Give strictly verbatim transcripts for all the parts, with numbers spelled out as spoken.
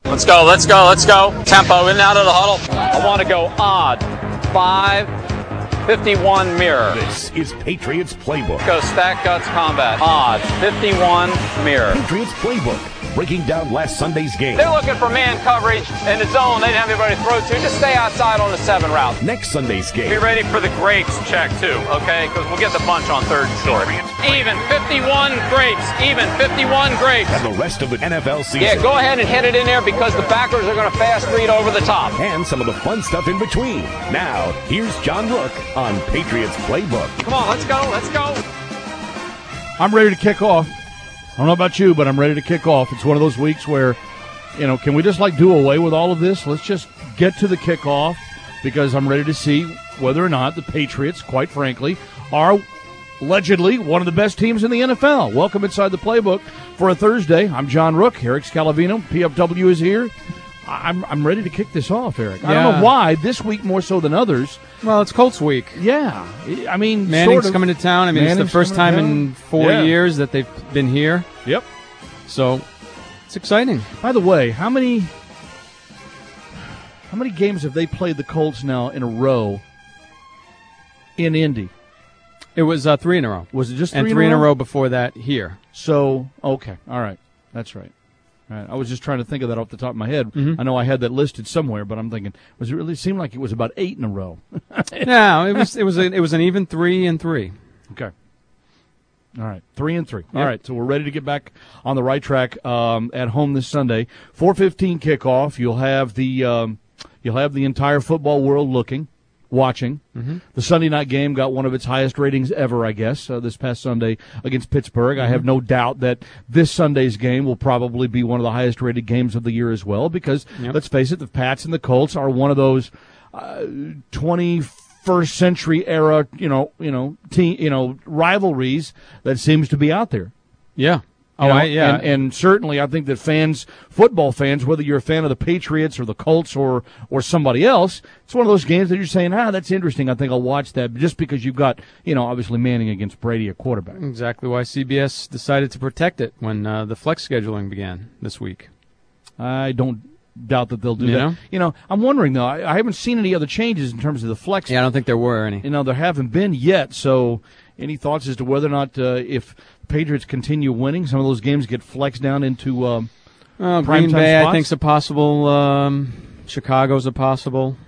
Let's go, let's go, let's go. Tempo, in and out of the huddle. I want to go odd. Five, fifty-one mirror. This is Patriots Playbook. Go stack guts combat. Odd, fifty-one mirror. Patriots Playbook. Breaking down last Sunday's game. They're looking for man coverage in the zone. They didn't have anybody to throw to. Just stay outside on the seven route. Next Sunday's game. Be ready for the grapes check, too, okay? Because we'll get the bunch on third and short. Even fifty-one grapes. Even fifty-one grapes. And the rest of the N F L season. Yeah, go ahead and hit it in there because the backers are going to fast read over the top. And some of the fun stuff in between. Now, here's John Rook on Patriots Playbook. Come on, let's go, let's go. I'm ready to kick off. I don't know about you, but I'm ready to kick off. It's one of those weeks where, you know, can we just, like, do away with all of this? Let's just get to the kickoff because I'm ready to see whether or not the Patriots, quite frankly, are allegedly one of the best teams in the N F L. Welcome inside the Playbook for a Thursday. I'm John Rook. Eric Scalavino, P F W, is here. I'm I'm ready to kick this off, Eric. I yeah. don't know why this week more so than others. Well, it's Colts week. Yeah, I mean, Manning's sort of. coming to town. I mean, Manning's it's the first time in four yeah. years that they've been here. Yep. So it's exciting. By the way, how many how many games have they played the Colts now in a row in Indy? It was uh, three in a row. Was it just three and in three a in a row? row before that here? So okay, all right, that's right. All right. I was just trying to think of that off the top of my head. Mm-hmm. I know I had that listed somewhere, but I'm thinking, was it really seemed like it was about eight in a row? No, it was it was a, it was an even three and three. Okay. All right, three and three. Yep. All right, so we're ready to get back on the right track um, at home this Sunday. four fifteen kickoff. You'll have the um, you'll have the entire football world looking, watching. Mm-hmm. The Sunday night game got one of its highest ratings ever, I guess, uh, this past Sunday against Pittsburgh. Mm-hmm. I have no doubt that this Sunday's game will probably be one of the highest rated games of the year as well because, yep. let's face it, the Pats and the Colts are one of those uh, twenty-first century era, you know, you know, team, you know, rivalries that seems to be out there. Yeah. You oh, know, I, yeah. And, and certainly I think that fans, football fans, whether you're a fan of the Patriots or the Colts or or somebody else, it's one of those games that you're saying, ah, that's interesting. I think I'll watch that just because you've got, you know, obviously Manning against Brady at quarterback. Exactly why C B S decided to protect it when uh, the flex scheduling began this week. I don't doubt that they'll do you that. Know? You know, I'm wondering, though, I, I haven't seen any other changes in terms of the flex. Yeah, I don't think there were any. You know, there haven't been yet, so any thoughts as to whether or not uh, if Patriots continue winning, some of those games get flexed down into um, uh, prime Green time Bay, spots? I think's a possible. Um, Chicago's a possible.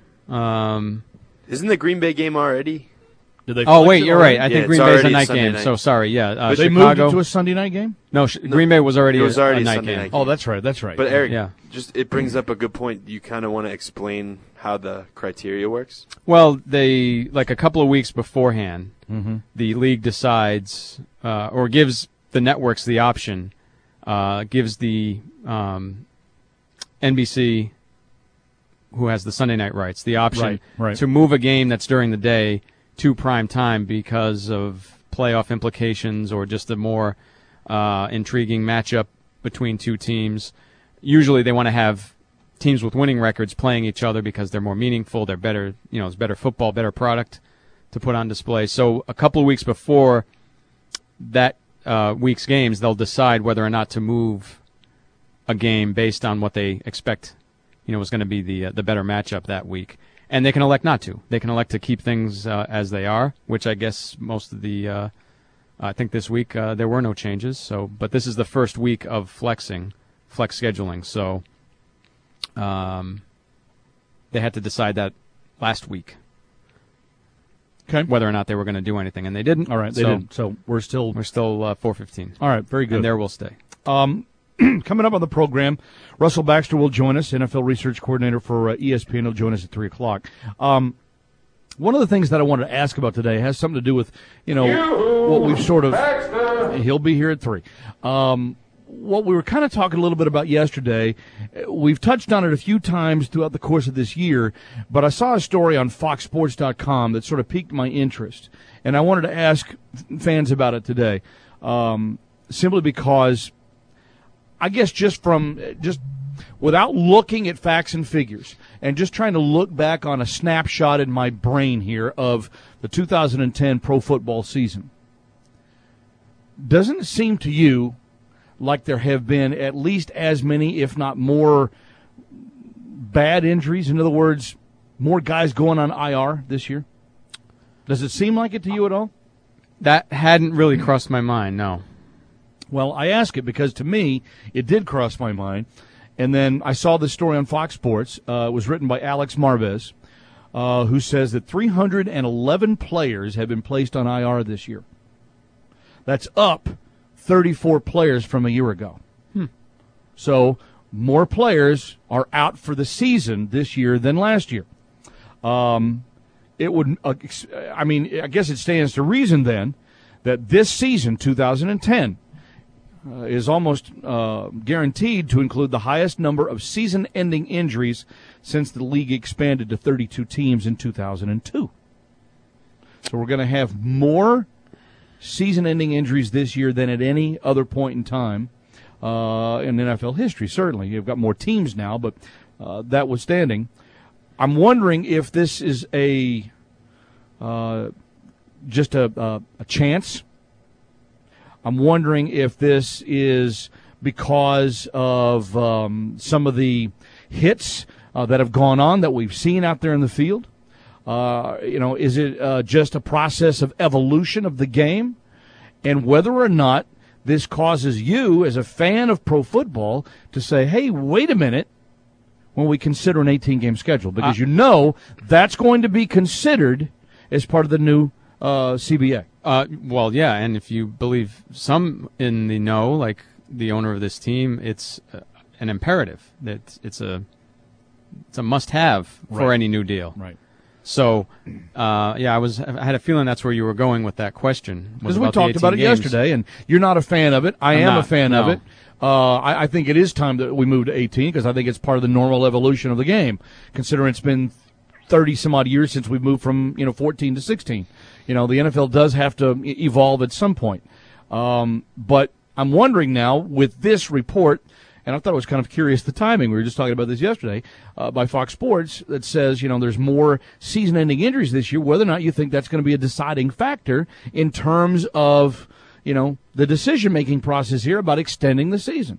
Um, Isn't the Green Bay game already? Did they oh flex wait, it you're already? right. I Yeah, think it's Green Bay's a already night Sunday game. night. So sorry, yeah. Uh, But they Chicago. moved it to a Sunday night game? no, sh- No, Green Bay was already, it was a, already a night Sunday game. night. Oh, that's right. That's right. But Eric, Yeah. just it brings up a good point. You kind of want to explain how the criteria works. Well, they like a couple of weeks beforehand, Mm-hmm. the league decides uh, or gives the networks the option, uh, gives the um, N B C, who has the Sunday night rights, the option Right, right. to move a game that's during the day to prime time because of playoff implications or just a more uh, intriguing matchup between two teams. Usually they want to have teams with winning records playing each other because they're more meaningful, they're better, you know, it's better football, better product to put on display. So a couple of weeks before that uh, week's games, they'll decide whether or not to move a game based on what they expect, you know, is going to be the uh, the better matchup that week. And they can elect not to. They can elect to keep things uh, as they are, which I guess most of the, uh, I think this week uh, there were no changes. So, but this is the first week of flexing, flex scheduling. So um, they had to decide that last week. Okay. Whether or not they were going to do anything, and they didn't. All right, they so didn't. So we're still we're still uh, four fifteen. All right, very good. And there we'll stay. Um, coming up on the program, Russell Baxter will join us, N F L research coordinator for uh, E S P N. He'll join us at three o'clock. Um, one of the things that I wanted to ask about today has something to do with, you know, you, what we've sort of. Baxter. He'll be here at three. Um, what we were kind of talking a little bit about yesterday, we've touched on it a few times throughout the course of this year, but I saw a story on fox sports dot com that sort of piqued my interest, and I wanted to ask fans about it today, um, simply because I guess just from just without looking at facts and figures and just trying to look back on a snapshot in my brain here of the two thousand ten pro football season, doesn't it seem to you like there have been at least as many, if not more, bad injuries? In other words, more guys going on I R this year? Does it seem like it to you at all? That hadn't really crossed my mind, no. Well, I ask it because to me, it did cross my mind. And then I saw this story on Fox Sports. Uh, it was written by Alex Marvez, uh, who says that three hundred eleven players have been placed on I R this year. That's up thirty-four players from a year ago. Hmm. So more players are out for the season this year than last year. Um, it would, uh, I mean, I guess it stands to reason then that this season, two thousand ten, uh, is almost uh, guaranteed to include the highest number of season-ending injuries since the league expanded to thirty-two teams in two thousand two. So we're going to have more season-ending injuries this year than at any other point in time uh, in N F L history, certainly. You've got more teams now, but uh, that withstanding, I'm wondering if this is a uh, just a, a, a chance. I'm wondering if this is because of um, some of the hits uh, that have gone on that we've seen out there in the field. Uh, you know, is it uh, just a process of evolution of the game? And whether or not this causes you, as a fan of pro football, to say, hey, wait a minute, when we consider an eighteen-game schedule. Because uh, you know that's going to be considered as part of the new uh, C B A. Uh, well, yeah, and if you believe some in the know, like the owner of this team, it's uh, an imperative. That it's a it's a must-have for Right. any new deal. Right. So, uh, yeah, I was I had a feeling that's where you were going with that question. Because we talked about it games. yesterday, and you're not a fan of it. I I'm am not, a fan no. of it. Uh, I, I think it is time that we move to eighteen because I think it's part of the normal evolution of the game, considering it's been thirty some odd years since we moved from you know fourteen to sixteen. You know, the N F L does have to e- evolve at some point. Um, but I'm wondering now with this report, and I thought it was kind of curious the timing. We were just talking about this yesterday uh, by Fox Sports that says, you know, there's more season-ending injuries this year, whether or not you think that's going to be a deciding factor in terms of, you know, the decision-making process here about extending the season.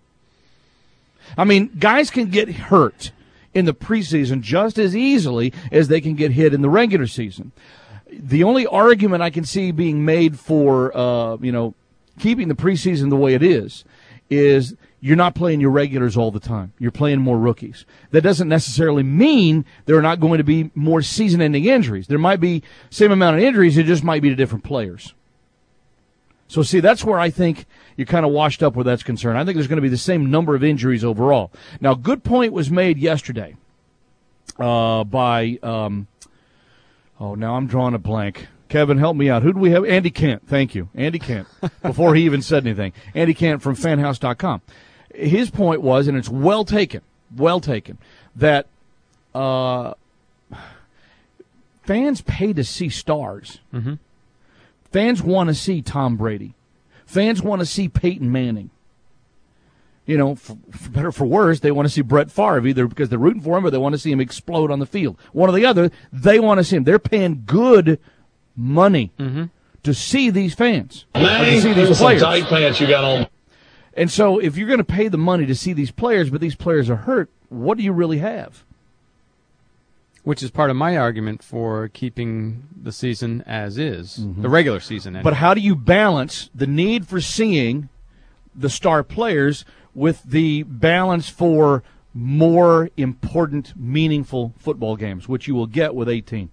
I mean, guys can get hurt in the preseason just as easily as they can get hit in the regular season. The only argument I can see being made for, uh, you know, keeping the preseason the way it is, is you're not playing your regulars all the time. You're playing more rookies. That doesn't necessarily mean there are not going to be more season-ending injuries. There might be same amount of injuries, it just might be to different players. So, see, that's where I think you're kind of washed up where that's concerned. I think there's going to be the same number of injuries overall. Now, good point was made yesterday uh, by, um, oh, now I'm drawing a blank. Kevin, help me out. Who do we have? Andy Kent. Thank you. Andy Kent, before he even said anything. Andy Kent from fan house dot com. His point was, and it's well taken, well taken, that uh, fans pay to see stars. Mm-hmm. Fans want to see Tom Brady. Fans want to see Peyton Manning. You know, for, for better or for worse, they want to see Brett Favre, either because they're rooting for him or they want to see him explode on the field. One or the other, they want to see him. They're paying good money mm-hmm. to see these fans, Manning, to see these some players. tight pants you got on. And so if you're going to pay the money to see these players, but these players are hurt, what do you really have? Which is part of my argument for keeping the season as is, mm-hmm. the regular season. Anyway. But how do you balance the need for seeing the star players with the balance for more important, meaningful football games, which you will get with eighteen?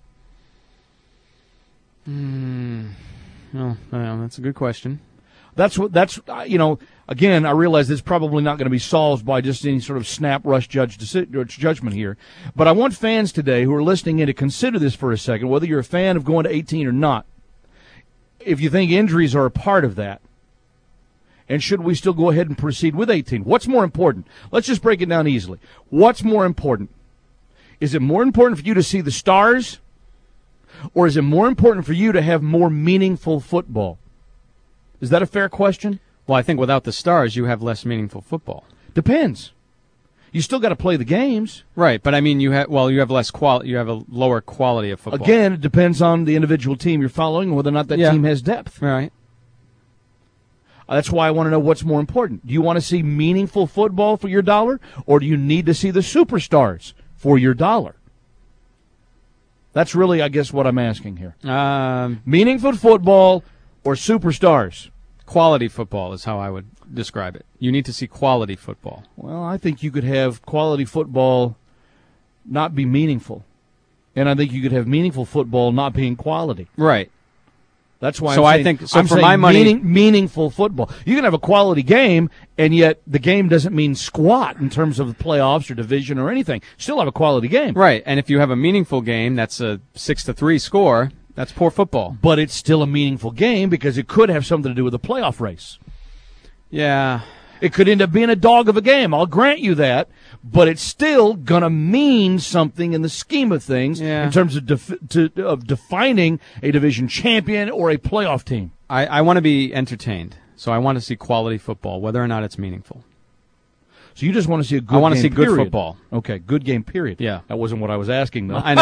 Mm, well, well, that's a good question. That's what. That's you know. Again, I realize it's probably not going to be solved by just any sort of snap rush judge deci- judgment here. But I want fans today who are listening in to consider this for a second, whether you're a fan of going to eighteen or not. If you think injuries are a part of that, and should we still go ahead and proceed with eighteen? What's more important? Let's just break it down easily. What's more important? Is it more important for you to see the stars, or is it more important for you to have more meaningful football? Is that a fair question? Well, I think without the stars, you have less meaningful football. Depends. You still got to play the games. Right, but I mean, you have well, you have less quality. You have a lower quality of football. Again, it depends on the individual team you're following and whether or not that yeah. team has depth. Right. That's why I want to know what's more important. Do you want to see meaningful football for your dollar, or do you need to see the superstars for your dollar? That's really, I guess, what I'm asking here. Um, Meaningful football or superstars? quality football is how I would describe it. You need to see quality football. Well, I think you could have quality football not be meaningful. And I think you could have meaningful football not being quality. Right. That's why So I'm I saying, think- so I'm for saying my money- meaning, meaningful football. You can have a quality game, and yet the game doesn't mean squat in terms of the playoffs or division or anything. Still have a quality game. Right. And if you have a meaningful game that's a six to three score, that's poor football. But it's still a meaningful game because it could have something to do with the playoff race. Yeah. It could end up being a dog of a game. I'll grant you that. But it's still going to mean something in the scheme of things Yeah. in terms of def- to, of defining a division champion or a playoff team. I, I want to be entertained. So I want to see quality football, whether or not it's meaningful. So you just want to see a good I want to game, see good period. football. Okay, good game, period. Yeah. That wasn't what I was asking, though. I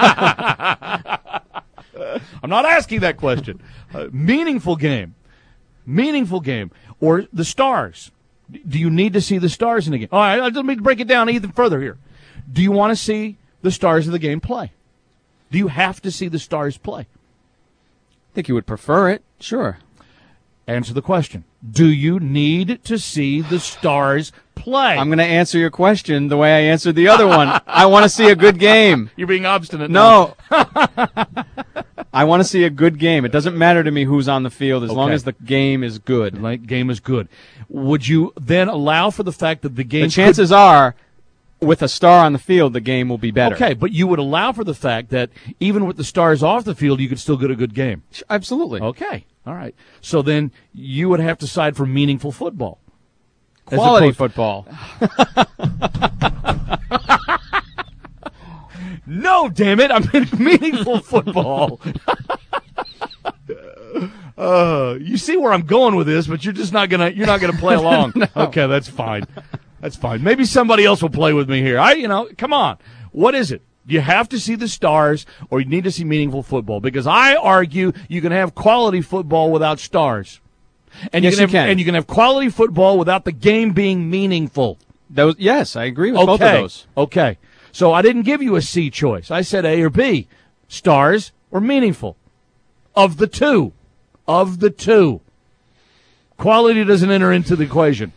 know. I'm not asking that question. Uh, meaningful game. Meaningful game. Or the stars. Do you need to see the stars in the game? All right, let me break it down even further here. Do you want to see the stars of the game play? Do you have to see the stars play? I think you would prefer it. Sure. Answer the question. Do you need to see the stars play? I'm going to answer your question the way I answered the other one. I want to see a good game. You're being obstinate now. No. I want to see a good game. It doesn't matter to me who's on the field as long Okay. as the game is good. The game is good. Would you then allow for the fact that the game The chances are, with a star on the field, the game will be better. Okay, but you would allow for the fact that even with the stars off the field, you could still get a good game. Sh- Absolutely. Okay, all right. So then you would have to side for meaningful football. As Quality opposed- football. No, damn it! I meant meaningful football. uh, you see where I'm going with this, but you're just not gonna you're not gonna play along. No. Okay, that's fine. That's fine. Maybe somebody else will play with me here. I, you know, come on. What is it? You have to see the stars, or you need to see meaningful football. Because I argue you can have quality football without stars, and Yes, you can, you have, can. and you can have quality football without the game being meaningful. Those, yes, I agree with Okay. both of those. Okay. So I didn't give you a C choice. I said A or B. Stars or meaningful. Of the two. Of the two. Quality doesn't enter into the equation.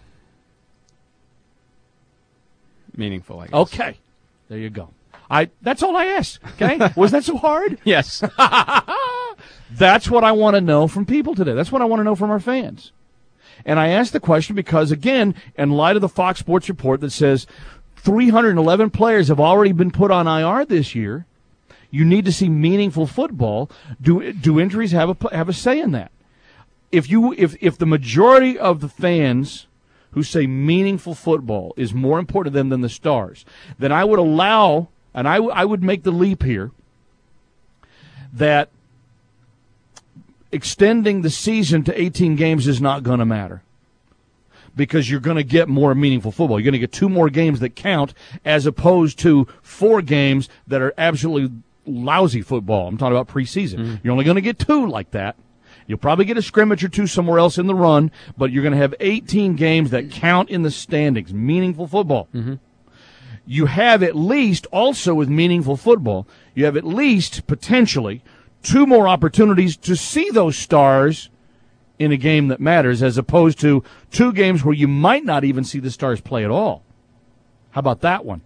Meaningful, I guess. Okay. There you go. I that's all I asked. Okay? Was that so hard? Yes. That's what I want to know from people today. That's what I want to know from our fans. And I asked the question because, again, in light of the Fox Sports report that says three hundred eleven players have already been put on I R this year, you need to see meaningful football. Do do injuries have a have a say in that? If you if if the majority of the fans who say meaningful football is more important to them than the stars, then I would allow, and I, w- I would make the leap here, that extending the season to eighteen games is not going to matter. Because you're going to get more meaningful football. You're going to get two more games that count as opposed to four games that are absolutely lousy football. I'm talking about preseason. Mm. You're only going to get two like that. You'll probably get a scrimmage or two somewhere else in the run, but you're going to have eighteen games that count in the standings. Meaningful football. Mm-hmm. You have at least, also with meaningful football, you have at least, potentially, two more opportunities to see those stars in a game that matters, as opposed to two games where you might not even see the stars play at all. How about that one?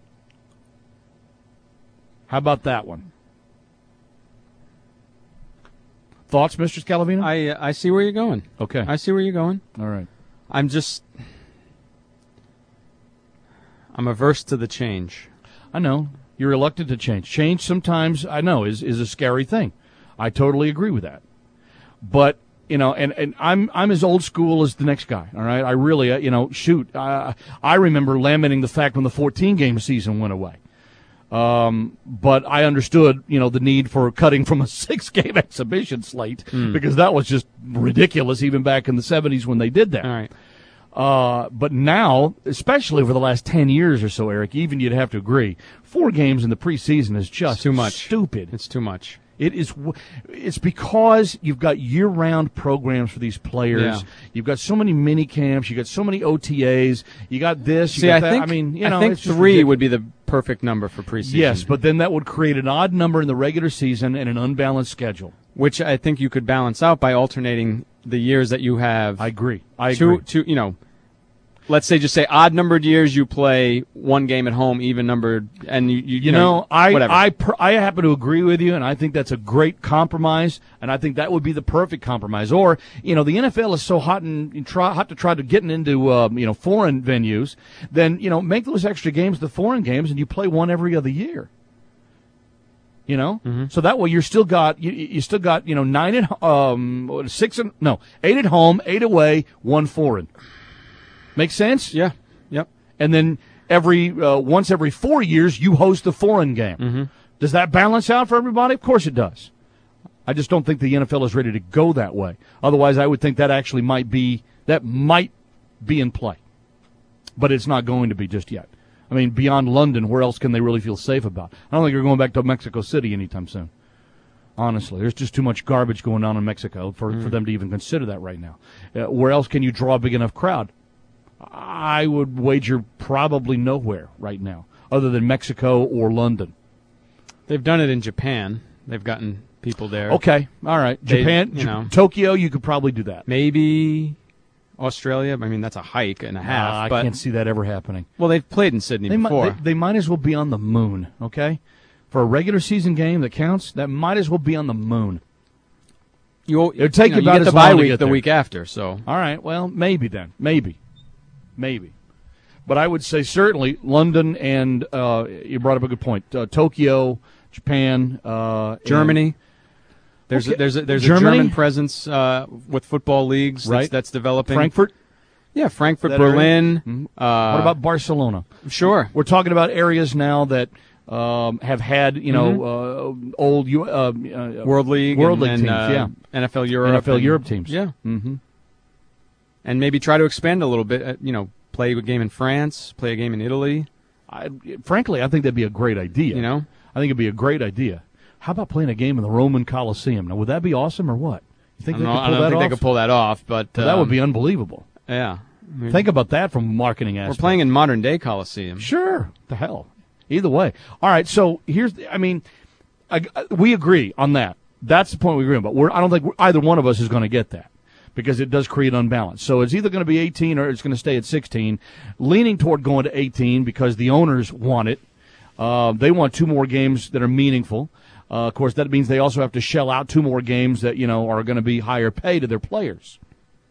How about that one? Thoughts, Mister Scalavino? I uh, I see where you're going. Okay. I see where you're going. All right. I'm just I'm averse to the change. I know. You're reluctant to change. Change sometimes, I know, is, is a scary thing. I totally agree with that. But, you know, and, and I'm I'm as old school as the next guy, all right? I really, uh, you know, shoot, I, I remember lamenting the fact when the fourteen-game season went away. Um, but I understood, you know, the need for cutting from a six-game exhibition slate mm. because that was just ridiculous even back in the seventies when they did that. All right. Uh, but now, especially over the last ten years or so, Eric, even you'd have to agree, four games in the preseason is just It's too much. stupid. It's too much. It is. It's because you've got year-round programs for these players. Yeah. You've got so many mini camps. You got so many O T As. You got this. You See, got I that. think I mean, you know, I think it's just three ridiculous. would be the perfect number for preseason. Yes, but then that would create an odd number in the regular season and an unbalanced schedule. which I think you could balance out by alternating the years that you have. I agree. I two, agree. two, you know, let's say just say odd numbered years you play one game at home, even numbered, and you you, you, You know, I whatever. I per, I happen to agree with you, and I think that's a great compromise, and I think that would be the perfect compromise. Or, you know, the N F L is so hot and, and try, hot to try to getting into um, you know foreign venues. Then you know, make those extra games the foreign games, and you play one every other year. You know, Mm-hmm. so that way you're still got you, you still got you know nine at um what, six and no eight at home, eight away, one foreign. Make sense? yeah, yep. And then every uh, once every four years you host the foreign game. Mm-hmm. Does that balance out for everybody? Of course it does. I just don't think the N F L is ready to go that way. Otherwise, I would think that actually might be that might be in play, but it's not going to be just yet. I mean, beyond London, where else can they really feel safe about? I don't think they're going back to Mexico City anytime soon. Honestly, there's just too much garbage going on in Mexico for, Mm. for them to even consider that right now. Uh, where else can you draw a big enough crowd? I would wager probably nowhere right now, other than Mexico or London. They've done it in Japan. They've gotten people there. Okay, all right. They- Japan, you know. J- Tokyo, you could probably do that. Maybe Australia. I mean, that's a hike and a half. Uh, I but can't see that ever happening. well, they've played in Sydney They might, before. they, they might as well be on the moon, okay? For a regular season game that counts, that might as well be on the moon. you, It'd take you, know, about you get as the bye long to week get the there. week after. So All right, well, maybe then. Maybe. Maybe. But I would say certainly London and, uh, you brought up a good point, uh, Tokyo, Japan. Uh, Germany. and- There's Okay. a, there's a, there's Germany? a German presence uh, with football leagues that's, Right. that's developing. Frankfurt. Yeah, Frankfurt, That area? Berlin. Mhm. Uh, What about Barcelona? sure? We're talking about areas now that um, have had, you know, uh, old U- uh, uh, World League, World and, League and, teams, uh, yeah. N F L Europe, N F L and- Europe teams. Yeah, Mm-hmm. and maybe try to expand a little bit. Uh, you know, play a game in France, play a game in Italy. I, frankly, I think that'd be a great idea. You know, I think it'd be a great idea. How about playing a game in the Roman Coliseum? Now, would that be awesome or what? You I think don't, they know, could I pull don't that think off? they could pull that off, but Well, that would um, be unbelievable. yeah. I mean, Think about that from a marketing we're aspect. playing in modern day Coliseum. Sure. The hell. Either way. All right. So here's, the, I mean, I, I- we agree on that. That's the point we agree on. But we're, I don't think we're, either one of us is going to get that because it does create unbalance. So it's either going to be eighteen or it's going to stay at sixteen. Leaning toward going to eighteen because the owners want it. Uh, they want two more games that are meaningful. Uh, of course, that means they also have to shell out two more games that, you know, are going to be higher pay to their players.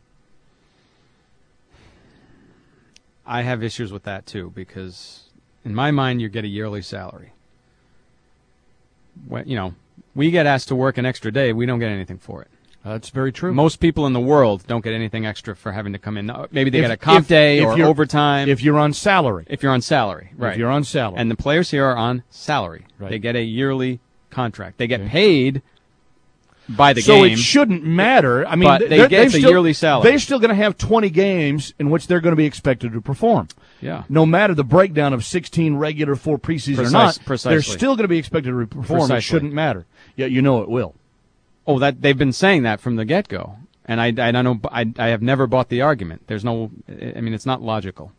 I have issues with that too because, in my mind, you get a yearly salary. When, you know, we get asked to work an extra day, we don't get anything for it. That's very true. Most people in the world don't get anything extra for having to come in. Uh, Maybe they If- get a comp if- day if or you're- overtime if you're on salary. if you're on salary. Right. If you're on salary. And the players here are on salary. Right. They get a yearly contract. They get Okay. paid by the so game. it shouldn't matter. I mean, But they're- they get they've the still- yearly salary. They're still going to have twenty games in which they're going to be expected to perform. yeah. No matter the breakdown of sixteen regular, four preseason or Precis- not, they're precisely. still going to be expected to perform. It Precisely. shouldn't matter. Yet you know it will. Oh, that they've been saying that from the get-go, and I, I don't know. I, I have never bought the argument. There's no. I mean, it's not logical,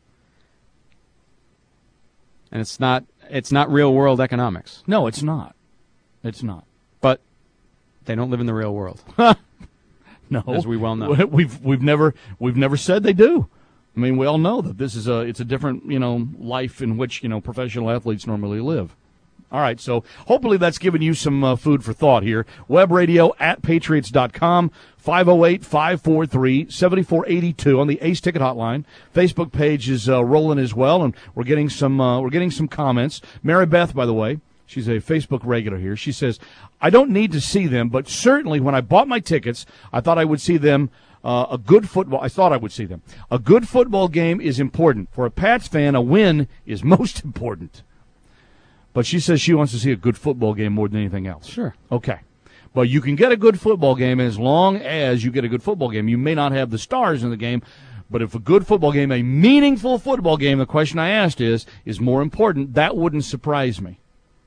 and it's not. It's not real-world economics. No, it's not. It's not. But they don't live in the real world. No, As we well know. we've we've never we've never said they do. I mean, we all know that this is a it's a different you know life in which you know professional athletes normally live. All right, so hopefully that's given you some uh, food for thought here. Web radio at patriots dot com, five oh eight, five four three, seven four eight two on the Ace Ticket Hotline. Facebook page is uh, rolling as well, and we're getting some uh, we're getting some comments. Mary Beth, by the way, she's a Facebook regular here. She says, I don't need to see them, but certainly when I bought my tickets, I thought I would see them. Uh, a good football, I thought I would see them. A good football game is important. For a Pats fan, a win is most important. But she says she wants to see a good football game more than anything else. Sure. Okay. But you can get a good football game as long as you get a good football game. You may not have the stars in the game, but if a good football game, a meaningful football game, the question I asked is, is more important, that wouldn't surprise me.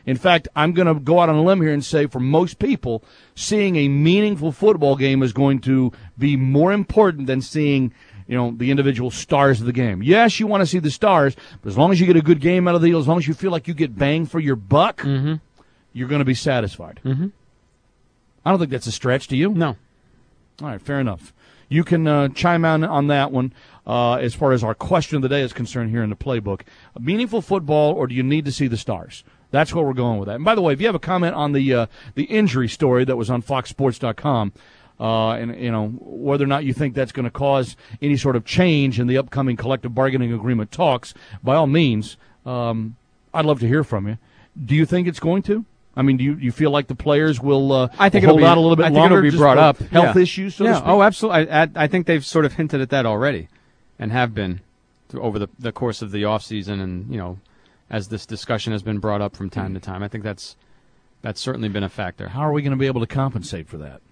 In fact, I'm going to go out on a limb here and say for most people, seeing a meaningful football game is going to be more important than seeing, you know, the individual stars of the game. Yes, you want to see the stars, but as long as you get a good game out of the deal, as long as you feel like you get bang for your buck, mm-hmm. you're going to be satisfied. Mm-hmm. I don't think that's a stretch, do you? No. All right, fair enough. You can uh, chime in on that one uh, as far as our question of the day is concerned here in the playbook. Meaningful football, or do you need to see the stars? That's where we're going with that. And by the way, if you have a comment on the uh, the injury story that was on fox sports dot com, uh, and you know whether or not you think that's going to cause any sort of change in the upcoming collective bargaining agreement talks, by all means, um, I'd love to hear from you. Do you think it's going to? I mean, do you, you feel like the players will, uh, I think will hold it'll be, out a little bit I think longer? It'll be just brought for up. Health yeah. issues, so yeah. to speak? Oh, absolutely. I, I think they've sort of hinted at that already, and have been through, over the, the course of the off season, and you know, as this discussion has been brought up from time to time. I think that's that's certainly been a factor. How are we going to be able to compensate for that?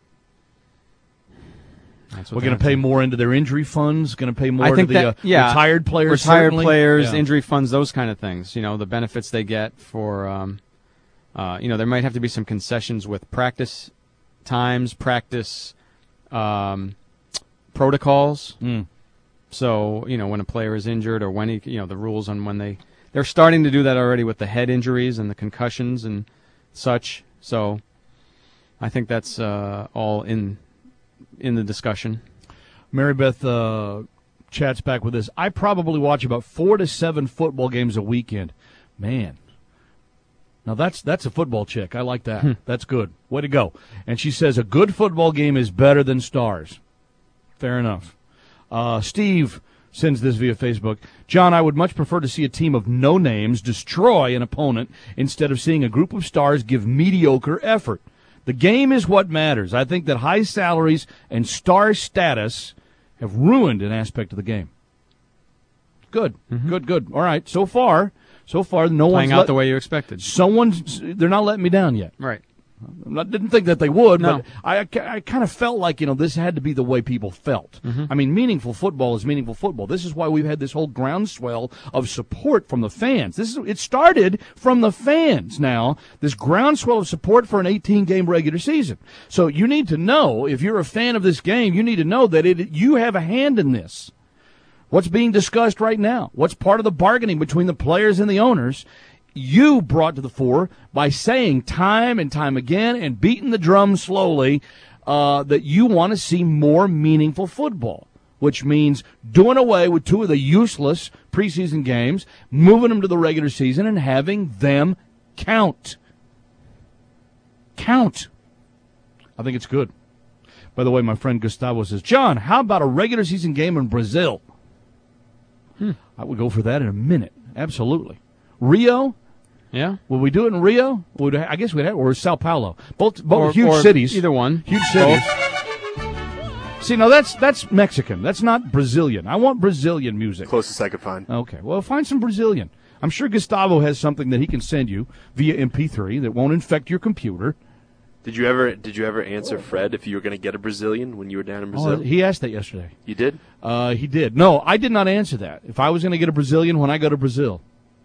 That's what We're going to pay more into their injury funds. Going to pay more I think to the that, uh, yeah, retired players. retired certainly. players, Yeah. injury funds, those kind of things. You know, the benefits they get for. Um, Uh, you know, there might have to be some concessions with practice times, practice um, protocols. Mm. So, you know, when a player is injured or when he, you know, the rules on when they, they're starting to do that already with the head injuries and the concussions and such. So I think that's uh, all in in the discussion. Mary Beth uh, chats back with this. I probably watch about four to seven football games a weekend. Man. Now, that's that's a football chick. I like that. Hmm. That's good. Way to go. And she says a good football game is better than stars. Fair enough. Uh, Steve sends this via Facebook. John, I would much prefer to see a team of no-names destroy an opponent instead of seeing a group of stars give mediocre effort. The game is what matters. I think that high salaries and star status have ruined an aspect of the game. Good. Mm-hmm. Good, good. All right. So far... So far, no one's playing out let, the way you expected. Someone's they're not letting me down yet. Right. I didn't think that they would, no. but I, I kind of felt like, you know, this had to be the way people felt. Mm-hmm. I mean, meaningful football is meaningful football. This is why we've had this whole groundswell of support from the fans. This is it started from the fans now, this groundswell of support for an eighteen-game regular season. So you need to know, if you're a fan of this game, you need to know that it, you have a hand in this. What's being discussed right now? What's part of the bargaining between the players and the owners? You brought to the fore by saying time and time again and beating the drum slowly uh, that you want to see more meaningful football, which means doing away with two of the useless preseason games, moving them to the regular season, and having them count. Count. I think it's good. By the way, my friend Gustavo says, John, how about a regular season game in Brazil? Hmm. I would go for that in a minute. Absolutely. Rio? Yeah. Will we do it in Rio? Would I guess we'd have, or Sao Paulo. Both both or, huge or cities. Either one. Huge cities. See, no, that's that's Mexican. That's not Brazilian. I want Brazilian music. Closest I could find. Okay. Well, find some Brazilian. I'm sure Gustavo has something that he can send you via M P three that won't infect your computer. Did you ever did you ever answer Fred if you were going to get a Brazilian when you were down in Brazil? Oh, he asked that yesterday. You did? Uh, he did. No, I did not answer that. If I was going to get a Brazilian when I go to Brazil,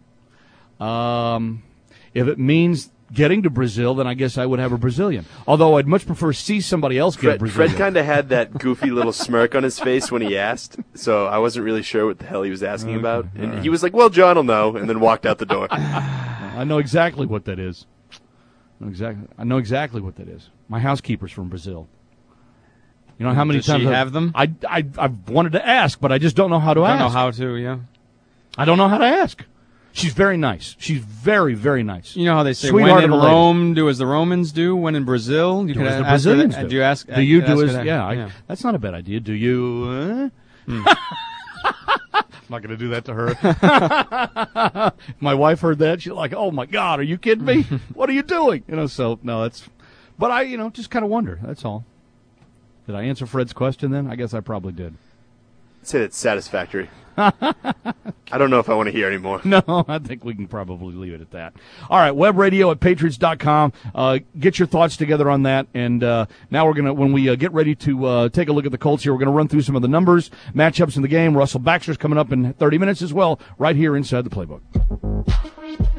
um, if it means getting to Brazil, then I guess I would have a Brazilian. Although I'd much prefer see somebody else get Fred, a Brazilian. Fred kind of had that goofy little smirk on his face when he asked, so I wasn't really sure what the hell he was asking Okay, about. And right. he was like, well, John will know, and then walked out the door. I know exactly what that is. I know exactly, I know exactly what that is. My housekeeper's from Brazil. You know how many Does times she I've, have them? I, I, I've wanted to ask, but I just don't know how to I ask. don't know how to, yeah. I don't know how to ask. She's very nice. She's very, very nice. You know how they say, Sweetheart when in of a lady. Rome, do as the Romans do. When in Brazil, you Do can as the ask her Brazilians that. do. Do you ask? Do you ask do her as? that? Yeah, I, that's not a bad idea. Do you? Uh? Hmm. I'm not going to do that to her. If my wife heard that, she's like, "Oh my God, are you kidding me? What are you doing?" You know. So no, that's. But I, you know, just kind of wonder. That's all. Did I answer Fred's question then? I guess I probably did. I'd say that's satisfactory. I don't know if I want to hear anymore. No, I think we can probably leave it at that. All right, web radio at patriots dot com. Uh, get your thoughts together on that. And uh, now we're going to, when we uh, get ready to uh, take a look at the Colts here, we're going to run through some of the numbers, matchups in the game. Russell Baxter's coming up in thirty minutes as well, right here inside the Playbook.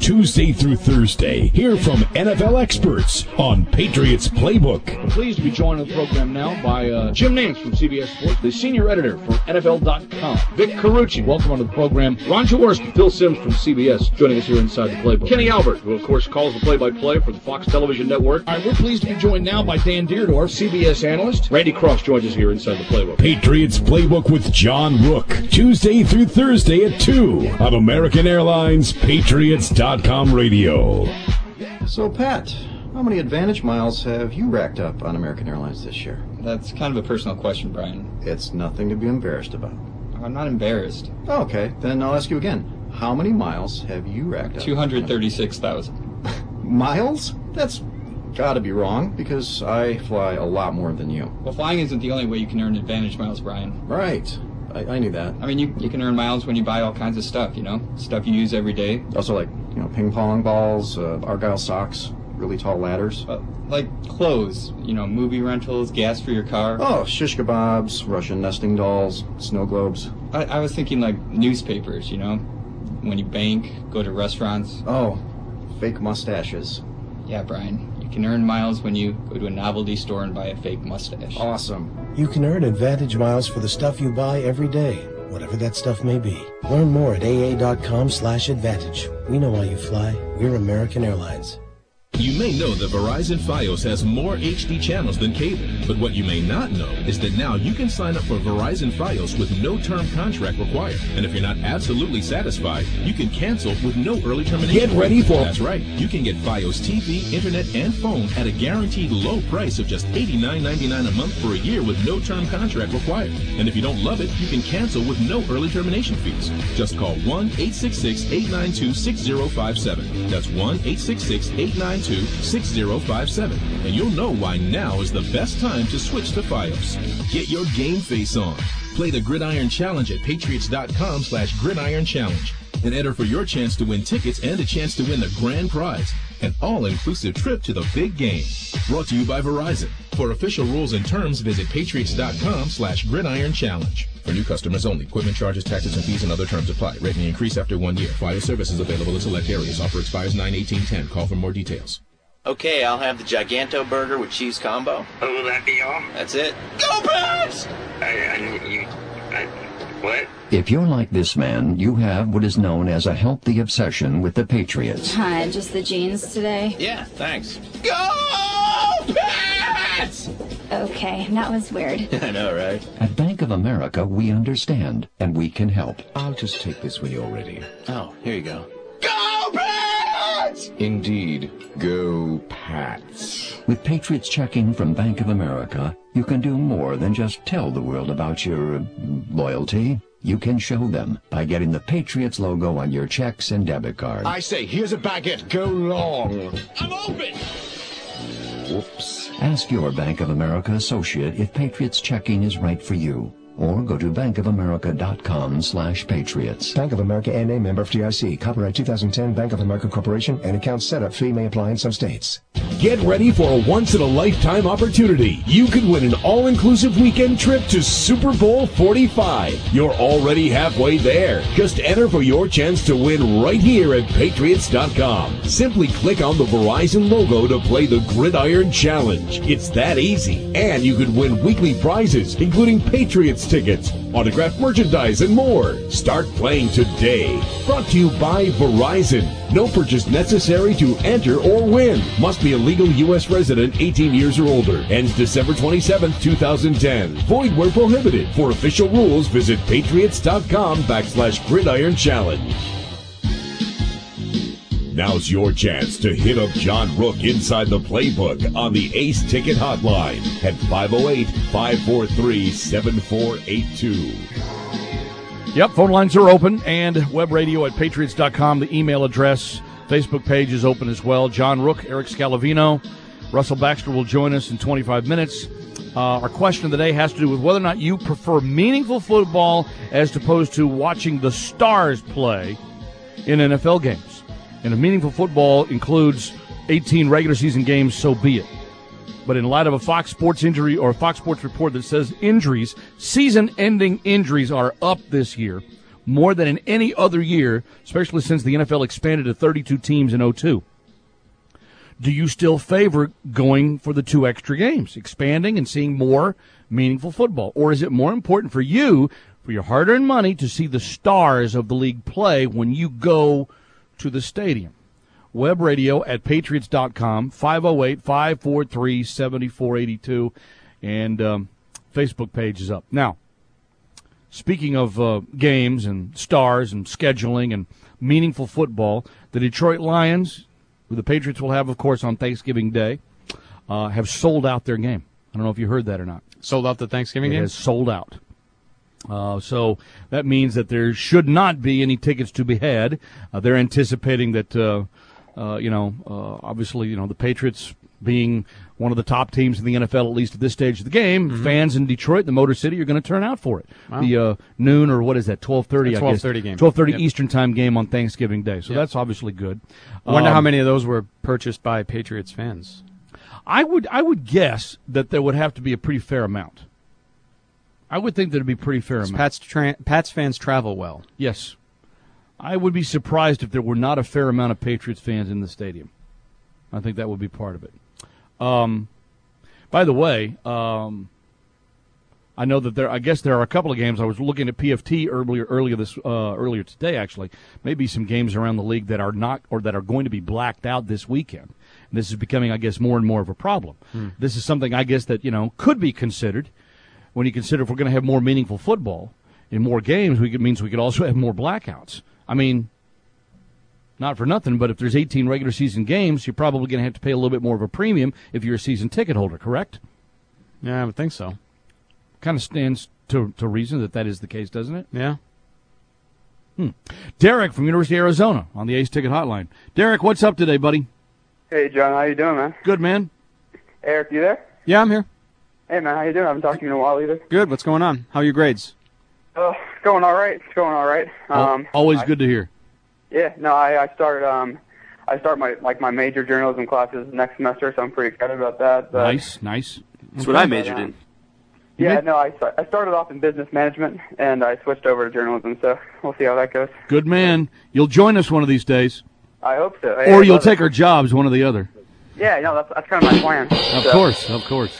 Tuesday through Thursday. Hear from N F L experts on Patriots Playbook. I'm pleased to be joined on the program now by uh, Jim Nance from C B S Sports, the senior editor for N F L dot com. Vic Carucci, welcome onto the program. Ron Jaworski, Phil Simms from C B S, joining us here inside the Playbook. Kenny Albert, who of course calls the play-by-play for the Fox Television Network. All right, we're pleased to be joined now by Dan Deerdorf, C B S analyst. Randy Cross joins us here inside the Playbook. Patriots Playbook with John Rook, Tuesday through Thursday at two on American Airlines Patriots dot com radio. So, Pat, how many Advantage miles have you racked up on American Airlines this year? That's kind of a personal question, Brian. It's nothing to be embarrassed about. I'm not embarrassed. Oh, okay, then I'll ask you again. How many miles have you racked up? two hundred thirty-six thousand. Miles? That's gotta be wrong, because I fly a lot more than you. Well, flying isn't the only way you can earn Advantage miles, Brian. Right. I, I knew that. I mean, you, you can earn miles when you buy all kinds of stuff, you know? Stuff you use every day. Also, like, you know, ping pong balls, uh, Argyle socks, really tall ladders. Uh, like clothes, you know, movie rentals, gas for your car. Oh, shish kebabs, Russian nesting dolls, snow globes. I, I was thinking like newspapers, you know? When you bank, go to restaurants. Oh, fake mustaches. Yeah, Brian. You can earn miles when you go to a novelty store and buy a fake mustache. Awesome. You can earn Advantage miles for the stuff you buy every day, whatever that stuff may be. Learn more at A A dot com slash advantage. We know why you fly. We're American Airlines. You may know that Verizon Fios has more H D channels than cable, but what you may not know is that now you can sign up for Verizon Fios with no term contract required. And if you're not absolutely satisfied, you can cancel with no early termination. Get ready for... That's right. You can get Fios T V, internet, and phone at a guaranteed low price of just eighty-nine ninety-nine a month for a year with no term contract required. And if you don't love it, you can cancel with no early termination fees. Just call one eight six six, eight nine two, six zero five seven. That's one eight six six, eight nine two, six zero five seven, and you'll know why now is the best time to switch to Fios. Get your game face on. Play the Gridiron Challenge at patriots dot com slash gridiron challenge and enter for your chance to win tickets and a chance to win the grand prize, an all-inclusive trip to the big game. Brought to you by Verizon. For official rules and terms, visit patriots dot com slash gridiron challenge. For new customers only. Equipment charges, taxes, and fees and other terms apply. Rate may increase after one year. Fios service is available in select areas. Offer expires nine eighteen ten. Call for more details. Okay, I'll have the Giganto burger with cheese combo. Oh, will that be all? That's it. Go Pats! I, I, you, I, what? If you're like this man, you have what is known as a healthy obsession with the Patriots. Hi, just the jeans today? Yeah, thanks. Go Pats! Okay, that was weird. I know, right? At Bank of America, we understand, and we can help. I'll just take this when you're ready. Oh, here you go. Go Pats! Indeed, go Pats. With Patriots checking from Bank of America, you can do more than just tell the world about your uh, loyalty. You can show them by getting the Patriots logo on your checks and debit cards. I say, here's a baguette. Go long. I'm open! Whoops. Ask your Bank of America associate if Patriots checking is right for you. Or go to bank of america dot com slash patriots. Bank of America N A member F D I C. Copyright two thousand ten Bank of America Corporation and account setup fee may apply in some states. Get ready for a once-in-a-lifetime opportunity. You could win an all-inclusive weekend trip to Super Bowl forty-five. You're already halfway there. Just enter for your chance to win right here at patriots dot com. Simply click on the Verizon logo to play the Gridiron Challenge. It's that easy. And you could win weekly prizes, including Patriots tickets, autographed merchandise, and more. Start playing today. Brought to you by Verizon. No purchase necessary to enter or win. Must be a legal U S resident eighteen years or older. Ends December twenty-seventh, two thousand ten. Void where prohibited. For official rules, visit patriots dot com backslash gridiron challenge. Now's your chance to hit up John Rook inside the playbook on the Ace Ticket Hotline at five oh eight, five four three, seven four eight two. Yep, phone lines are open, and web radio at patriots dot com, the email address. Facebook page is open as well. John Rook, Eric Scalavino, Russell Baxter will join us in twenty-five minutes. Uh, our question of the day has to do with whether or not you prefer meaningful football as opposed to watching the stars play in N F L games. And if meaningful football includes eighteen regular season games, so be it. But in light of a Fox Sports injury or Fox Sports report that says injuries, season-ending injuries are up this year, more than in any other year, especially since the N F L expanded to thirty-two teams in oh two. Do you still favor going for the two extra games, expanding and seeing more meaningful football? Or is it more important for you, for your hard-earned money, to see the stars of the league play when you go to the stadium? Web radio at patriots dot com, five oh eight, five four three, seven four eight two, and um, Facebook page is up. Now, speaking of uh, games and stars and scheduling and meaningful football, the Detroit Lions, who the Patriots will have, of course, on Thanksgiving Day, uh, have sold out their game. I don't know if you heard that or not. Sold out the Thanksgiving it game? It has sold out. Uh, so that means that there should not be any tickets to be had. Uh, they're anticipating that, uh, uh, you know, uh, obviously, you know, the Patriots being one of the top teams in the N F L, at least at this stage of the game, mm-hmm. fans in Detroit, the Motor City, are going to turn out for it. Wow. The uh, noon or what is that, twelve thirty, I guess. twelve thirty game. twelve thirty yep. Eastern Time game on Thanksgiving Day. So yep. that's obviously good. I wonder um, how many of those were purchased by Patriots fans. I would I would guess that there would have to be a pretty fair amount. I would think there'd be a pretty fair amount. Pats, tra- Pats fans travel well. Yes. I would be surprised if there were not a fair amount of Patriots fans in the stadium. I think that would be part of it. Um, by the way, um, I know that there. I guess there are a couple of games. I was looking at P F T earlier, earlier this, uh, earlier today. Actually, maybe some games around the league that are not, or that are going to be blacked out this weekend. And this is becoming, I guess, more and more of a problem. Hmm. This is something, I guess, that you know could be considered when you consider if we're going to have more meaningful football in more games. We could, means we could also have more blackouts. I mean. Not for nothing, but if there's eighteen regular season games, you're probably going to have to pay a little bit more of a premium if you're a season ticket holder, correct? Yeah, I would think so. Kind of stands to to reason that that is the case, doesn't it? Yeah. Hmm. Derek from University of Arizona on the Ace Ticket Hotline. Derek, what's up today, buddy? Hey, John, how you doing, man? Good, man. Eric, you there? Yeah, I'm here. Hey, man, how you doing? I haven't talked to you in a while either. Good. What's going on? How are your grades? Uh, it's going all right. It's going all right. Um, Always I, good to hear. Yeah, no, I, I started um, I start my like my major journalism classes next semester, so I'm pretty excited about that. But, nice, nice. That's what I majored in. Yeah, no, I I started off in business management and I switched over to journalism, so we'll see how that goes. Good man. You'll join us one of these days. I hope so. Or Hey, you'll love take it. our jobs, one or the other. Yeah, no, that's that's kind of my plan. Of so. course, of course.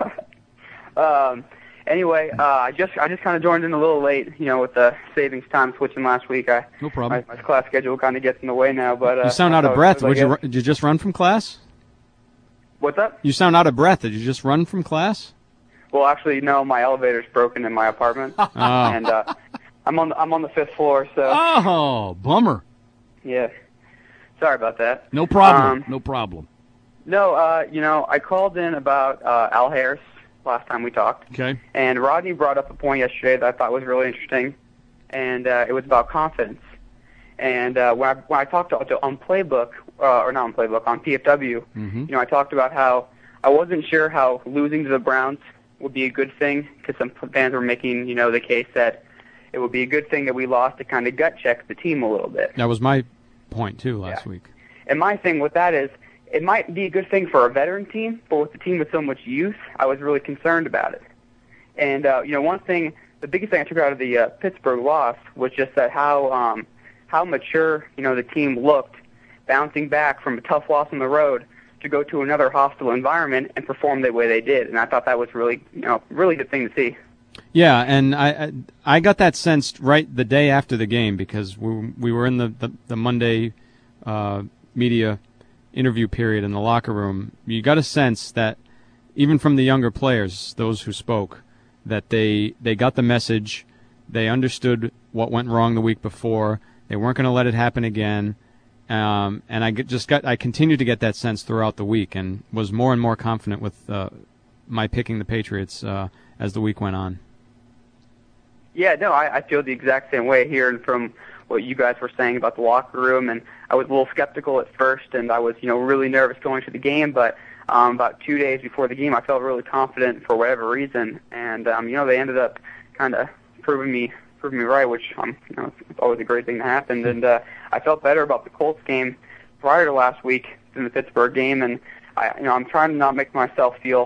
um. Anyway, uh, I just I just kind of joined in a little late, you know, with the savings time switching last week. I no problem. My, my class schedule kind of gets in the way now, but uh, You sound out of so- breath. so I Would you, guess- ru- did you just run from class? What's up? You sound out of breath. Did you just run from class? Well, actually, no. My elevator's broken in my apartment, Oh. and uh, I'm on the, I'm on the fifth floor. So Oh, bummer. yeah, sorry about that. No problem. Um, no problem. No, uh, you know, I called in about uh, Al Harris last time we talked. Okay. And Rodney brought up a point yesterday that I thought was really interesting, and uh, it was about confidence. And uh, when I when I talked to, to on Playbook, uh, or not on Playbook, on P F W, Mm-hmm. you know, I talked about how I wasn't sure how losing to the Browns would be a good thing, because some fans were making, you know, the case that it would be a good thing that we lost to kind of gut check the team a little bit. That was my point, too, last Yeah. week. And my thing with that is, it might be a good thing for a veteran team, but with the team with so much youth, I was really concerned about it. And, uh, you know, one thing, the biggest thing I took out of the uh, Pittsburgh loss was just that how um, how mature, you know, the team looked, bouncing back from a tough loss on the road to go to another hostile environment and perform the way they did. And I thought that was really, you know, really good thing to see. Yeah, and I I, I got that sense right the day after the game, because we we were in the the, the Monday uh, media interview period in the locker room. You got a sense that even from the younger players, those who spoke, that they they got the message, they understood what went wrong the week before, they weren't going to let it happen again, um, and I get- just got I continued to get that sense throughout the week, and was more and more confident with uh, my picking the Patriots uh, as the week went on. Yeah, no, I, I feel the exact same way here, and from what you guys were saying about the locker room, and I was a little skeptical at first, and I was, you know, really nervous going to the game, but um, about two days before the game, I felt really confident for whatever reason, and um, you know, they ended up kind of proving me proving me right, which um, you know, it's always a great thing to happen, and uh, I felt better about the Colts game prior to last week than the Pittsburgh game, and I, you know, I'm trying to not make myself feel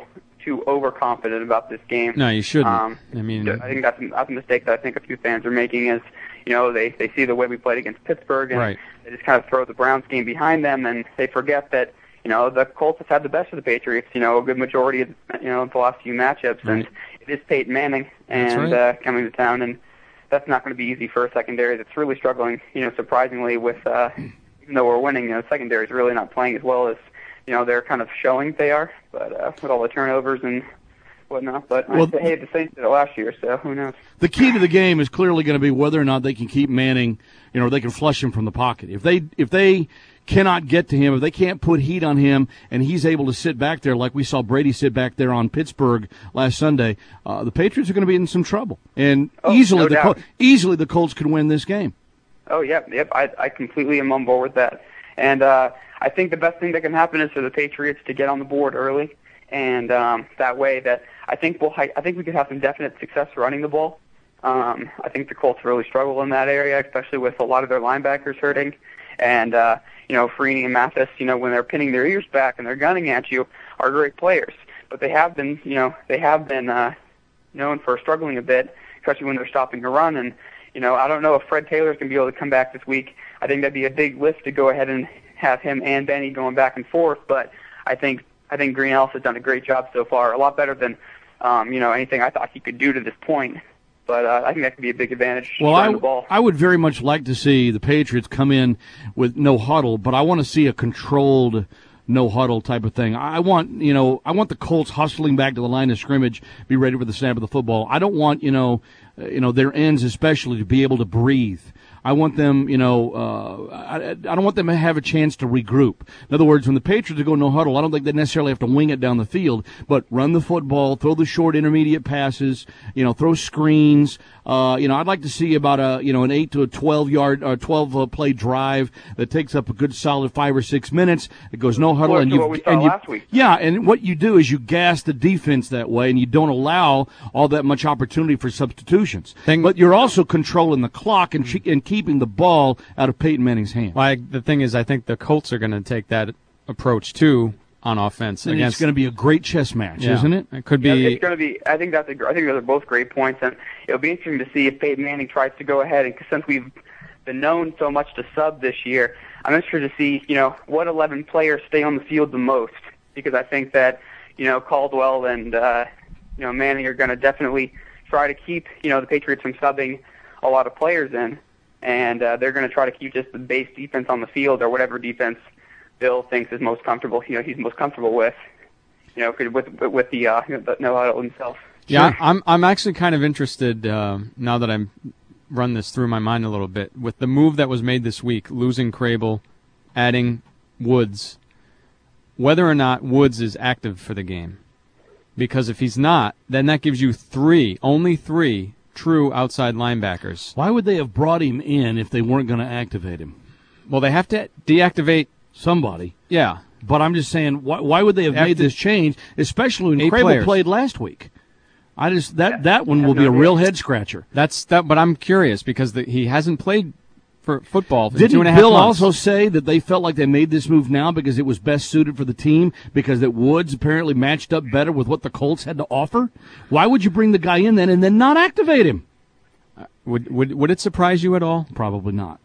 too overconfident about this game. No, you shouldn't. Um, I mean, I think that's, that's a mistake that I think a few fans are making is, you know, they, they see the way we played against Pittsburgh, and right. they just kind of throw the Browns game behind them, and they forget that, you know, the Colts have had the best of the Patriots, you know, a good majority of, you know, the last few matchups, right. and it is Peyton Manning and right. uh, coming to town, and that's not going to be easy for a secondary that's really struggling, you know, surprisingly with, uh, even though we're winning, you know, secondary is really not playing as well as, you know, they're kind of showing they are, but uh, with all the turnovers and whatnot. But well, I hated the Saints did it last year, so who knows? The key to the game is clearly going to be whether or not they can keep Manning, you know, they can flush him from the pocket. If they if they cannot get to him, if they can't put heat on him, and he's able to sit back there like we saw Brady sit back there on Pittsburgh last Sunday, uh, the Patriots are going to be in some trouble, and oh, easily no the doubt. Col- easily the Colts could win this game. Oh, yep, yep. I, I completely am on board with that. And uh, I think the best thing that can happen is for the Patriots to get on the board early, and um, that way that I think we'll I think we could have some definite success running the ball. Um, I think the Colts really struggle in that area, especially with a lot of their linebackers hurting. And, uh, you know, Freeney and Mathis, you know, when they're pinning their ears back and they're gunning at you, are great players. But they have been, you know, they have been uh, known for struggling a bit, especially when they're stopping the run. And, you know, I don't know if Fred Taylor's going to be able to come back this week. I think that'd be a big lift to go ahead and have him and Benny going back and forth. But I think I think Greenhouse has done a great job so far, a lot better than, um, you know, anything I thought he could do to this point. But uh, I think that could be a big advantage. Well, I, the ball. I would very much like to see the Patriots come in with no huddle, but I want to see a controlled no huddle type of thing. I want, you know, I want the Colts hustling back to the line of scrimmage, be ready for the snap of the football. I don't want, you know, uh, you know, their ends especially to be able to breathe. I want them, you know, uh, I, I don't want them to have a chance to regroup. In other words, when the Patriots go no huddle, I don't think they necessarily have to wing it down the field, but run the football, throw the short intermediate passes, you know, throw screens. Uh, you know, I'd like to see about a, you know, an eight to a twelve yard or twelve uh, play drive that takes up a good solid five or six minutes. It goes no huddle, Well, and to you what we saw and you, last week. yeah, and what you do is you gas the defense that way, and you don't allow all that much opportunity for substitutions. Thing, but you're also controlling the clock and ch- and keeping the ball out of Peyton Manning's hands. Well, I, the thing is, I think the Colts are going to take that approach too on offense. And against, it's going to be a great chess match, yeah, isn't it? It could Yeah, be. it's going to be. I think that's. A, I think those are both great points, and it'll be interesting to see if Peyton Manning tries to go ahead. And since we've been known so much to sub this year, I'm interested to see, you know, what eleven players stay on the field the most, because I think that, you know, Caldwell and uh, you know Manning are going to definitely try to keep, you know, the Patriots from subbing a lot of players in, and uh, they're going to try to keep just the base defense on the field, or whatever defense Bill thinks is most comfortable. You know, he's most comfortable with. You know, with with the uh, no huddle himself. Yeah, I'm I'm actually kind of interested uh, now that I'm run this through my mind a little bit with the move that was made this week, losing Crable, adding Woods. Whether or not Woods is active for the game, because if he's not, then that gives you three, only three true outside linebackers. Why would they have brought him in if they weren't going to activate him? Well, they have to deactivate somebody. Yeah. But I'm just saying, why, why would they have made this change, especially when Crable players. played last week? I just that that one will be a real head scratcher. That's that. But I'm curious because the, he hasn't played for football for Didn't two and a half Bill months. also say that they felt like they made this move now because it was best suited for the team, because that Woods apparently matched up better with what the Colts had to offer? Why would you bring the guy in then and then not activate him? Uh, would would would it surprise you at all? Probably not.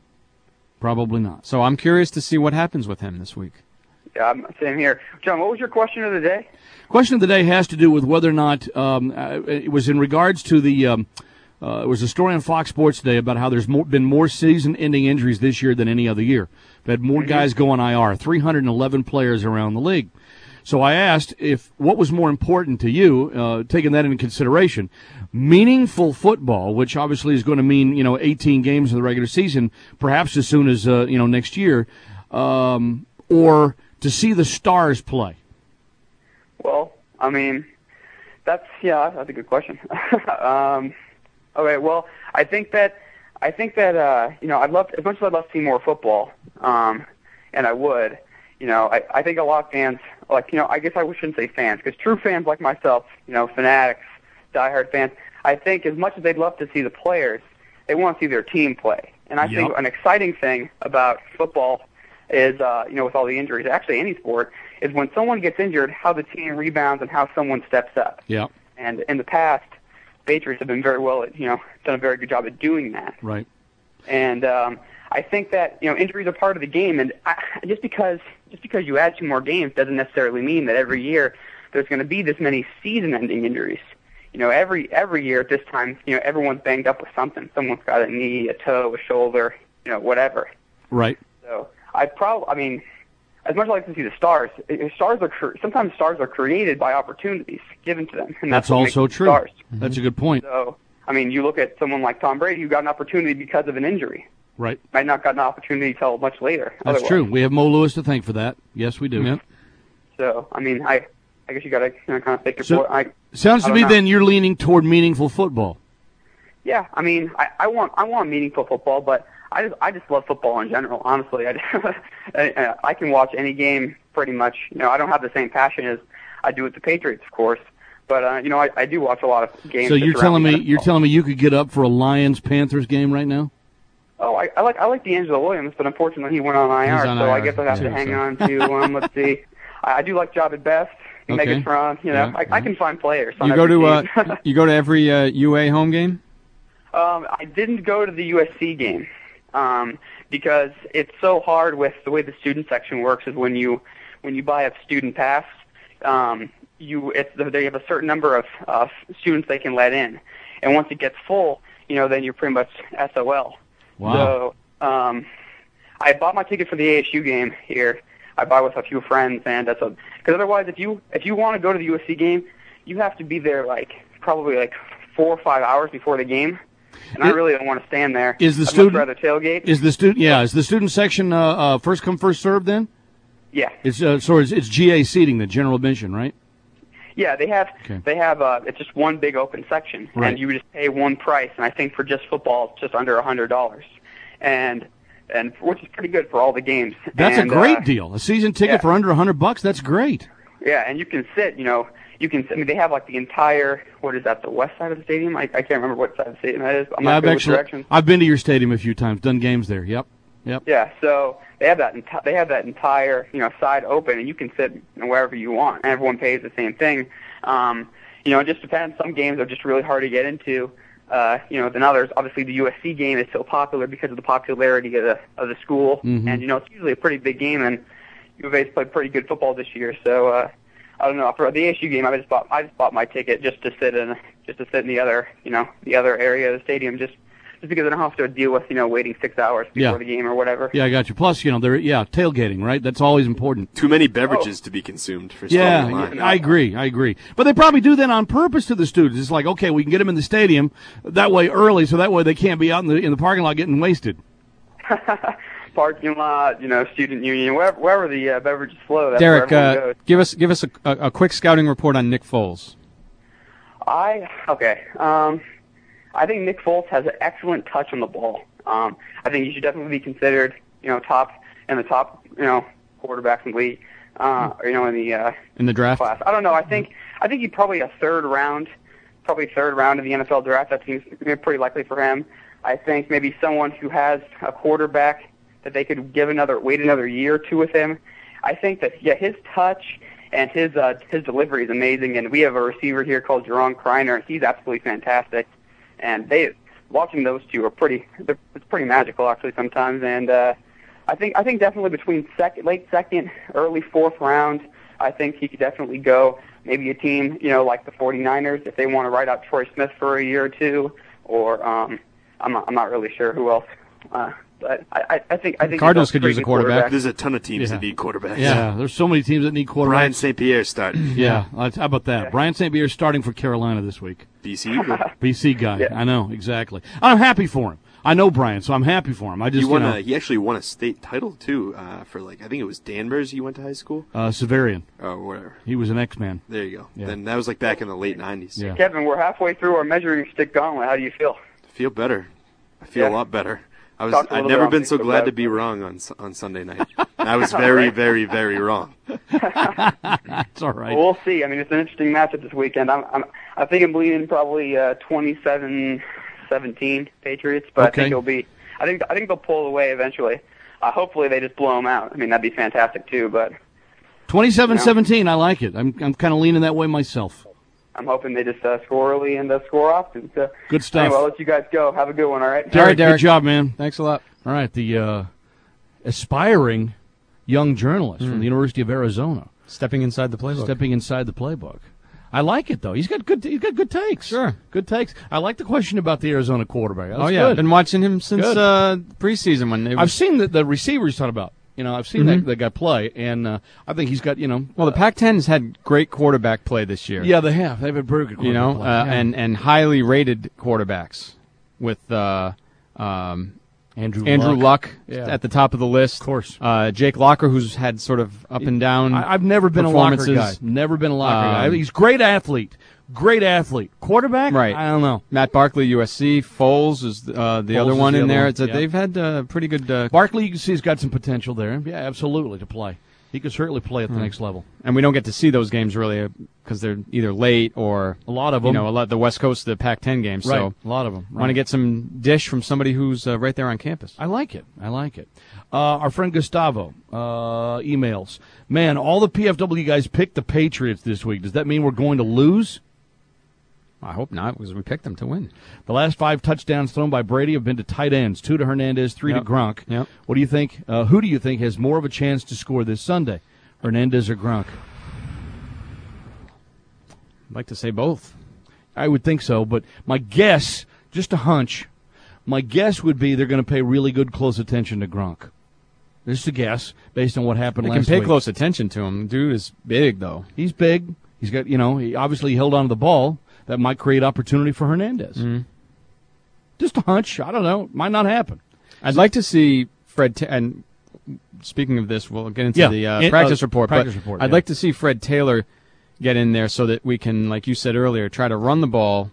Probably not. So I'm curious to see what happens with him this week. Yeah, same here. John, what was your question of the day? Question of the day has to do with whether or not um, uh, it was in regards to the. Um, uh, it was a story on Fox Sports today about how there's more, been more season-ending injuries this year than any other year. We've had more mm-hmm. guys go on I R, three hundred eleven players around the league. So I asked if what was more important to you, uh, taking that into consideration, meaningful football, which obviously is going to mean, you know, eighteen games in the regular season, perhaps as soon as uh, you know next year, um, or to see the stars play. Well, I mean, that's yeah, that's a good question. um, okay, well, I think that I think that uh, you know, I'd love to, as much as I'd love to see more football, um, and I would. You know, I, I think a lot of fans, like, you know, I guess I shouldn't say fans, because true fans like myself, you know, fanatics, diehard fans, I think as much as they'd love to see the players, they want to see their team play. And I yep. think an exciting thing about football is, uh, you know, with all the injuries, actually any sport, is when someone gets injured, how the team rebounds and how someone steps up. Yeah. And in the past, Patriots have been very well, at, you know, done a very good job at doing that. Right. And um, I think that, you know, injuries are part of the game, and I, just because just because you add two more games doesn't necessarily mean that every year there's going to be this many season-ending injuries. You know, every every year at this time, you know, everyone's banged up with something. Someone's got a knee, a toe, a shoulder, you know, whatever. Right. So I probably, I mean, as much as I like to see the stars, stars are cre- sometimes stars are created by opportunities given to them, and that's, That's what makes also them true. Stars. That's a good point. So, I mean, you look at someone like Tom Brady, who got an opportunity because of an injury. Right. Might not got an opportunity till much later. That's otherwise. true. We have Mo Lewis to thank for that. Yes, we do. Yep. So, I mean, I, I guess you got to, you know, kind of think your So, point. I, sounds I to don't me know. then you're leaning toward meaningful football. Yeah, I mean, I, I want I want meaningful football, but I just I just love football in general. Honestly, I, I I can watch any game pretty much. You know, I don't have the same passion as I do with the Patriots, of course, but uh, you know, I, I do watch a lot of games. So you're that telling surround me you're telling me you could get up for a Lions Panthers game right now? Oh, I, I like I like D'Angelo Williams, but unfortunately he went on I R, He's on so I R, I guess I have too, to hang so. on to. Um, let's see, I, I do like Javid Best, Okay. Megatron. You know, Yeah, I, I can find players. On You go every to team. uh, you go to every uh, U A home game? Um, I didn't go to the U S C game um, because it's so hard with the way the student section works. Is when you when you buy a student pass, um, you it's they have a certain number of uh, students they can let in, and once it gets full, you know, then you're pretty much S O L. Wow. So um, I bought my ticket for the A S U game here. I bought with a few friends, and that's a because otherwise, if you if you want to go to the U S C game, you have to be there like probably like four or five hours before the game. And I It- really don't want to stand there. Is the I'd student much rather tailgate? Is the student yeah, is the student section uh, uh, first come first served then? Yeah. It's uh, so it's, it's G A seating, the general admission, right? Yeah, they have Okay. they have uh it's just one big open section, Right. and you just pay one price. And I think for just football, it's just under a hundred dollars, and and which is pretty good for all the games. That's and, a great uh, deal. A season ticket yeah. for under a hundred bucks. That's great. Yeah, and you can sit. You know, you can. I mean, they have like the entire. What is that? The west side of the stadium? I, I can't remember what side of the stadium that is. I'm yeah, not I've good with actually directions. I've been to your stadium a few times, done games there. Yep, yep. Yeah, so they have that. Enti- they have that entire, you know, side open, and you can sit wherever you want. And everyone pays the same thing. Um, you know, it just depends. Some games are just really hard to get into. Uh, you know, than others. Obviously, the U S C game is so popular because of the popularity of the of the school, Mhm. and you know, it's usually a pretty big game. And U of A's played pretty good football this year, so uh, I don't know. For the A S U game, I just bought I just bought my ticket just to sit in just to sit in the other, you know, the other area of the stadium, just just because I don't have to deal with, you know, waiting six hours before Yeah. the game or whatever. Yeah, I got you. Plus, you know, there yeah, tailgating, right? That's always important. Too many beverages to be consumed for Yeah, standing in line. I agree. I agree. But they probably do that on purpose to the students. It's like, okay, we can get them in the stadium that way early, so that way they can't be out in the in the parking lot getting wasted. Parking lot, you know, student union, wherever, wherever the uh, beverages flow. That's Derek, where everyone uh, goes. give us give us a, a, a quick scouting report on Nick Foles. I okay. Um, I think Nick Foles has an excellent touch on the ball. Um, I think he should definitely be considered, you know, top in the top, you know, quarterbacks in the league. Uh, or, you know, in the uh, In the draft? class. I don't know. I think I think he'd probably a third round, probably third round of the N F L draft. That seems pretty likely for him. I think maybe someone who has a quarterback that they could give another wait another year or two with him. I think that yeah, his touch and his uh, his delivery is amazing. And we have a receiver here called Jerron Kreiner. He's absolutely fantastic. And they watching those two are pretty. They're, it's pretty magical actually sometimes. And uh, I think I think definitely between second, late second, early fourth round, I think he could definitely go. Maybe a team, you know, like the 49ers, if they want to write out Troy Smith for a year or two, or um, I'm not, I'm not really sure who else. Uh, but I, I, I think I think Cardinals he's could pretty use a good quarterback. There's a ton of teams Yeah. that need quarterbacks. Yeah, there's so many teams that need quarterbacks. Brian Saint Pierre starting. Yeah, let's- how about that? Brian Saint Pierre starting for Carolina this week. B C Eagle. B C guy. I know, exactly. I'm happy for him. I know Brian, so I'm happy for him. I just, he won you know, a, he actually won a state title too uh, for like I think it was Danvers. He went to high school. uh, Severian. Oh, whatever. He was an X-Man. There you go. Yeah. Then that was like back in the late nineties. Yeah. Kevin, we're halfway through our measuring stick gauntlet. How do you feel? I feel better. I feel Yeah. a lot better. I was. Talked a I've little never bit on been so Facebook glad to Live. be wrong on Su- on Sunday night. I was very, very, very wrong. That's all right. Well, we'll see. I mean, it's an interesting matchup this weekend. I'm, I'm, I think I'm bleeding probably uh, twenty-seven seventeen Patriots, but I Okay. think it'll be. I think I think they'll pull away eventually. Uh, hopefully they just blow them out. I mean, that'd be fantastic too. But twenty-seven seventeen, I like it. I'm I'm kind of leaning that way myself. I'm hoping they just uh, score early and uh, score often. So, good stuff. Anyway, I'll let you guys go. Have a good one, all right? Derek, good job, man. Thanks a lot. All right, the uh, aspiring young journalist mm. from the University of Arizona. Stepping inside the playbook. Stepping inside the playbook. I like it, though. He's got good He's got good takes. Sure. Good takes. I like the question about the Arizona quarterback. That's oh, yeah. Good. I've been watching him since uh, preseason. when they I've seen the, the receiver he's talking about. You know, I've seen mm-hmm. that, that guy play, and uh, I think he's got, you know... Well, the Pac ten's had great quarterback play this year. Yeah, they have. They've had very good quarterback you know, play. Uh, yeah. and, and highly rated quarterbacks with uh, um, Andrew, Andrew Luck, Luck yeah. at the top of the list. Of course. Uh, Jake Locker, who's had sort of up and down I, I've never been a Locker guy. Never been a Locker um, guy. He's a great athlete. Great athlete. Quarterback? Right. I don't know. Matt Barkley, U S C. Foles is uh, the Foles other one the in other there. One. It's a, yeah. They've had uh, pretty good... Uh, Barkley, you can see, has got some potential there. Yeah, absolutely, to play. He could certainly play at the hmm. next level. And we don't get to see those games really because they're either late or... A lot of them. You know, a lot the West Coast, the Pac ten games. Right. So a lot of them. Right. Want to get some dish from somebody who's uh, right there on campus. I like it. I like it. Uh, our friend Gustavo uh, emails. Man, all the P F W guys picked the Patriots this week. Does that mean we're going to lose? I hope not, because we picked them to win. The last five touchdowns thrown by Brady have been to tight ends, two to Hernandez, three yep. to Gronk. Yep. What do you think? Uh, who do you think has more of a chance to score this Sunday, Hernandez or Gronk? I'd like to say both. I would think so, but my guess, just a hunch, my guess would be they're going to pay really good close attention to Gronk. Just a guess, based on what happened they last week. They can pay week. close attention to him. Dude is big, though. He's big. He's got, you know, he obviously held on to the ball. That might create opportunity for Hernandez. Mm-hmm. Just a hunch. I don't know. Might not happen. I'd like to see Fred. Ta- and speaking of this, we'll get into yeah. the uh, in, practice uh, report. Practice but report. I'd yeah. like to see Fred Taylor get in there so that we can, like you said earlier, try to run the ball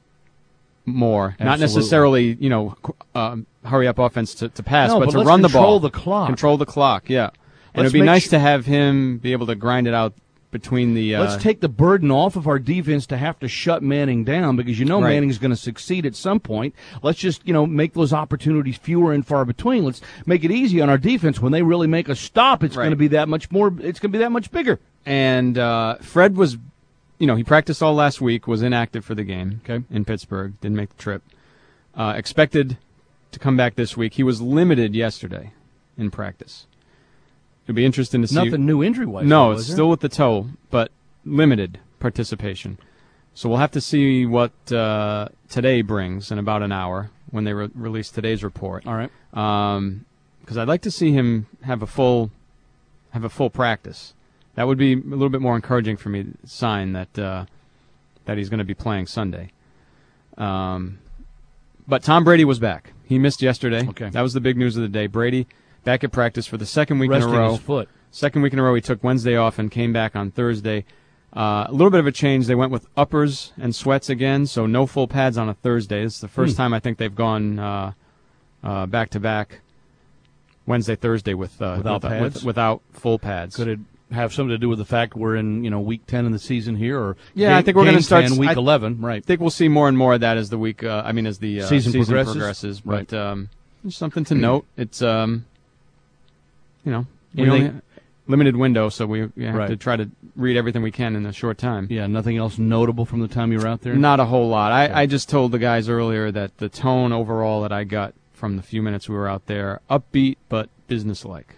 more. Absolutely. Not necessarily, you know, um, hurry up offense to, to pass, no, but, but to let's run the ball. Control the clock. Control the clock. Yeah, and Let's it'd be nice sh- to have him be able to grind it out. Between the uh, Let's take the burden off of our defense to have to shut Manning down because you know right. Manning's going to succeed at some point. Let's just, you know, make those opportunities fewer and far between. Let's make it easy on our defense. When they really make a stop, it's right. going to be that much more. It's going to be that much bigger. And uh, Fred was, you know, he practiced all last week, was inactive for the game okay. in Pittsburgh, didn't make the trip. Uh, expected to come back this week. He was limited yesterday in practice. It'll be interesting to see. Nothing new injury-wise. No, though, it's is there? still with the toe, but limited participation. So we'll have to see what uh, today brings in about an hour when they re- release today's report. All right. Um, because I'd like to see him have a full, have a full practice. That would be a little bit more encouraging for me. Sign that uh, that he's going to be playing Sunday. Um, but Tom Brady was back. He missed yesterday. Okay. That was the big news of the day. Brady back at practice for the second week Resting in a row. his foot. Second week in a row, he took Wednesday off and came back on Thursday. Uh, a little bit of a change. They went with uppers and sweats again, so no full pads on a Thursday. It's the first hmm. time I think they've gone uh, uh, back-to-back Wednesday, Thursday with, uh, without with, pads? with without full pads. Could it have something to do with the fact we're in, you know, week ten in the season here, or yeah, game, I think we're going to start ten, week I eleven, right? I think we'll see more and more of that as the week. Uh, I mean, as the uh, season, season progresses. progresses. Right. But um, there's something to note. It's um, you know, we You only think- ha- limited window, so we, we have Right. to try to read everything we can in a short time. Yeah, nothing else notable from the time you were out there? Not a whole lot. I, Okay. I just told the guys earlier that the tone overall that I got from the few minutes we were out there, upbeat but businesslike.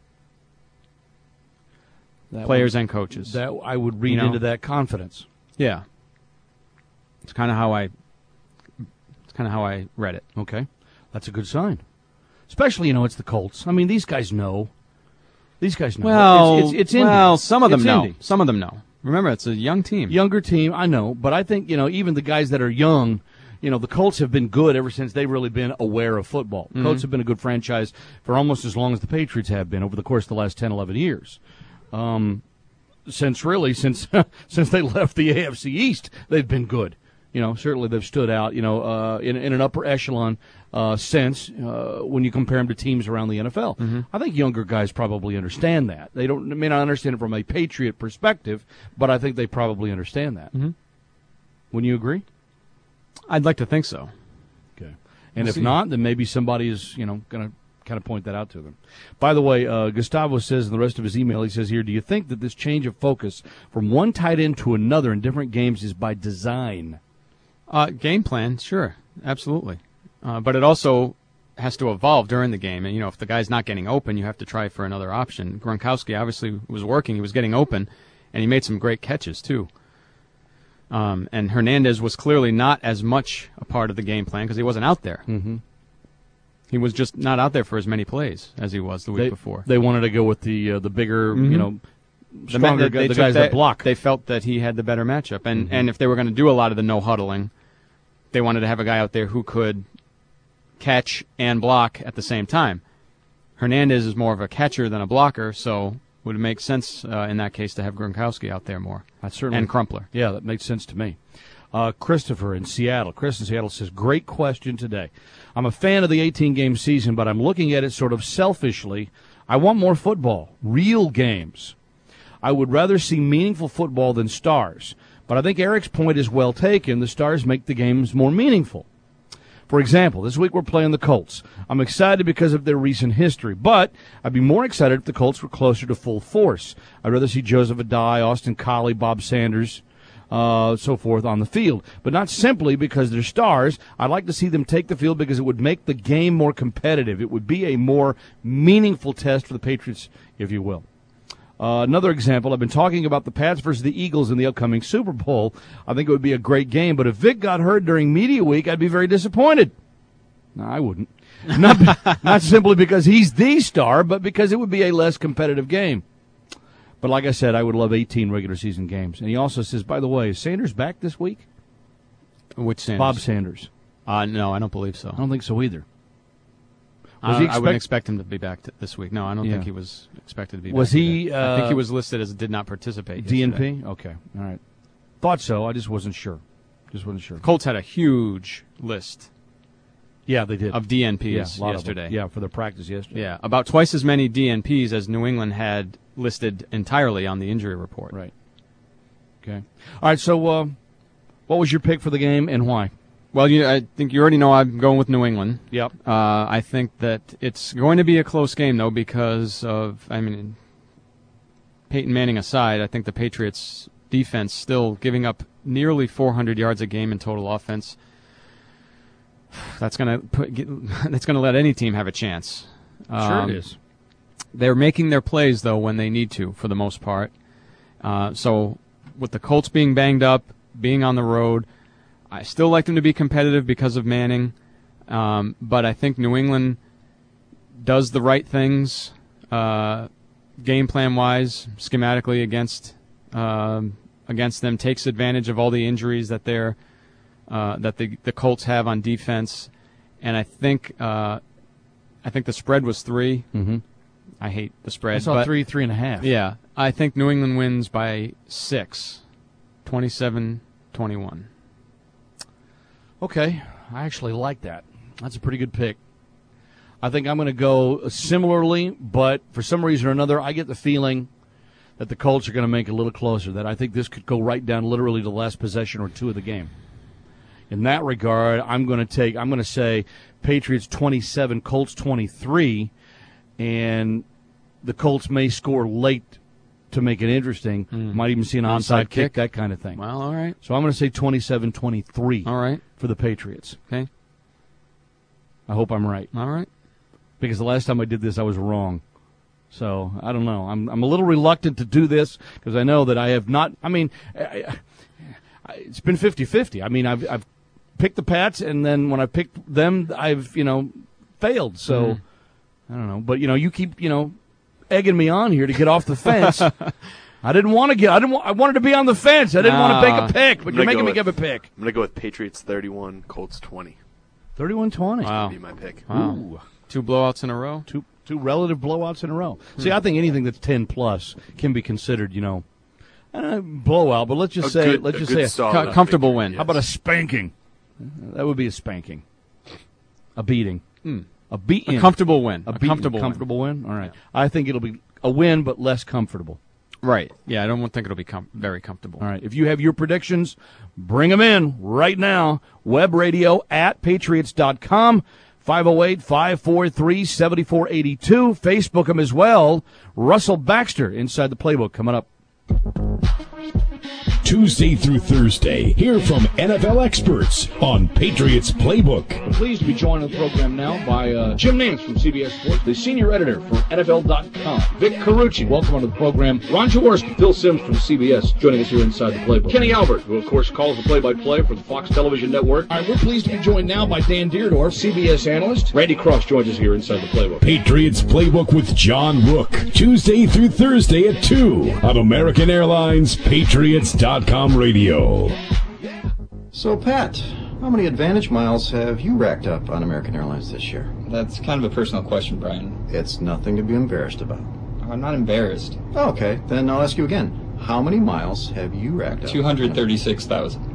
That Players would, and coaches. That I would read You know? into that confidence. Yeah. It's kind of how I it's kind of how I read it. Okay. That's a good sign. Especially, you know, it's the Colts. I mean, these guys know. These guys know. Well, it's, it's, it's Indy. well, some of them It's know. Indy. Some of them know. Remember, it's a young team. Younger team, I know, but I think, you know, even the guys that are young, you know, the Colts have been good ever since they've really been aware of football. Mm-hmm. Colts have been a good franchise for almost as long as the Patriots have been over the course of the last ten, eleven years. Um, since really, since since they left the A F C East, they've been good. You know, certainly they've stood out, you know, uh, in, in an upper echelon uh, sense uh, when you compare them to teams around the N F L. Mm-hmm. I think younger guys probably understand that. They don't may not understand it from a Patriot perspective, but I think they probably understand that. Mm-hmm. Wouldn't you agree? I'd like to think so. Okay. And We'll if see. not, then maybe somebody is, you know, going to kind of point that out to them. By the way, uh, Gustavo says in the rest of his email, he says here, do you think that this change of focus from one tight end to another in different games is by design? Uh, game plan, sure, absolutely. Uh, but it also has to evolve during the game. And, you know, if the guy's not getting open, you have to try for another option. Gronkowski obviously was working. He was getting open, and he made some great catches, too. Um, and Hernandez was clearly not as much a part of the game plan because he wasn't out there. Mm-hmm. He was just not out there for as many plays as he was the week they, before. They wanted to go with the uh, the bigger, mm-hmm. you know, the, stronger the, they the guys that, that block. They felt that he had the better matchup. And, mm-hmm. and if they were going to do a lot of the no-huddling, they wanted to have a guy out there who could catch and block at the same time. Hernandez is more of a catcher than a blocker, so would it make sense uh, in that case to have Gronkowski out there more? That's certainly, and Crumpler. Yeah, that makes sense to me. Uh, Christopher in Seattle. Chris in Seattle says, great question today. I'm a fan of the eighteen-game season, but I'm looking at it sort of selfishly. I want more football, real games. I would rather see meaningful football than stars. But I think Eric's point is well taken. The stars make the games more meaningful. For example, this week we're playing the Colts. I'm excited because of their recent history, but I'd be more excited if the Colts were closer to full force. I'd rather see Joseph Adai, Austin Collie, Bob Sanders, uh, so forth on the field, but not simply because they're stars. I'd like to see them take the field because it would make the game more competitive. It would be a more meaningful test for the Patriots, if you will. Uh, another example, I've been talking about the Pats versus the Eagles in the upcoming Super Bowl. I think it would be a great game, but if Vic got hurt during media week, I'd be very disappointed. No, I wouldn't. Not, not simply because he's the star, but because it would be a less competitive game. But like I said, I would love eighteen regular season games. And he also says, by the way, is Sanders back this week? Which Sanders? Bob Sanders. Uh, no, I don't believe so. I don't think so either. Was uh, he expect- I wouldn't expect him to be back t- this week. No, I don't yeah. think he was expected to be was back. Was he? Uh, I think he was listed as did not participate. D N P? Okay. All right. Thought so. I just wasn't sure. Just wasn't sure. Colts had a huge list. Yeah, they did. Of D N Ps yeah, yesterday. Yeah, for their practice yesterday. Yeah, about twice as many D N Ps as New England had listed entirely on the injury report. Right. Okay. All right, so uh, what was your pick for the game and why? Well, you, I think you already know I'm going with New England. Yep. Uh, I think that it's going to be a close game, though, because of, I mean, Peyton Manning aside, I think the Patriots' defense still giving up nearly four hundred yards a game in total offense. That's going to put. That's going to let any team have a chance. Sure, um, it is. They're making their plays though when they need to, for the most part. Uh, so, with the Colts being banged up, being on the road, I still like them to be competitive because of Manning. Um, but I think New England does the right things, uh, game plan wise, schematically against um, against them. Takes advantage of all the injuries that they're. Uh, that the the Colts have on defense, and I think uh, I think the spread was three. Mm-hmm. I hate the spread. I saw but, three, three and a half. Yeah, I think New England wins by six, twenty-seven twenty-one. Okay, I actually like that. That's a pretty good pick. I think I'm going to go similarly, but for some reason or another, I get the feeling that the Colts are going to make it a little closer, that I think this could go right down literally to the last possession or two of the game. In that regard, I'm going to take, I'm going to say Patriots twenty-seven, Colts twenty-three, and the Colts may score late to make it interesting. Mm. Might even see an onside, onside kick, kick, that kind of thing. Well, all right. So I'm going to say twenty-seven twenty-three all right. for the Patriots. Okay. I hope I'm right. All right. Because the last time I did this, I was wrong. So, I don't know. I'm I'm a little reluctant to do this because I know that I have not, I mean, I, I, it's been fifty-fifty. I mean, I've I've picked the Pats, and then when I picked them, I've, you know, failed. So, mm. I don't know. But, you know, you keep, you know, egging me on here to get off the fence. I didn't want to get, I didn't want, I wanted to be on the fence. I didn't uh, want to make a pick, but you're making me with, give a pick. I'm going to go with Patriots thirty-one, Colts twenty. thirty-one twenty. Wow. That's going to be my pick. Wow. Ooh. Two blowouts in a row? Two two relative blowouts in a row. Hmm. See, I think anything that's ten plus can be considered, you know, uh, blowout, but let's just a say, good, let's just say a co- comfortable victory, win. Yes. How about a spanking? That would be a spanking. A beating. Mm. A beating. A comfortable win. A, a beating, comfortable comfortable win. win. All right. Yeah. I think it'll be a win, but less comfortable. Right. Yeah, I don't think it'll be com- very comfortable. All right. If you have your predictions, bring them in right now. Web radio at patriots dot com. five oh eight, five four three, seven four eight two. Facebook him as well. Russell Baxter inside the playbook coming up. Tuesday through Thursday, hear from N F L experts on Patriots Playbook. I'm pleased to be joined on the program now by uh, Jim Nance from C B S Sports, the senior editor for N F L dot com. Vic Carucci, welcome onto the program. Ron Jaworski, Phil Simms from C B S, joining us here inside the Playbook. Kenny Albert, who of course calls the play-by-play for the Fox Television Network. All right, we're pleased to be joined now by Dan Deerdorf, C B S analyst. Randy Cross joins us here inside the Playbook. Patriots Playbook with John Rook, Tuesday through Thursday at two on American Airlines Patriots dot com radio. So, Pat, how many Advantage miles have you racked up on American Airlines this year? That's kind of a personal question, Brian. It's nothing to be embarrassed about. I'm not embarrassed. Okay, then I'll ask you again. How many miles have you racked up? two hundred thirty-six thousand.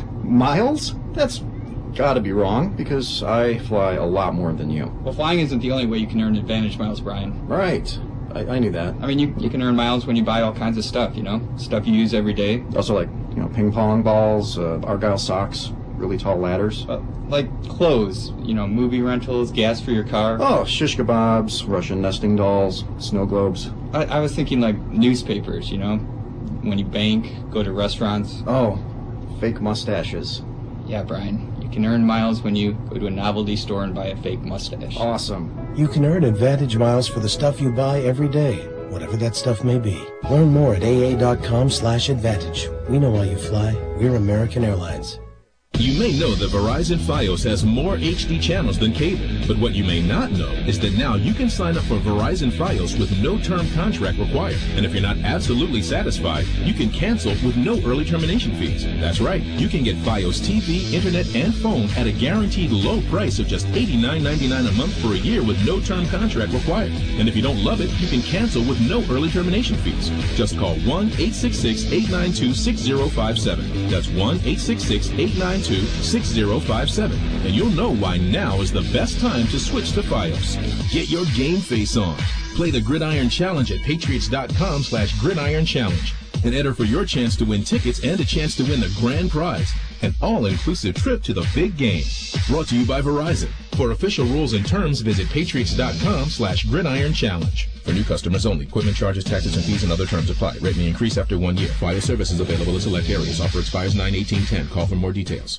Miles? That's gotta be wrong, because I fly a lot more than you. Well, flying isn't the only way you can earn Advantage miles, Brian. Right. I, I knew that. I mean, you, you can earn miles when you buy all kinds of stuff, you know? Stuff you use every day. Also, like, you know, ping pong balls, uh, Argyle socks, really tall ladders. Uh, like clothes, you know, movie rentals, gas for your car. Oh, shish kebabs, Russian nesting dolls, snow globes. I, I was thinking like newspapers, you know? When you bank, go to restaurants. Oh, fake mustaches. Yeah, Brian. You can earn miles when you go to a novelty store and buy a fake mustache. Awesome. You can earn Advantage miles for the stuff you buy every day, whatever that stuff may be. Learn more at A A dot com slash advantage. We know why you fly. We're American Airlines. You may know that Verizon Fios has more H D channels than cable, but what you may not know is that now you can sign up for Verizon Fios with no term contract required. And if you're not absolutely satisfied, you can cancel with no early termination fees. That's right, you can get Fios T V, internet, and phone at a guaranteed low price of just eighty-nine ninety-nine a month for a year with no term contract required. And if you don't love it, you can cancel with no early termination fees. Just call one eight six six, eight nine two, six zero five seven. That's one eight six six, eight nine two, six zero five seven, and you'll know why now is the best time to switch to Fios. Get your game face on. Play the Gridiron Challenge at patriots dot com slash gridiron challenge and enter for your chance to win tickets and a chance to win the grand prize, an all-inclusive trip to the big game. Brought to you by Verizon. For official rules and terms, visit patriots dot com slash gridiron challenge. For new customers only. Equipment charges, taxes, and fees and other terms apply. Rate may increase after one year. Fios service is available in select areas. Offer expires nine eighteen ten. Call for more details.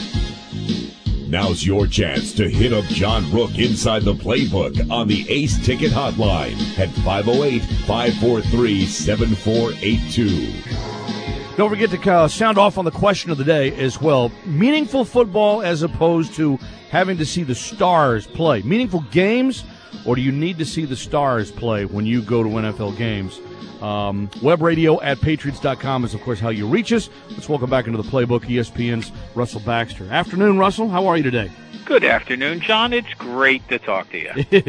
Now's your chance to hit up John Rook inside the playbook on the Ace Ticket Hotline at five oh eight, five four three, seven four eight two. Don't forget to uh, sound off on the question of the day as well. Meaningful football as opposed to having to see the stars play. Meaningful games, or do you need to see the stars play when you go to N F L games? Um, web radio at patriots dot com is, of course, how you reach us. Let's welcome back into the playbook E S P N's Russell Baxter. Afternoon, Russell. How are you today? Good afternoon, John. It's great to talk to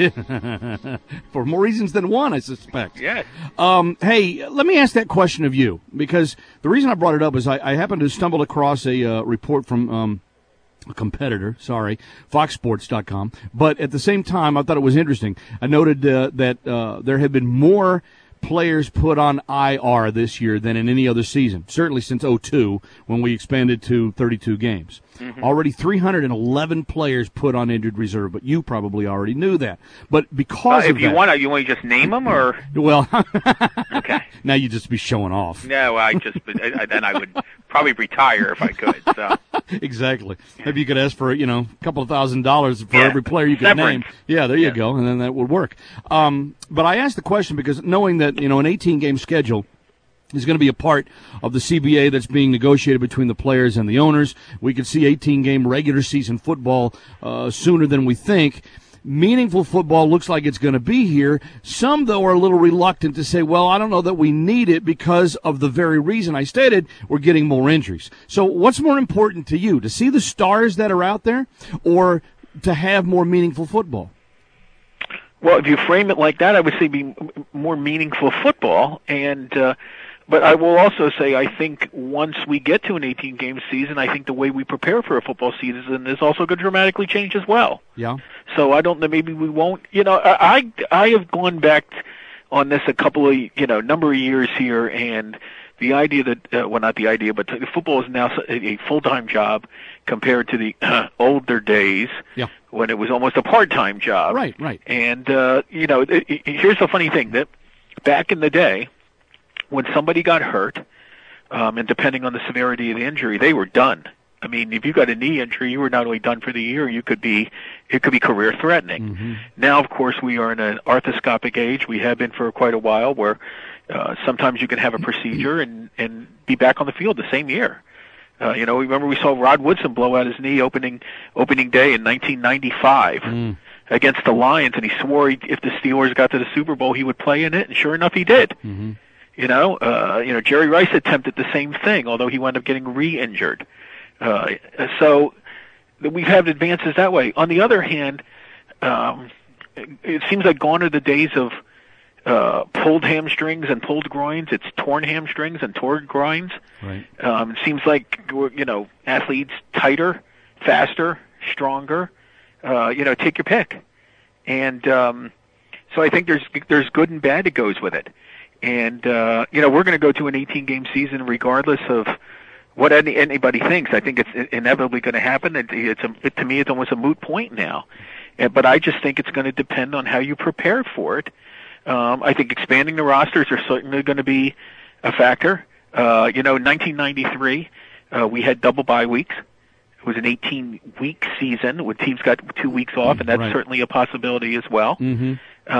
you. For more reasons than one, I suspect. Yes. Um, hey, let me ask that question of you, because the reason I brought it up is I, I happened to stumble across a uh, report from um, a competitor, sorry, fox sports dot com. But at the same time, I thought it was interesting. I noted uh, that uh, there had been more players put on I R this year than in any other season, certainly since oh two when we expanded to thirty-two games. Mm-hmm. Already three hundred eleven players put on injured reserve, but you probably already knew that. But because uh, of if you that, want to, you want to just name them, or well, okay. Now you just be showing off. No, I just I, then I would probably retire if I could. So exactly. Maybe you could ask for you know a couple of thousand dollars for yeah. every player you could Severance. name. Yeah, there you yeah. go, and then that would work. Um, but I asked the question because knowing that you know an eighteen game schedule is going to be a part of the C B A that's being negotiated between the players and the owners. We could see eighteen game regular season football uh, sooner than we think. Meaningful football looks like it's going to be here. Some, though, are a little reluctant to say, well, I don't know that we need it because of the very reason I stated, we're getting more injuries. So what's more important to you, to see the stars that are out there or to have more meaningful football? Well, if you frame it like that, I would say be more meaningful football. And uh, but I will also say I think once we get to an eighteen game season, I think the way we prepare for a football season is also going to dramatically change as well. Yeah. So I don't know, maybe we won't. You know, I I have gone back on this a couple of, you know, number of years here, and the idea that, uh, well, not the idea, but football is now a, a full-time job compared to the uh, older days yeah. when it was almost a part-time job. Right, right. And, uh, you know, it, it, here's the funny thing, that back in the day, when somebody got hurt, um, and depending on the severity of the injury, they were done. I mean, if you got a knee injury, you were not only done for the year, you could be, it could be career-threatening. Mm-hmm. Now, of course, we are in an arthroscopic age. We have been for quite a while, where uh, sometimes you can have a procedure and, and be back on the field the same year. Uh, you know, remember we saw Rod Woodson blow out his knee opening opening day in nineteen ninety-five mm. against the Lions, and he swore he, if the Steelers got to the Super Bowl, he would play in it, and sure enough, he did. Mm-hmm. You know, uh, you know, Jerry Rice attempted the same thing, although he wound up getting re-injured. Uh, so we've had advances that way. On the other hand, um, it, it seems like gone are the days of uh, pulled hamstrings and pulled groins. It's torn hamstrings and torn groins. Right. Um, it seems like, you know, athletes tighter, faster, stronger. Uh, you know, take your pick. And um, so I think there's there's good and bad that goes with it. And, uh, you know, we're going to go to an eighteen-game season regardless of what any, anybody thinks. I think it's inevitably going to happen. It, it's a, it, to me, it's almost a moot point now. And, but I just think it's going to depend on how you prepare for it. Um, I think expanding the rosters are certainly going to be a factor. Uh, you know, in nineteen ninety-three, uh, we had double bye weeks. It was an eighteen-week season when teams got two weeks off, and that's right. certainly a possibility as well. Mm-hmm.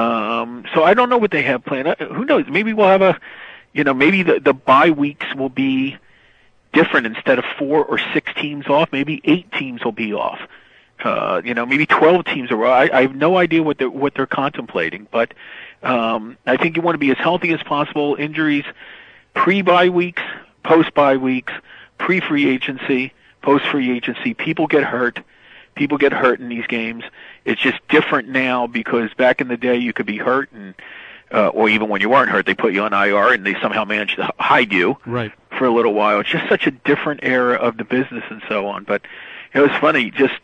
Um, so I don't know what they have planned. Uh, who knows? Maybe we'll have a, you know, maybe the, the bye weeks will be different. Instead of four or six teams off, maybe eight teams will be off. Uh, you know, maybe twelve teams are. I, I have no idea what they're what they're contemplating, but um, I think you want to be as healthy as possible. Injuries, pre-bye weeks, post-bye weeks, pre-free agency, post-free agency. People get hurt. People get hurt in these games. It's just different now because back in the day you could be hurt, and uh, or even when you weren't hurt, they put you on I R and they somehow managed to hide you right. for a little while. It's just such a different era of the business and so on. But it was funny, just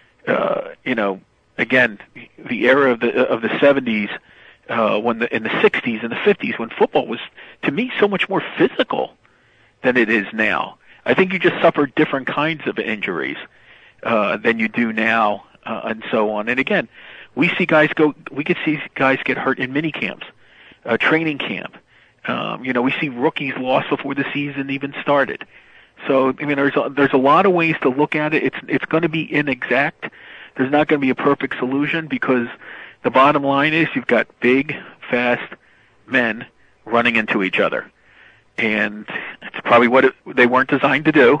uh, you know, again, the era of the of the seventies, uh, when the in the sixties and the fifties, when football was to me so much more physical than it is now. I think you just suffered different kinds of injuries uh, than you do now. Uh, and so on. And again, we see guys go. We could see guys get hurt in mini camps, uh, training camp. Um, you know, we see rookies lost before the season even started. So I mean, there's a, there's a lot of ways to look at it. It's it's going to be inexact. There's not going to be a perfect solution because the bottom line is you've got big, fast men running into each other, and it's probably what it, they weren't designed to do.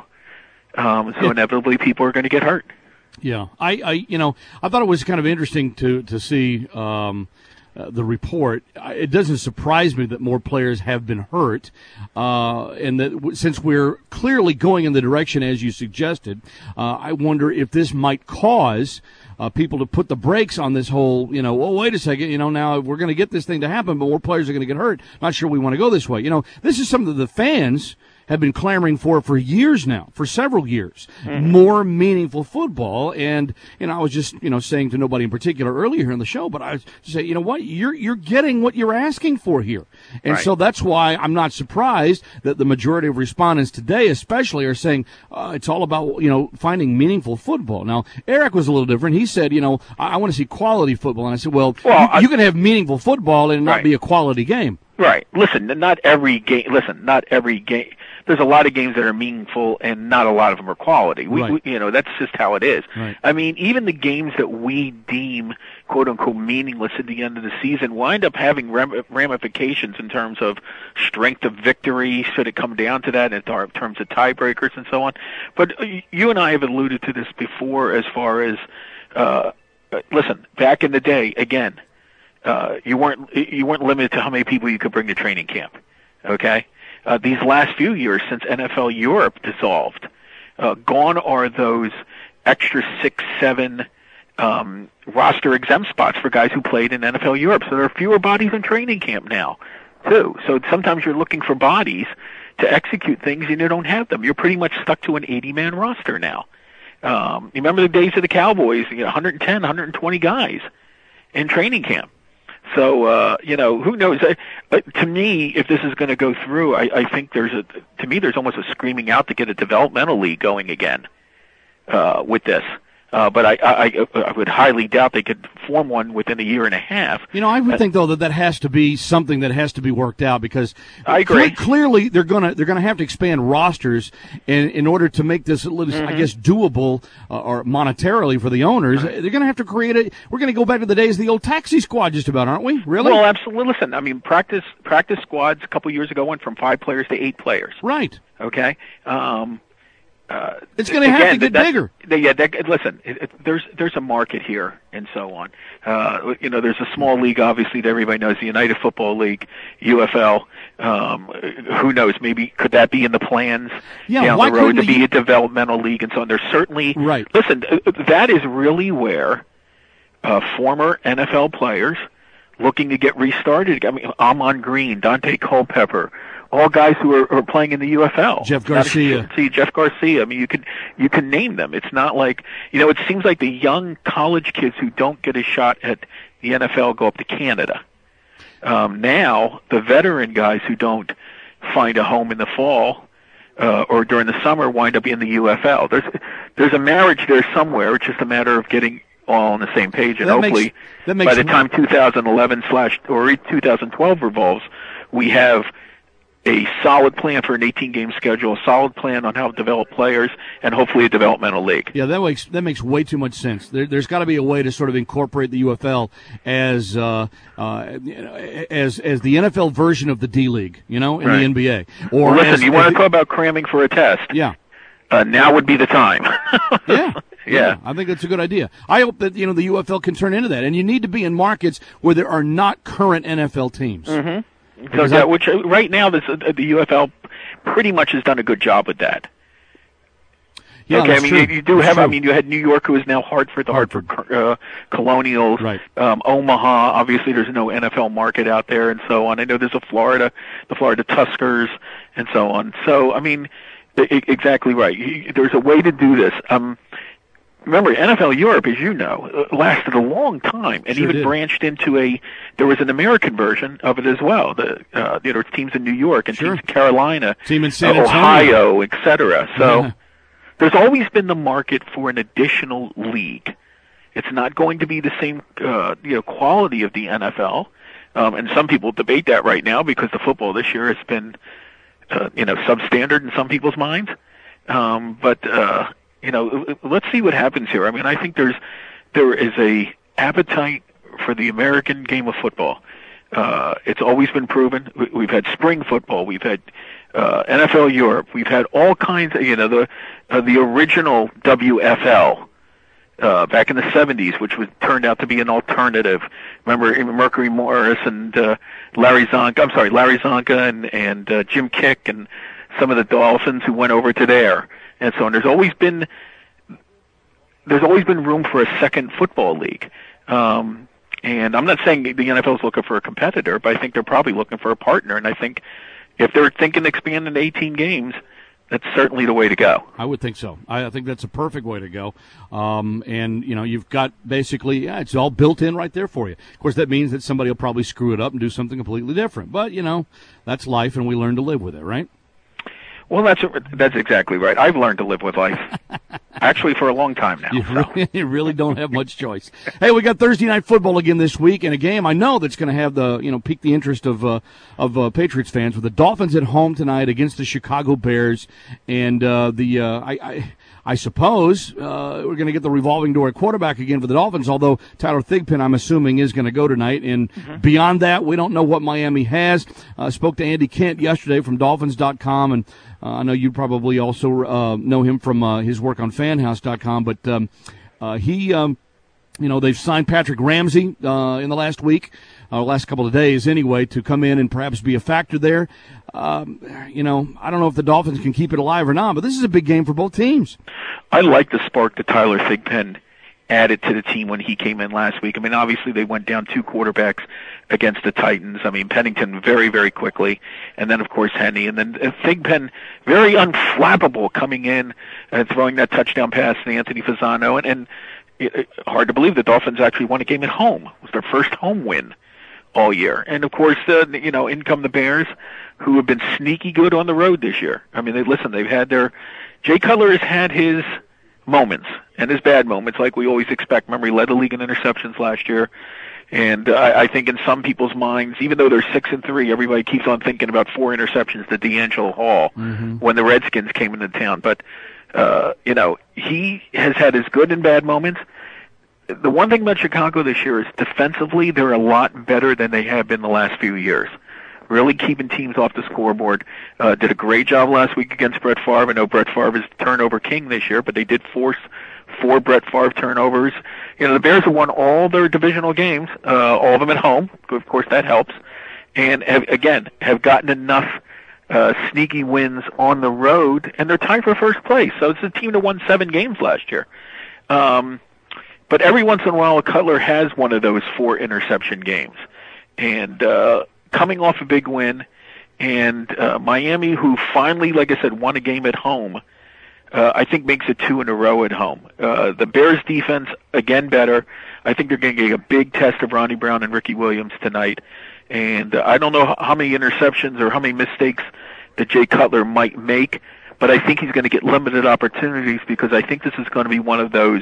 Um, so inevitably, people are going to get hurt. Yeah, I, I, you know, I thought it was kind of interesting to to see um, uh, the report. It doesn't surprise me that more players have been hurt, uh, and that w- since we're clearly going in the direction as you suggested, uh, I wonder if this might cause uh, people to put the brakes on this whole. You know, well, wait a second. You know, now we're going to get this thing to happen, but more players are going to get hurt. Not sure we want to go this way. You know, this is something that the fans have been clamoring for for years now, for several years, mm-hmm. more meaningful football. And, you know, I was just, you know, saying to nobody in particular earlier here in the show, but I was just saying, you know what, you're, you're getting what you're asking for here. And right. so that's why I'm not surprised that the majority of respondents today especially are saying uh, it's all about, you know, finding meaningful football. Now, Eric was a little different. He said, you know, I, I want to see quality football. And I said, well, well you, I, you can have meaningful football and right. not be a quality game. Right. Listen, not every game, listen, not every game. There's a lot of games that are meaningful, and not a lot of them are quality. We, right. we you know, that's just how it is. Right. I mean, even the games that we deem "quote unquote" meaningless at the end of the season wind up having ramifications in terms of strength of victory. Should it come down to that, in terms of tiebreakers and so on? But you and I have alluded to this before, as far as uh, listen, back in the day, again, uh, you weren't you weren't limited to how many people you could bring to training camp. Okay. Uh, these last few years, since N F L Europe dissolved, uh, gone are those extra six, seven um, roster exempt spots for guys who played in N F L Europe. So there are fewer bodies in training camp now, too. So sometimes you're looking for bodies to execute things, and you don't have them. You're pretty much stuck to an eighty-man roster now. Um, you remember the days of the Cowboys, you know, one hundred ten, one hundred twenty guys in training camp. So, uh, you know, who knows? I, uh, to me, if this is going to go through, I, I think there's a, to me, there's almost a screaming out to get a developmental league going again uh, with this. Uh, but I, I, I would highly doubt they could form one within a year and a half. You know, I would think though that that has to be something that has to be worked out because I agree. Cle- clearly they're gonna they're gonna have to expand rosters in in order to make this, mm-hmm. I guess, doable uh, or monetarily for the owners. Right. They're gonna have to create a. We're gonna go back to the days of the old taxi squad, just about, aren't we? Really? Well, absolutely. Listen, I mean, practice practice squads a couple years ago went from five players to eight players. Right. Okay. Um, Uh, it's going to have to get that, bigger. That, yeah, that, listen, it, it, there's there's a market here, and so on. Uh, you know, there's a small league, obviously, that everybody knows, the United Football League, U F L. Um, who knows? Maybe could that be in the plans yeah, down why the road to you... be a developmental league and so on? There's certainly right. Listen, that is really where uh, former N F L players looking to get restarted. I mean, Amon Green, Dante Culpepper. All guys who are, are playing in the U F L. Jeff Garcia. See, Jeff Garcia. I mean, you can you can name them. It's not like, you know, it seems like the young college kids who don't get a shot at the N F L go up to Canada. Um, now, the veteran guys who don't find a home in the fall uh, or during the summer wind up in the U F L. There's there's a marriage there somewhere. It's just a matter of getting all on the same page, and that hopefully, makes, that makes by the time two thousand eleven slash or two thousand twelve revolves, we have a solid plan for an eighteen-game schedule, a solid plan on how to develop players, and hopefully a developmental league. Yeah, that makes that makes way too much sense. There, there's got to be a way to sort of incorporate the U F L as uh, uh, as as the N F L version of the D League, you know, in right. the N B A. Or well, listen, as, you want to talk about cramming for a test? Yeah. Uh, now would be the time. yeah. Yeah. yeah, I think that's a good idea. I hope that, you know, the U F L can turn into that, and you need to be in markets where there are not current N F L teams. Mm-hmm. So that, which right now, this, uh, the U F L pretty much has done a good job with that. Yeah, okay, I mean, true. you, you do that's have. True. I mean, you had New York, who is now Hartford, the Hartford, Hartford uh, Colonials, right? Um, Omaha. Obviously, there's no N F L market out there, and so on. I know there's a Florida, the Florida Tuskers, and so on. So, I mean, it, exactly right. There's a way to do this. Um, Remember, N F L Europe, as you know, lasted a long time, and sure even did. branched into a. There was an American version of it as well. The uh, you know teams in New York and sure. teams in Carolina, team in San uh, Antonio. Ohio, et cetera. So yeah. there's always been the market for an additional league. It's not going to be the same uh, you know quality of the N F L, um, and some people debate that right now because the football this year has been uh, you know substandard in some people's minds, um, but. Uh, You know, let's see what happens here. I mean, I think there's there is a appetite for the American game of football. Uh, it's always been proven. We've had spring football. We've had uh, N F L Europe. We've had all kinds of, you know, the uh, the original W F L uh, back in the seventies, which was turned out to be an alternative. Remember Mercury Morris and uh, Larry Zonka. I'm sorry, Larry Zonka and and uh, Jim Kick and some of the Dolphins who went over to there. And so on. There's always been there's always been room for a second football league. Um, and I'm not saying the N F L is looking for a competitor, but I think they're probably looking for a partner. And I think if they're thinking expanding to eighteen games, that's certainly the way to go. I would think so. I think that's a perfect way to go. Um, and, you know, you've got basically, yeah, it's all built in right there for you. Of course, that means that somebody will probably screw it up and do something completely different. But, you know, that's life, and we learn to live with it, right? Well, that's that's exactly right. I've learned to live with life, actually, for a long time now. You so. really, you really don't have much choice. Hey, we got Thursday night football again this week, and a game I know that's going to have the you know pique the interest of uh, of uh, Patriots fans with the Dolphins at home tonight against the Chicago Bears, and uh, the uh, I. I I suppose uh, we're going to get the revolving door at quarterback again for the Dolphins, although Tyler Thigpen, I'm assuming, is going to go tonight. And mm-hmm. beyond that, we don't know what Miami has. Uh, spoke to Andy Kent yesterday from Dolphins dot com, and uh, I know you probably also uh, know him from uh, his work on fan house dot com, but um, uh, he, um, you know, they've signed Patrick Ramsey uh, in the last week, uh, last couple of days anyway, to come in and perhaps be a factor there. Um, you know, I don't know if the Dolphins can keep it alive or not, but this is a big game for both teams. I like the spark that Tyler Thigpen added to the team when he came in last week. I mean, obviously they went down two quarterbacks against the Titans. I mean, Pennington very, very quickly, and then, of course, Henne. And then uh, Thigpen, very unflappable coming in and throwing that touchdown pass to Anthony Fasano. And, and it, it, hard to believe the Dolphins actually won a game at home. It was their first home win all year. And of course, uh, you know, in come the Bears, who have been sneaky good on the road this year. I mean, they listen. They've had their Jay Cutler has had his moments and his bad moments, like we always expect. Remember, he led the league in interceptions last year. And uh, I think in some people's minds, even though they're six and three, everybody keeps on thinking about four interceptions to D'Angelo Hall Mm-hmm. when the Redskins came into town. But uh, you know, he has had his good and bad moments. The one thing about Chicago this year is defensively, they're a lot better than they have been the last few years. Really keeping teams off the scoreboard. Uh, did a great job last week against Brett Favre. I know Brett Favre is turnover king this year, but they did force four Brett Favre turnovers. You know, the Bears have won all their divisional games, uh, all of them at home. Of course, that helps. And have, again, have gotten enough uh, sneaky wins on the road, and they're tied for first place. So it's a team that won seven games last year. Um, but every once in a while, Cutler has one of those four interception games. And uh, coming off a big win, and uh, Miami, who finally, like I said, won a game at home, Uh, I think makes it two in a row at home. Uh, the Bears defense, again, better. I think they're going to get a big test of Ronnie Brown and Ricky Williams tonight. And uh, I don't know how many interceptions or how many mistakes that Jay Cutler might make, but I think he's going to get limited opportunities because I think this is going to be one of those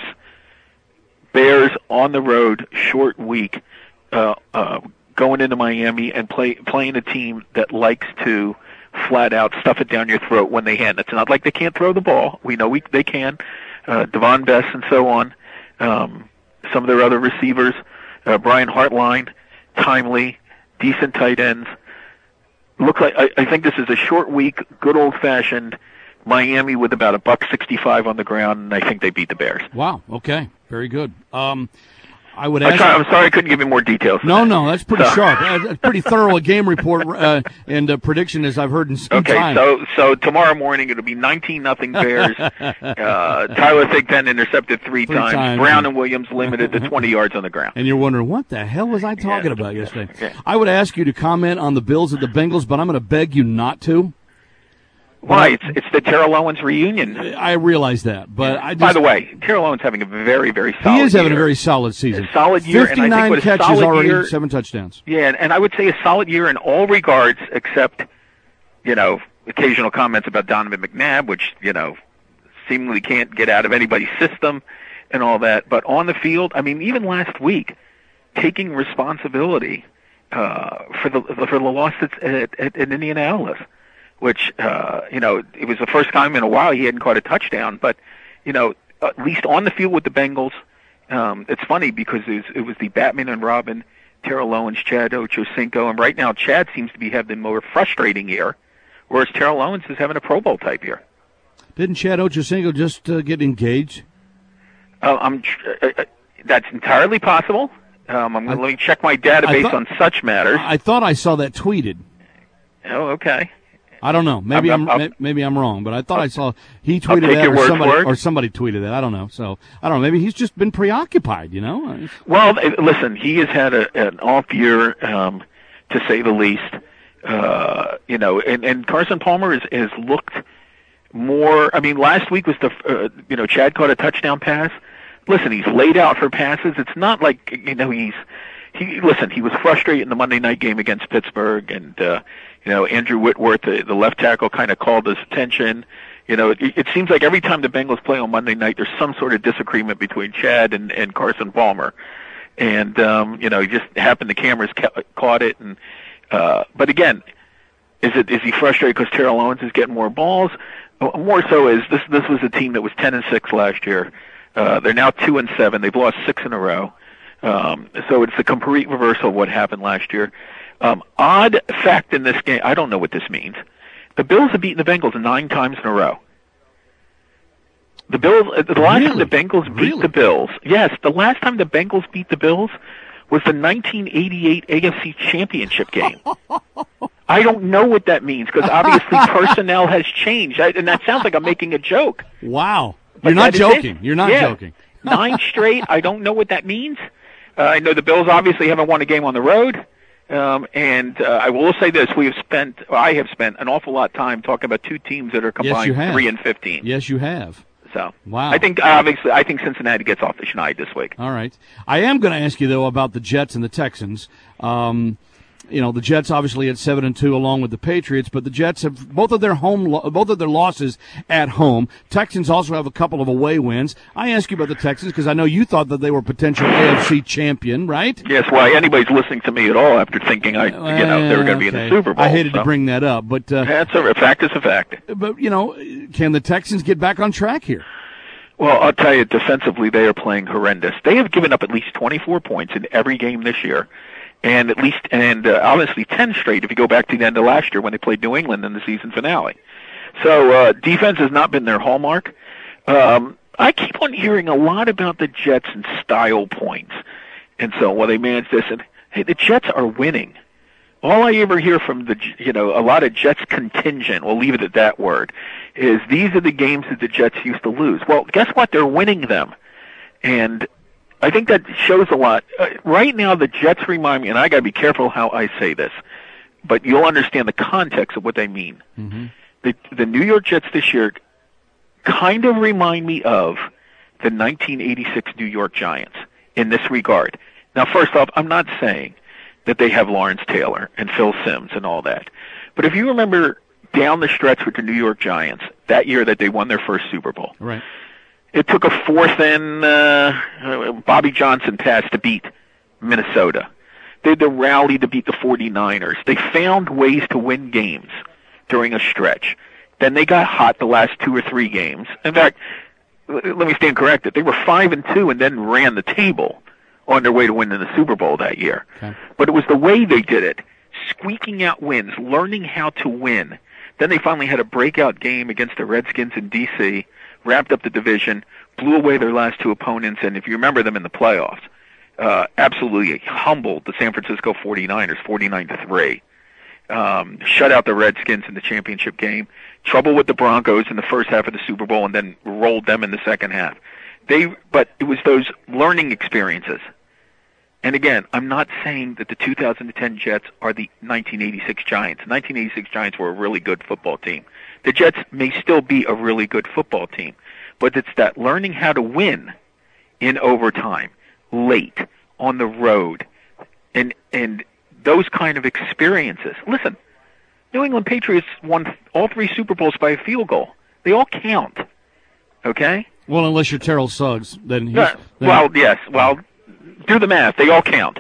Bears on the road, short week, uh, uh, going into Miami and play playing a team that likes to flat out stuff it down your throat when they can. It's not like they can't throw the ball. We know we they can. Uh, Devon Bess and so on. Um, some of their other receivers, uh, Brian Hartline, timely, decent tight ends. Look like I, I think this is a short week, good old fashioned Miami with about a buck sixty-five on the ground, and I think they beat the Bears. Wow. Okay. Very good. Um, I would I ask. try, I'm sorry I couldn't give you more details. No, no, that's pretty So- sharp. Uh, That's pretty thorough a game report uh, and uh, prediction as I've heard in some Okay, time. so so tomorrow morning it'll be nineteen nothing Bears. uh, Tyler Thigpen intercepted three, Three times. times. Brown and Williams limited to twenty yards on the ground. And you're wondering, what the hell was I talking about yesterday? Okay. I would ask you to comment on the Bills at the Bengals, but I'm going to beg you not to. Why? It's it's the Terrell Owens reunion. I realize that, but I just, By the way, Terrell Owens having a very very solid. he is having year. a very solid season. A solid year, and I think fifty-nine with a catches solid already, year- seven touchdowns. Yeah, and, and I would say a solid year in all regards, except you know occasional comments about Donovan McNabb, which you know seemingly can't get out of anybody's system, and all that. But on the field, I mean, even last week, taking responsibility uh, for the for the loss at, at, at Indianapolis. Which, uh, you know, it was the first time in a while he hadn't caught a touchdown. But, you know, at least on the field with the Bengals, um, it's funny because it was, it was the Batman and Robin, Terrell Owens, Chad Ochocinco, and right now Chad seems to be having the more frustrating year, whereas Terrell Owens is having a Pro Bowl type year. Didn't Chad Ochocinco just uh, get engaged? Uh, I'm, tr- uh, uh, that's entirely possible. Um, I'm going to let me check my database thought- on such matters. I thought I saw that tweeted. Oh, okay. I don't know. Maybe I'm, I'm- I'm- maybe I'm wrong, but I thought I saw he I'll tweeted take that your or word somebody for it. or somebody tweeted that. I don't know. So I don't know. Maybe he's just been preoccupied. You know. Well, eh, listen, he has had a, an off year, um, to say the least. Uh, you know, and, and Carson Palmer has, has looked more. I mean, last week was the, uh, you know, Chad caught a touchdown pass. Listen, he's laid out for passes. It's not like, you know, he's, he, listen, he was frustrated in the Monday night game against Pittsburgh, and, uh, you know, Andrew Whitworth, the, the left tackle, kind of called his attention. You know, it, it seems like every time the Bengals play on Monday night, there's some sort of disagreement between Chad and, and Carson Palmer. And, um, you know, he just happened, the cameras ca- caught it. And, uh, but again, is it, is he frustrated because Terrell Owens is getting more balls? Uh, More so is this, this was a team that was ten and six last year. Uh, they're now two and seven. They've lost six in a row. Um, so it's the complete reversal of what happened last year. Um, odd fact in this game, I don't know what this means. The Bills have beaten the Bengals nine times in a row. The Bills, the last Really? time the Bengals beat Really? the Bills, yes, the last time the Bengals beat the Bills was the nineteen eighty-eight A F C Championship game. I don't know what that means because obviously personnel has changed, I, and that sounds like I'm making a joke. Wow. But You're not that is it. joking. You're not Yeah. joking. Nine straight. I don't know what that means. Uh, I know the Bills obviously haven't won a game on the road. Um, and uh, I will say this: we have spent, well, I have spent an awful lot of time talking about two teams that are Yes, you combined have. three and fifteen. Yes, you have. So wow. I think obviously I think Cincinnati gets off the schneid this week. All right. I am going to ask you though about the Jets and the Texans. Um, you know, the Jets obviously at seven and two along with the Patriots, but the Jets have both of their home lo- both of their losses at home. Texans also have a couple of away wins. I ask you about the Texans because I know you thought that they were potential A F C champion, right? Yes. Why anybody's listening to me at all after thinking I, you know, they were going to be okay. in the Super Bowl? I hated so. to bring that up, but uh, that's a, a fact. Is a fact. But you know, can the Texans get back on track here? Well, I'll tell you, defensively they are playing horrendous. They have given up at least twenty-four points in every game this year. And at least, and uh, honestly, ten straight if you go back to the end of last year when they played New England in the season finale. So uh, defense has not been their hallmark. Um, I keep on hearing a lot about the Jets and style points. And so, well, they manage this, and hey, the Jets are winning. All I ever hear from the, you know, a lot of Jets contingent, we'll leave it at that word, is these are the games that the Jets used to lose. Well, guess what? They're winning them. And I think that shows a lot. Uh, right now, the Jets remind me, and I got to be careful how I say this, but you'll understand the context of what they mean. Mm-hmm. The, the New York Jets this year kind of remind me of the nineteen eighty-six New York Giants in this regard. Now, first off, I'm not saying that they have Lawrence Taylor and Phil Simms and all that, but if you remember down the stretch with the New York Giants that year that they won their first Super Bowl, right? It took a fourth and uh, Bobby Johnson pass to beat Minnesota. They had the rally to beat the forty-niners. They found ways to win games during a stretch. Then they got hot the last two or three games. In fact, let me stand corrected. They were five and two and then ran the table on their way to winning the Super Bowl that year. Okay. But it was the way they did it, squeaking out wins, learning how to win. Then they finally had a breakout game against the Redskins in D C, wrapped up the division, blew away their last two opponents, and if you remember them in the playoffs, uh, absolutely humbled the San Francisco forty-niners, forty-nine to three. Um, shut out the Redskins in the championship game, trouble with the Broncos in the first half of the Super Bowl, and then rolled them in the second half. They, but it was those learning experiences. And again, I'm not saying that the two thousand ten Jets are the nineteen eighty-six Giants. The nineteen eighty-six Giants were a really good football team. The Jets may still be a really good football team, but it's that learning how to win in overtime, late, on the road, and and those kind of experiences. Listen, New England Patriots won all three Super Bowls by a field goal. They all count, okay? Well, unless you're Terrell Suggs, then he's... Uh, then well, yes, well, do the math. They all count.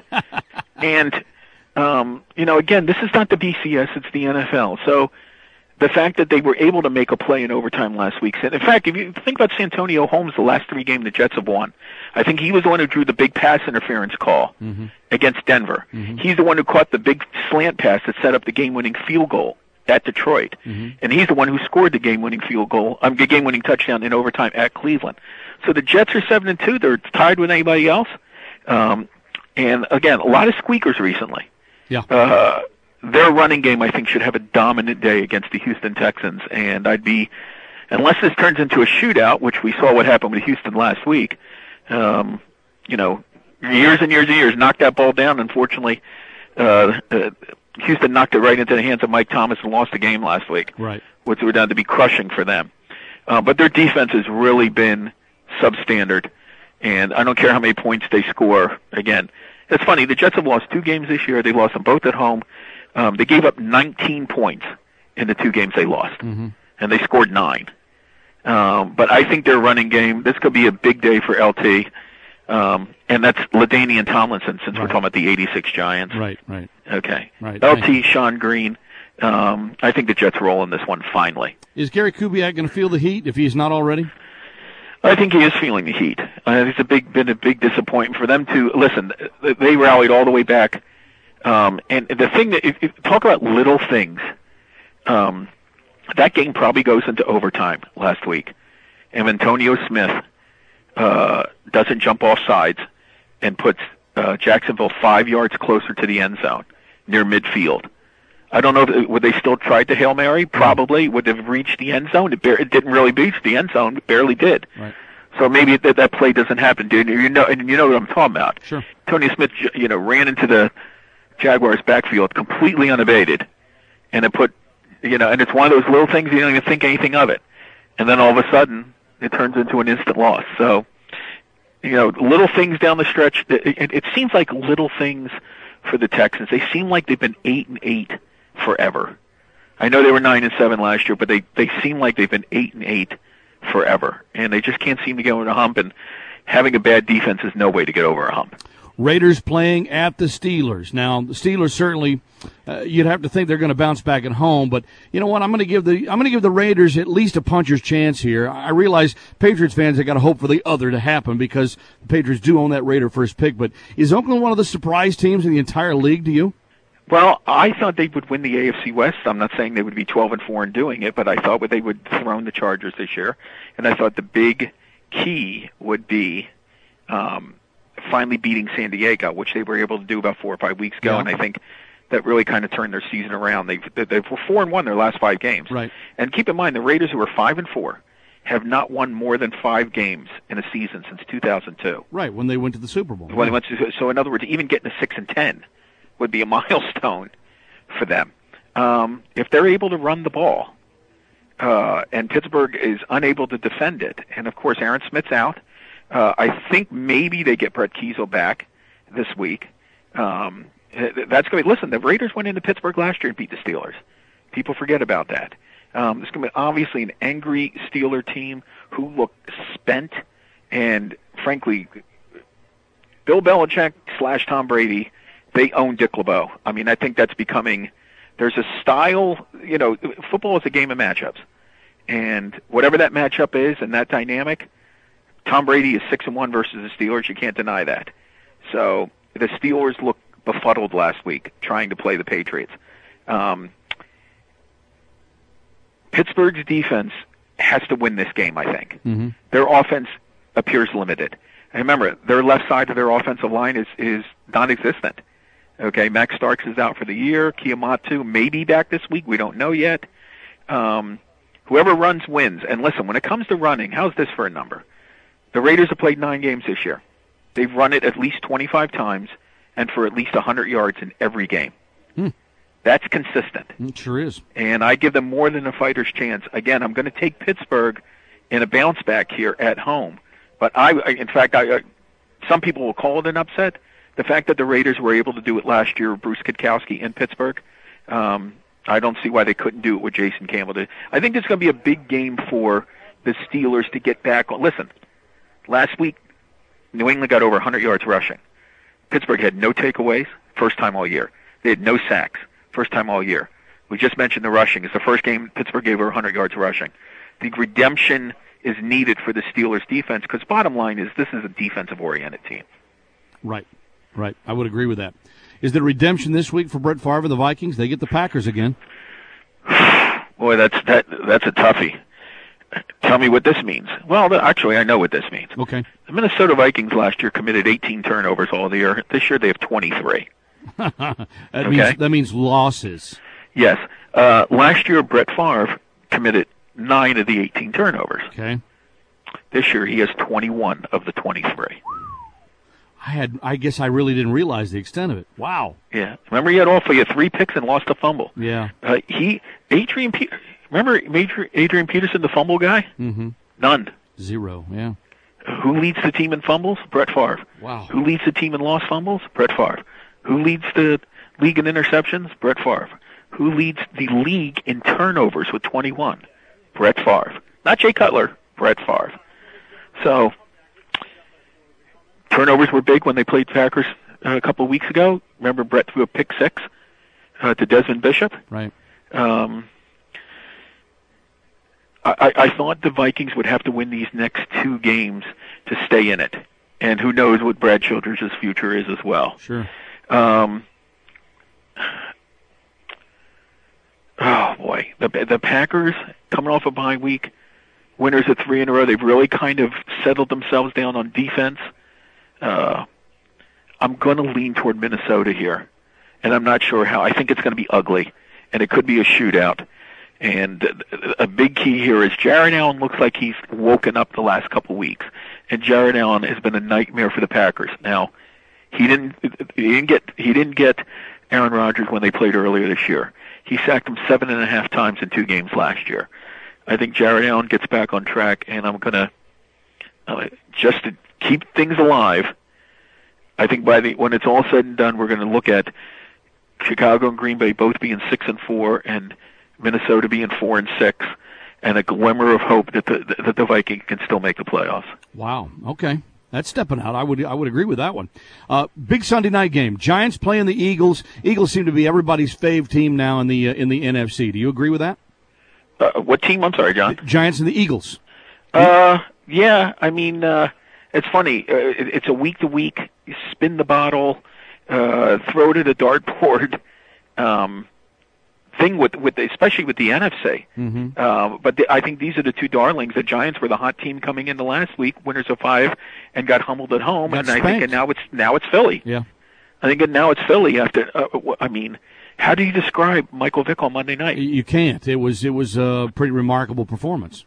And, um, you know, again, this is not the B C S, it's the N F L. So the fact that they were able to make a play in overtime last week. In fact, if you think about Santonio Holmes, the last three games the Jets have won, I think he was the one who drew the big pass interference call mm-hmm. against Denver. Mm-hmm. He's the one who caught the big slant pass that set up the game-winning field goal at Detroit. Mm-hmm. And he's the one who scored the game-winning field goal, um, the game-winning touchdown in overtime at Cleveland. So the Jets are seven and two. They're tied with anybody else. Um, and again, a lot of squeakers recently. Yeah. Uh, their running game, I think, should have a dominant day against the Houston Texans. And I'd be, unless this turns into a shootout, which we saw what happened with Houston last week, um, you know, years and years and years, knocked that ball down. Unfortunately, uh, uh, Houston knocked it right into the hands of Mike Thomas and lost the game last week. Right. Which would down to be crushing for them. Uh, but their defense has really been substandard. And I don't care how many points they score. Again, it's funny. The Jets have lost two games this year. They lost them both at home. Um, they gave up nineteen points in the two games they lost, mm-hmm. and they scored nine. Um, but I think their running game, this could be a big day for L T. Um, and that's LaDainian Tomlinson, since right. we're talking about the eighty-six Giants. Right, right. Okay. Right. L T, Sean Green. Um, I think the Jets roll in this one finally. Is Gary Kubiak going to feel the heat if he's not already? I think he is feeling the heat. Uh, it's a big, been a big disappointment for them to listen. They rallied all the way back, um, and the thing that if, if, talk about little things. Um, that game probably goes into overtime last week, and Antonio Smith uh, doesn't jump off sides and puts uh, Jacksonville five yards closer to the end zone near midfield. I don't know if would they still try the Hail Mary? Probably. Would they have reached the end zone? It, bar- it didn't really reach the end zone. It barely did. Right. So maybe that that play doesn't happen, dude. You know, and you know what I'm talking about. Sure. Tony Smith, you know, ran into the Jaguars' backfield completely unabated, and it put, you know, and it's one of those little things you don't even think anything of it, and then all of a sudden it turns into an instant loss. So, you know, little things down the stretch. It, it, it seems like little things for the Texans. They seem like they've been eight and eight forever. I know they were nine and seven last year, but they they seem like they've been eight and eight forever, and they just can't seem to get over the hump. And having a bad defense is no way to get over a hump. Raiders playing at the Steelers. Now, the Steelers certainly, uh, you'd have to think they're going to bounce back at home, but you know what? I'm going to give the I'm going to give the Raiders at least a puncher's chance here. I realize Patriots fans have got to hope for the other to happen because the Patriots do own that Raider first pick. But is Oakland one of the surprise teams in the entire league to you? Well, I thought they would win the A F C West. I'm not saying they would be twelve and four and doing it, but I thought they would throne the Chargers this year, and I thought the big key would be um, finally beating San Diego, which they were able to do about four or five weeks ago, yeah. and I think that really kind of turned their season around. They they were four and one their last five games, right? And keep in mind the Raiders, who were five and four, have not won more than five games in a season since two thousand two. Right, when they went to the Super Bowl. When yeah. they went to, so in other words, even getting a six and ten would be a milestone for them. Um, if they're able to run the ball, uh, and Pittsburgh is unable to defend it, and of course Aaron Smith's out, uh, I think maybe they get Brett Kiesel back this week. Um, that's going to be, listen, the Raiders went into Pittsburgh last year and beat the Steelers. People forget about that. Um, this is going to be obviously an angry Steeler team who looked spent, and frankly, Bill Belichick slash Tom Brady, they own Dick LeBeau. I mean, I think that's becoming, there's a style, you know, football is a game of matchups. And whatever that matchup is and that dynamic, Tom Brady is six and one versus the Steelers. You can't deny that. So the Steelers looked befuddled last week trying to play the Patriots. Um, Pittsburgh's defense has to win this game, I think. Mm-hmm. Their offense appears limited. And remember, their left side of their offensive line is, is non-existent. Okay, Max Starks is out for the year. Kiyomatu may be back this week. We don't know yet. Um, whoever runs wins. And listen, when it comes to running, how's this for a number? The Raiders have played nine games this year. They've run it at least twenty-five times and for at least one hundred yards in every game. Hmm. That's consistent. It sure is. And I give them more than a fighter's chance. Again, I'm going to take Pittsburgh in a bounce back here at home. But I, in fact, I, some people will call it an upset. The fact that the Raiders were able to do it last year with Bruce Kwiatkowski in Pittsburgh, um, I don't see why they couldn't do it with Jason Campbell. I think it's going to be a big game for the Steelers to get back on. Listen, last week, New England got over one hundred yards rushing. Pittsburgh had no takeaways, first time all year. They had no sacks, first time all year. We just mentioned the rushing. It's the first game Pittsburgh gave over one hundred yards rushing. The redemption is needed for the Steelers' defense because bottom line is this is a defensive-oriented team. Right, right. I would agree with that. Is there redemption this week for Brett Favre and the Vikings? They get the Packers again. Boy, that's that that's a toughie. Tell me what this means. Well, actually, I know what this means. Okay. The Minnesota Vikings last year committed eighteen turnovers all the year. This year they have twenty-three. that, okay? means, that means losses. Yes. Uh, last year, Brett Favre committed nine of the eighteen turnovers. Okay. This year he has twenty-one of the twenty-three. I had. I guess I really didn't realize the extent of it. Wow. Yeah. Remember, he had also he had three picks and lost a fumble. Yeah. Uh, he Adrian. Pe- remember Adrian Peterson, the fumble guy? Mm-hmm. None. Zero. Yeah. Who leads the team in fumbles? Brett Favre. Wow. Who leads the team in lost fumbles? Brett Favre. Who leads the league in interceptions? Brett Favre. Who leads the league in turnovers with twenty-one? Brett Favre. Not Jay Cutler. Brett Favre. So, turnovers were big when they played Packers uh, a couple of weeks ago. Remember, Brett threw a pick six uh, to Desmond Bishop? Right. Um, I, I thought the Vikings would have to win these next two games to stay in it. And who knows what Brad Childress' future is as well. Sure. Um, oh, boy. The, the Packers, coming off a bye week, winners of three in a row. They've really kind of settled themselves down on defense. Uh, I'm going to lean toward Minnesota here, and I'm not sure how. I think it's going to be ugly, and it could be a shootout. And a big key here is Jared Allen looks like he's woken up the last couple weeks, and Jared Allen has been a nightmare for the Packers. Now, he didn't he didn't get he didn't get Aaron Rodgers when they played earlier this year. He sacked him seven and a half times in two games last year. I think Jared Allen gets back on track, and I'm going to uh, just to keep things alive. I think by the when it's all said and done, we're going to look at Chicago and Green Bay both being six and four, and Minnesota being four and six, and a glimmer of hope that the that the Vikings can still make the playoffs. Wow. Okay. That's stepping out. I would I would agree with that one. Uh, big Sunday night game. Giants playing the Eagles. Eagles seem to be everybody's fave team now in the uh, in the N F C. Do you agree with that? Uh, what team? I'm sorry, John. The Giants and the Eagles. Uh, yeah. I mean, uh, it's funny. Uh, it, it's a week to week. You spin the bottle, uh, throw it at a dartboard. Um, thing with with especially with the N F C. Mm-hmm. Um, but the, I think these are the two darlings. The Giants were the hot team coming into last week, winners of five, and got humbled at home. Got and I spanked. think and now it's now it's Philly. Yeah, I think now it's Philly. After uh, I mean, how do you describe Michael Vick on Monday night? You can't. It was it was a pretty remarkable performance.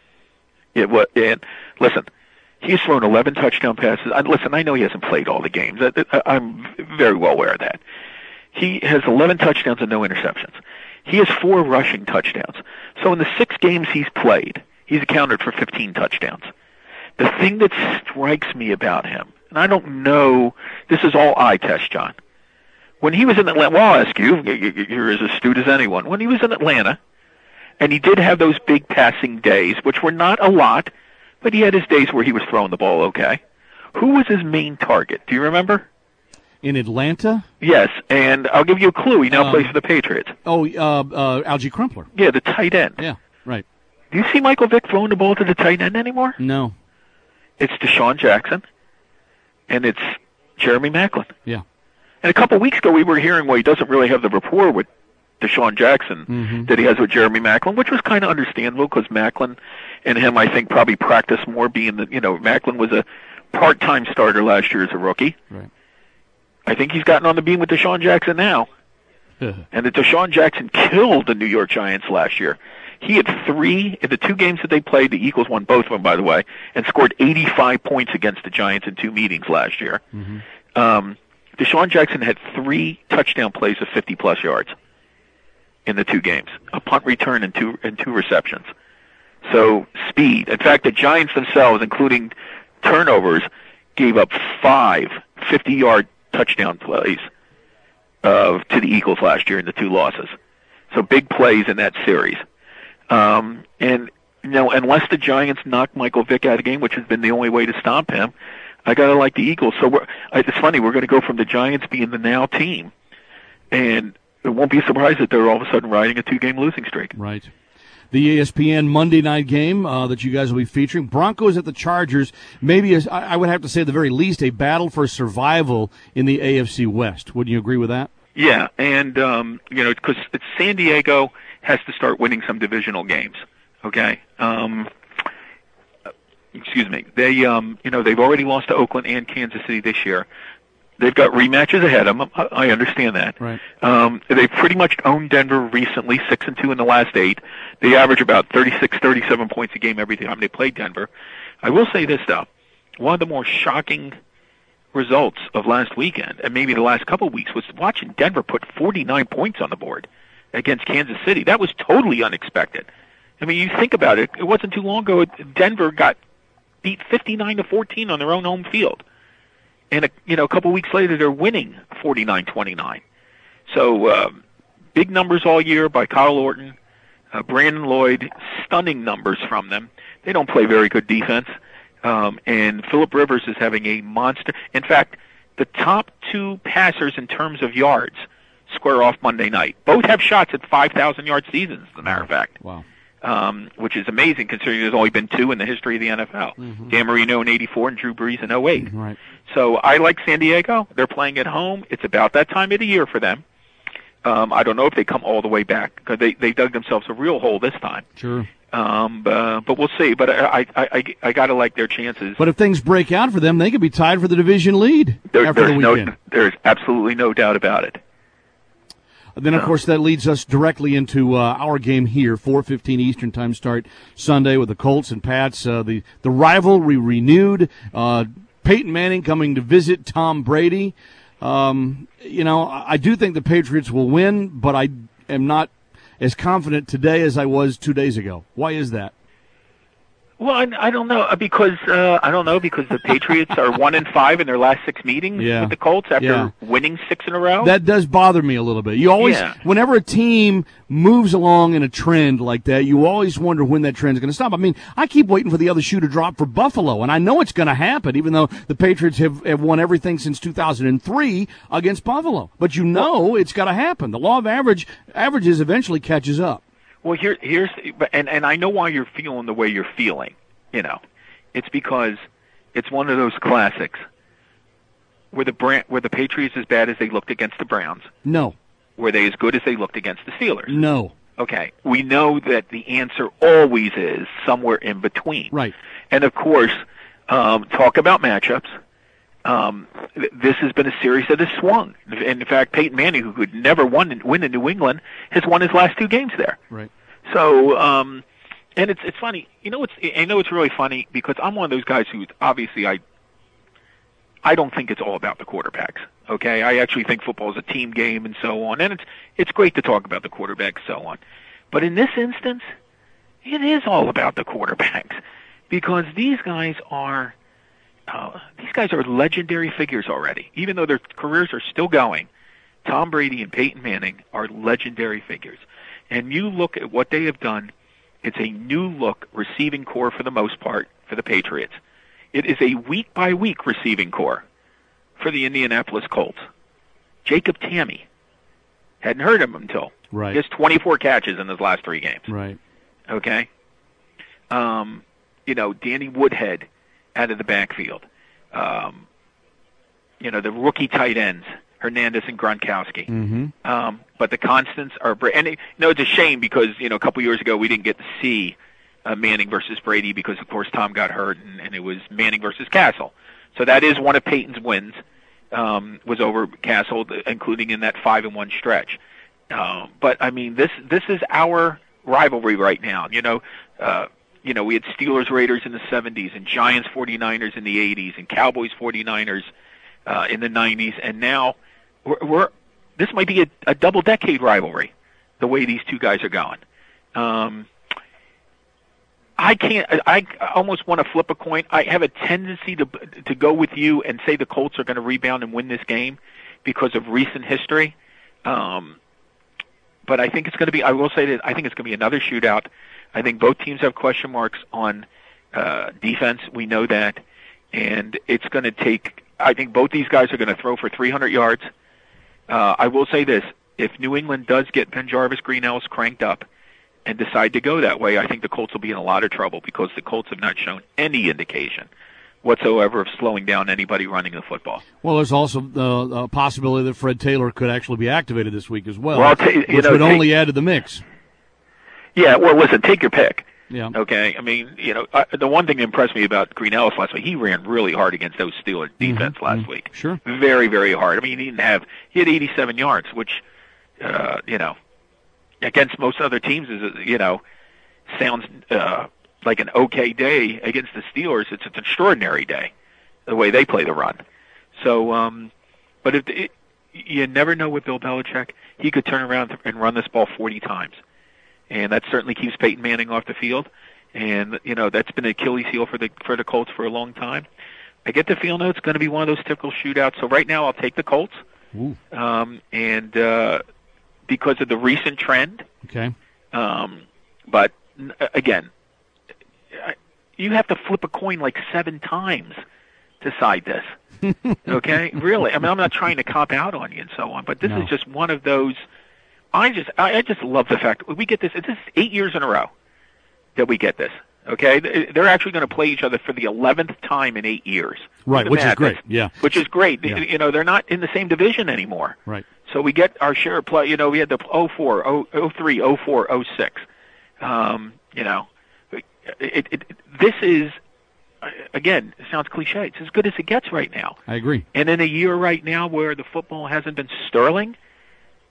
It was. And listen, he's thrown eleven touchdown passes. And listen, I know he hasn't played all the games. I, I, I'm very well aware of that. He has eleven touchdowns and no interceptions. He has four rushing touchdowns. So in the six games he's played, he's accounted for fifteen touchdowns. The thing that strikes me about him, and I don't know, this is all eye test, John. When he was in Atlanta, well, I'll ask you, you're as astute as anyone. When he was in Atlanta, and he did have those big passing days, which were not a lot, but he had his days where he was throwing the ball okay. Who was his main target? Do you remember? In Atlanta? Yes, and I'll give you a clue. He now Um, plays for the Patriots. Oh, uh, uh, Algie Crumpler. Yeah, the tight end. Yeah, right. Do you see Michael Vick throwing the ball to the tight end anymore? No. It's Deshaun Jackson, and it's Jeremy Maclin. Yeah. And a couple weeks ago, we were hearing, well, he doesn't really have the rapport with Deshaun Jackson Mm-hmm. that he has with Jeremy Maclin, which was kind of understandable because Maclin and him, I think, probably practiced more. Being that, you know, Maclin was a part-time starter last year as a rookie. Right. I think he's gotten on the beam with Deshaun Jackson now. And that Deshaun Jackson killed the New York Giants last year. He had three in the two games that they played. The Eagles won both of them, by the way, and scored eighty-five points against the Giants in two meetings last year. Mm-hmm. Um, Deshaun Jackson had three touchdown plays of fifty-plus yards in the two games, a punt return and two and two receptions. So speed. In fact, the Giants themselves, including turnovers, gave up five fifty-yard touchdown plays uh, to the Eagles last year in the two losses. So big plays in that series. Um, and, you know, unless the Giants knock Michael Vick out of the game, which has been the only way to stop him, I got to like the Eagles. So we're, it's funny, we're going to go from the Giants being the now team, and it won't be a surprise that they're all of a sudden riding a two-game losing streak. Right. The E S P N Monday night game uh, that you guys will be featuring. Broncos at the Chargers. Maybe, a, I would have to say at the very least, a battle for survival in the A F C West. Wouldn't you agree with that? Yeah, and, um, you know, because San Diego has to start winning some divisional games, okay? Um, excuse me. They, um, you know, they've already lost to Oakland and Kansas City this year. They've got rematches ahead of them. I understand that. Right. Um, they've pretty much owned Denver recently, six and two in the last eight. They average about thirty-six, thirty-seven points a game every time they play Denver. I will say this, though. One of the more shocking results of last weekend, and maybe the last couple of weeks, was watching Denver put forty-nine points on the board against Kansas City. That was totally unexpected. I mean, you think about it, it wasn't too long ago Denver got beat fifty-nine to fourteen on their own home field. And, a, you know, a couple weeks later, they're winning forty-nine twenty-nine. So, um, big numbers all year by Kyle Orton, uh, Brandon Lloyd, stunning numbers from them. They don't play very good defense. Um, and Phillip Rivers is having a monster. In fact, the top two passers in terms of yards square off Monday night. Both have shots at five thousand yard seasons, as a matter of fact. Wow. Um, which is amazing considering there's only been two in the history of the N F L. Mm-hmm. Dan Marino in eighty-four and Drew Brees in oh eight. Right. So I like San Diego. They're playing at home. It's about that time of the year for them. Um, I don't know if they come all the way back because they, they dug themselves a real hole this time. Sure. Um, uh, but we'll see. But I I, I, I got to like their chances. But if things break out for them, they could be tied for the division lead there, after the there's weekend. no there's absolutely no doubt about it. And then, of course, that leads us directly into uh, our game here, four fifteen Eastern Time start Sunday with the Colts and Pats. Uh, the, the rivalry renewed. Uh, Peyton Manning coming to visit Tom Brady. Um, you know, I do think the Patriots will win, but I am not as confident today as I was two days ago. Why is that? Well, I, I don't know because uh, I don't know because the Patriots are one and five in their last six meetings Yeah. with the Colts after Yeah. winning six in a row. That does bother me a little bit. You always, Yeah. whenever a team moves along in a trend like that, you always wonder when that trend is going to stop. I mean, I keep waiting for the other shoe to drop for Buffalo, and I know it's going to happen, even though the Patriots have, have won everything since two thousand three against Buffalo. But you know it's got to happen. The law of average averages eventually catches up. Well, here, here's, and and I know why you're feeling the way you're feeling. You know, it's because it's one of those classics. Were the Bra- were the Patriots as bad as they looked against the Browns? No. Were they as good as they looked against the Steelers? No. Okay, we know that the answer always is somewhere in between. Right. And of course, um, talk about matchups. Um, th- this has been a series that has swung. In fact, Peyton Manning, who could never won in, win in New England, has won his last two games there. Right. So, um, and it's it's funny. You know, it's I know it's really funny because I'm one of those guys who obviously I I don't think it's all about the quarterbacks. Okay, I actually think football is a team game and so on, and it's it's great to talk about the quarterbacks so on. But in this instance, it is all about the quarterbacks because these guys are uh, these guys are legendary figures already. Even though their careers are still going, Tom Brady and Peyton Manning are legendary figures. And you look at what they have done. It's a new look receiving core for the most part for the Patriots. It is a week-by-week receiving core for the Indianapolis Colts. Jacob Tamme. Hadn't heard of him until. Right. He has twenty-four catches in his last three games. Right. Okay? Um, you know, Danny Woodhead out of the backfield. Um, you know, the rookie tight ends, Hernandez and Gronkowski. Mm-hmm. Um, but the constants are, Bra- and it, you know, it's a shame because, you know, a couple years ago we didn't get to see uh, Manning versus Brady because, of course, Tom got hurt and, and it was Manning versus Castle. So that is one of Peyton's wins, um, was over Castle, including in that five and one stretch. Um, but I mean, this, this is our rivalry right now. You know, uh, you know, we had Steelers Raiders in the seventies and Giants forty-niners in the eighties and Cowboys forty-niners, uh, in the nineties. And now we're, we're this might be a, a double decade rivalry, the way these two guys are going. Um, I can't. I almost want to flip a coin. I have a tendency to to go with you and say the Colts are going to rebound and win this game because of recent history. Um, but I think it's going to be. I will say that I think it's going to be another shootout. I think both teams have question marks on uh, defense. We know that, and it's going to take. I think both these guys are going to throw for three hundred yards. Uh, I will say this: if New England does get Ben Jarvis, Green Ellis cranked up and decide to go that way, I think the Colts will be in a lot of trouble because the Colts have not shown any indication whatsoever of slowing down anybody running the football. Well, there's also the uh, possibility that Fred Taylor could actually be activated this week as well, well I'll you which know, would take, only add to the mix. Yeah, well, listen, take your pick. Yeah. Okay. I mean, you know, uh, the one thing that impressed me about Green Ellis last week, he ran really hard against those Steelers defense mm-hmm. last mm-hmm. week. Sure. Very, very hard. I mean, he didn't have he had eighty-seven yards, which, uh, you know, against most other teams is you know, sounds uh, like an okay day. Against the Steelers, it's an extraordinary day, the way they play the run. So, um, but if it, you never know with Bill Belichick, he could turn around and run this ball forty times. And that certainly keeps Peyton Manning off the field, and you know that's been an Achilles heel for the for the Colts for a long time. I get the feeling though it's going to be one of those typical shootouts. So right now I'll take the Colts, um, and uh, because of the recent trend. Okay. Um, but again, you have to flip a coin like seven times to decide this. Okay, really. I mean, I'm not trying to cop out on you and so on, but this no. is just one of those. I just, I just love the fact we get this. This is eight years in a row that we get this. Okay, they're actually going to play each other for the eleventh time in eight years. Right, which is great. Yeah, which is great. Yeah. You know, they're not in the same division anymore. Right. So we get our share of play. You know, we had the oh four, oh three, oh four, oh six. Um, you know, it, it, it, this is again. It sounds cliche. It's as good as it gets right now. I agree. And in a year right now where the football hasn't been sterling.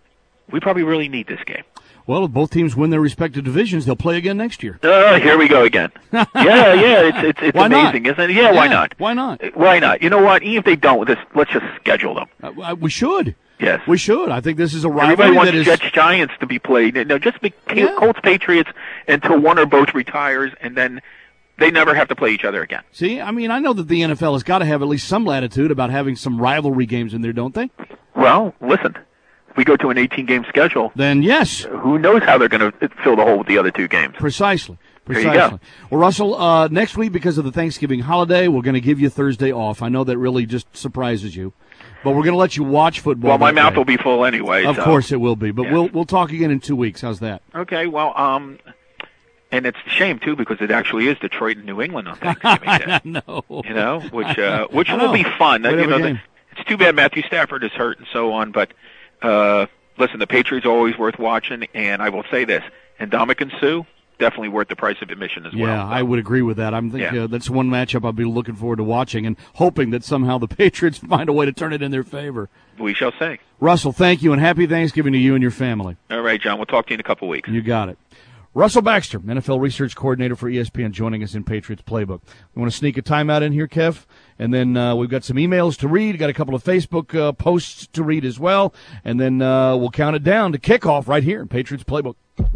we probably really need this game. Well, if both teams win their respective divisions, they'll play again next year. Oh, here we go again. yeah, yeah, it's it's, it's why amazing, not? isn't it? Yeah, yeah, why not? Why not? Why not? You know what? Even if they don't, this, let's just schedule them. Uh, we should. Yes. We should. I think this is a rivalry Everybody wants that is... Jets Giants to be played. No, just be Yeah. Colts Patriots until one or both retires, and then they never have to play each other again. See, I mean, I know that the N F L has got to have at least some latitude about having some rivalry games in there, don't they? Well, listen, if we go to an eighteen-game schedule, then yes. Who knows how they're going to fill the hole with the other two games? Precisely. There you Precisely. go. Well, Russell, uh, next week, because of the Thanksgiving holiday, we're going to give you Thursday off. I know that really just surprises you. But we're going to let you watch football. Well, my that mouth day. will be full anyway. Of so. course it will be. But Yeah. we'll we'll talk again in two weeks. How's that? Okay, well, um, and it's a shame, too, because it actually is Detroit and New England on Thanksgiving Day. No. You know, which uh, which I will know. be fun. Great you of a know, the, game. it's too bad Matthew Stafford is hurt and so on, but uh, listen, the Patriots are always worth watching, and I will say this, Ndamukong Suh, definitely worth the price of admission as well. Yeah, I would agree with that. I'm thinking Yeah. uh, that's one matchup I'll be looking forward to watching and hoping that somehow the Patriots find a way to turn it in their favor. We shall see. Russell, thank you, and happy Thanksgiving to you and your family. All right, John, we'll talk to you in a couple weeks. You got it. Russell Baxter, N F L research coordinator for E S P N, joining us in Patriots Playbook. We want to sneak a timeout in here, Kev, and then uh, we've got some emails to read, got a couple of Facebook uh, posts to read as well, and then uh, we'll count it down to kickoff right here in Patriots Playbook.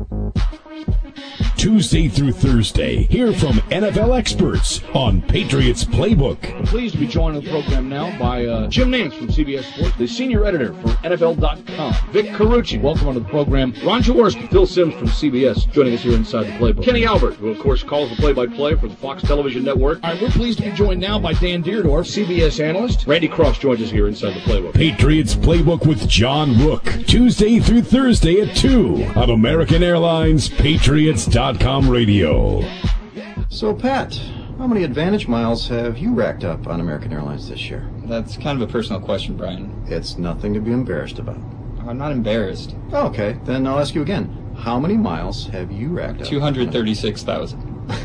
Tuesday through Thursday, hear from N F L experts on Patriots Playbook. I'm pleased to be joined on the program now by uh, Jim Nance from C B S Sports, the senior editor for N F L dot com. Vic Carucci, welcome onto the program. Ron Jaworski, Phil Simms from C B S, joining us here inside the Playbook. Kenny Albert, who of course calls the play-by-play for the Fox Television Network. All right, we're pleased to be joined now by Dan Deerdorf, C B S analyst. Randy Cross joins us here inside the Playbook. Patriots Playbook with John Rook, Tuesday through Thursday at two on American Airlines Patriots dot com radio. So, Pat, how many Advantage miles have you racked up on American Airlines this year? That's kind of a personal question, Brian. It's nothing to be embarrassed about. I'm not embarrassed. Okay, then I'll ask you again. How many miles have you racked up? two hundred thirty-six thousand.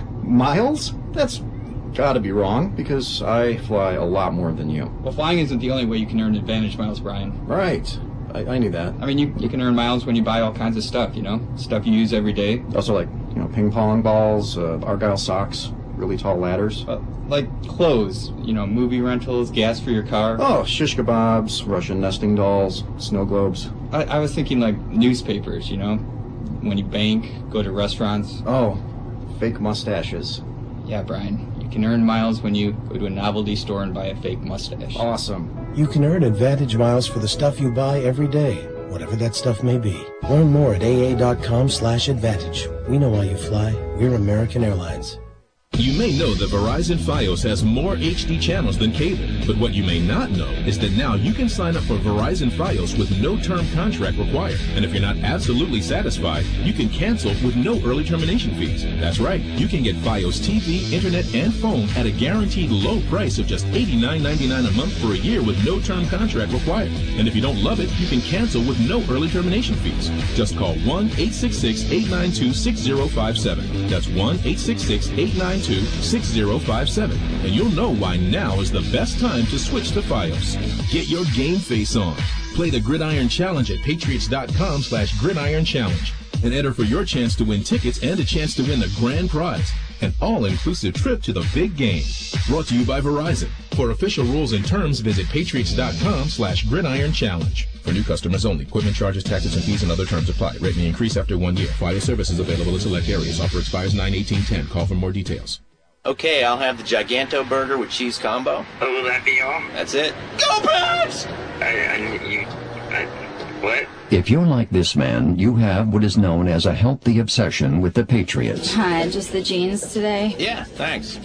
Miles? That's gotta be wrong, because I fly a lot more than you. Well, flying isn't the only way you can earn Advantage miles, Brian. Right. I, I knew that. I mean, you, you can earn miles when you buy all kinds of stuff, you know? Stuff you use every day. Also, like, you know, ping pong balls, uh, Argyle socks, really tall ladders. Uh, like clothes, you know, movie rentals, gas for your car. Oh, shish kebabs, Russian nesting dolls, snow globes. I, I was thinking like newspapers, you know? When you bank, go to restaurants. Oh, fake mustaches. Yeah, Brian. You can earn miles when you go to a novelty store and buy a fake mustache. Awesome. You can earn Advantage miles for the stuff you buy every day, whatever that stuff may be. Learn more at A A dot com slash advantage. We know why you fly. We're American Airlines. You may know that Verizon Fios has more H D channels than cable, but what you may not know is that now you can sign up for Verizon Fios with no term contract required. And if you're not absolutely satisfied, you can cancel with no early termination fees. That's right, you can get Fios T V, internet, and phone at a guaranteed low price of just eighty-nine ninety-nine a month for a year with no term contract required. And if you don't love it, you can cancel with no early termination fees. Just call one eight six six, eight nine two, six zero five seven. That's one eight six six, eight nine two, six zero five seven, and you'll know why now is the best time to switch to Fios. Get your game face on. Play the Gridiron Challenge at patriots dot com slash gridiron challenge and enter for your chance to win tickets and a chance to win the grand prize, an all-inclusive trip to the big game. Brought to you by Verizon. For official rules and terms, visit patriots dot com slash gridiron challenge. For new customers only. Equipment charges, taxes, and fees and other terms apply. Rate may increase after one year. Fios service is available in select areas. Offer expires nine eighteen ten. Call for more details. Okay, I'll have the Giganto burger with cheese combo. Oh, will that be all? That's it. Go Pats! I, I, you, I, what? If you're like this man, you have what is known as a healthy obsession with the Patriots. Hi, just the jeans today? Yeah, thanks.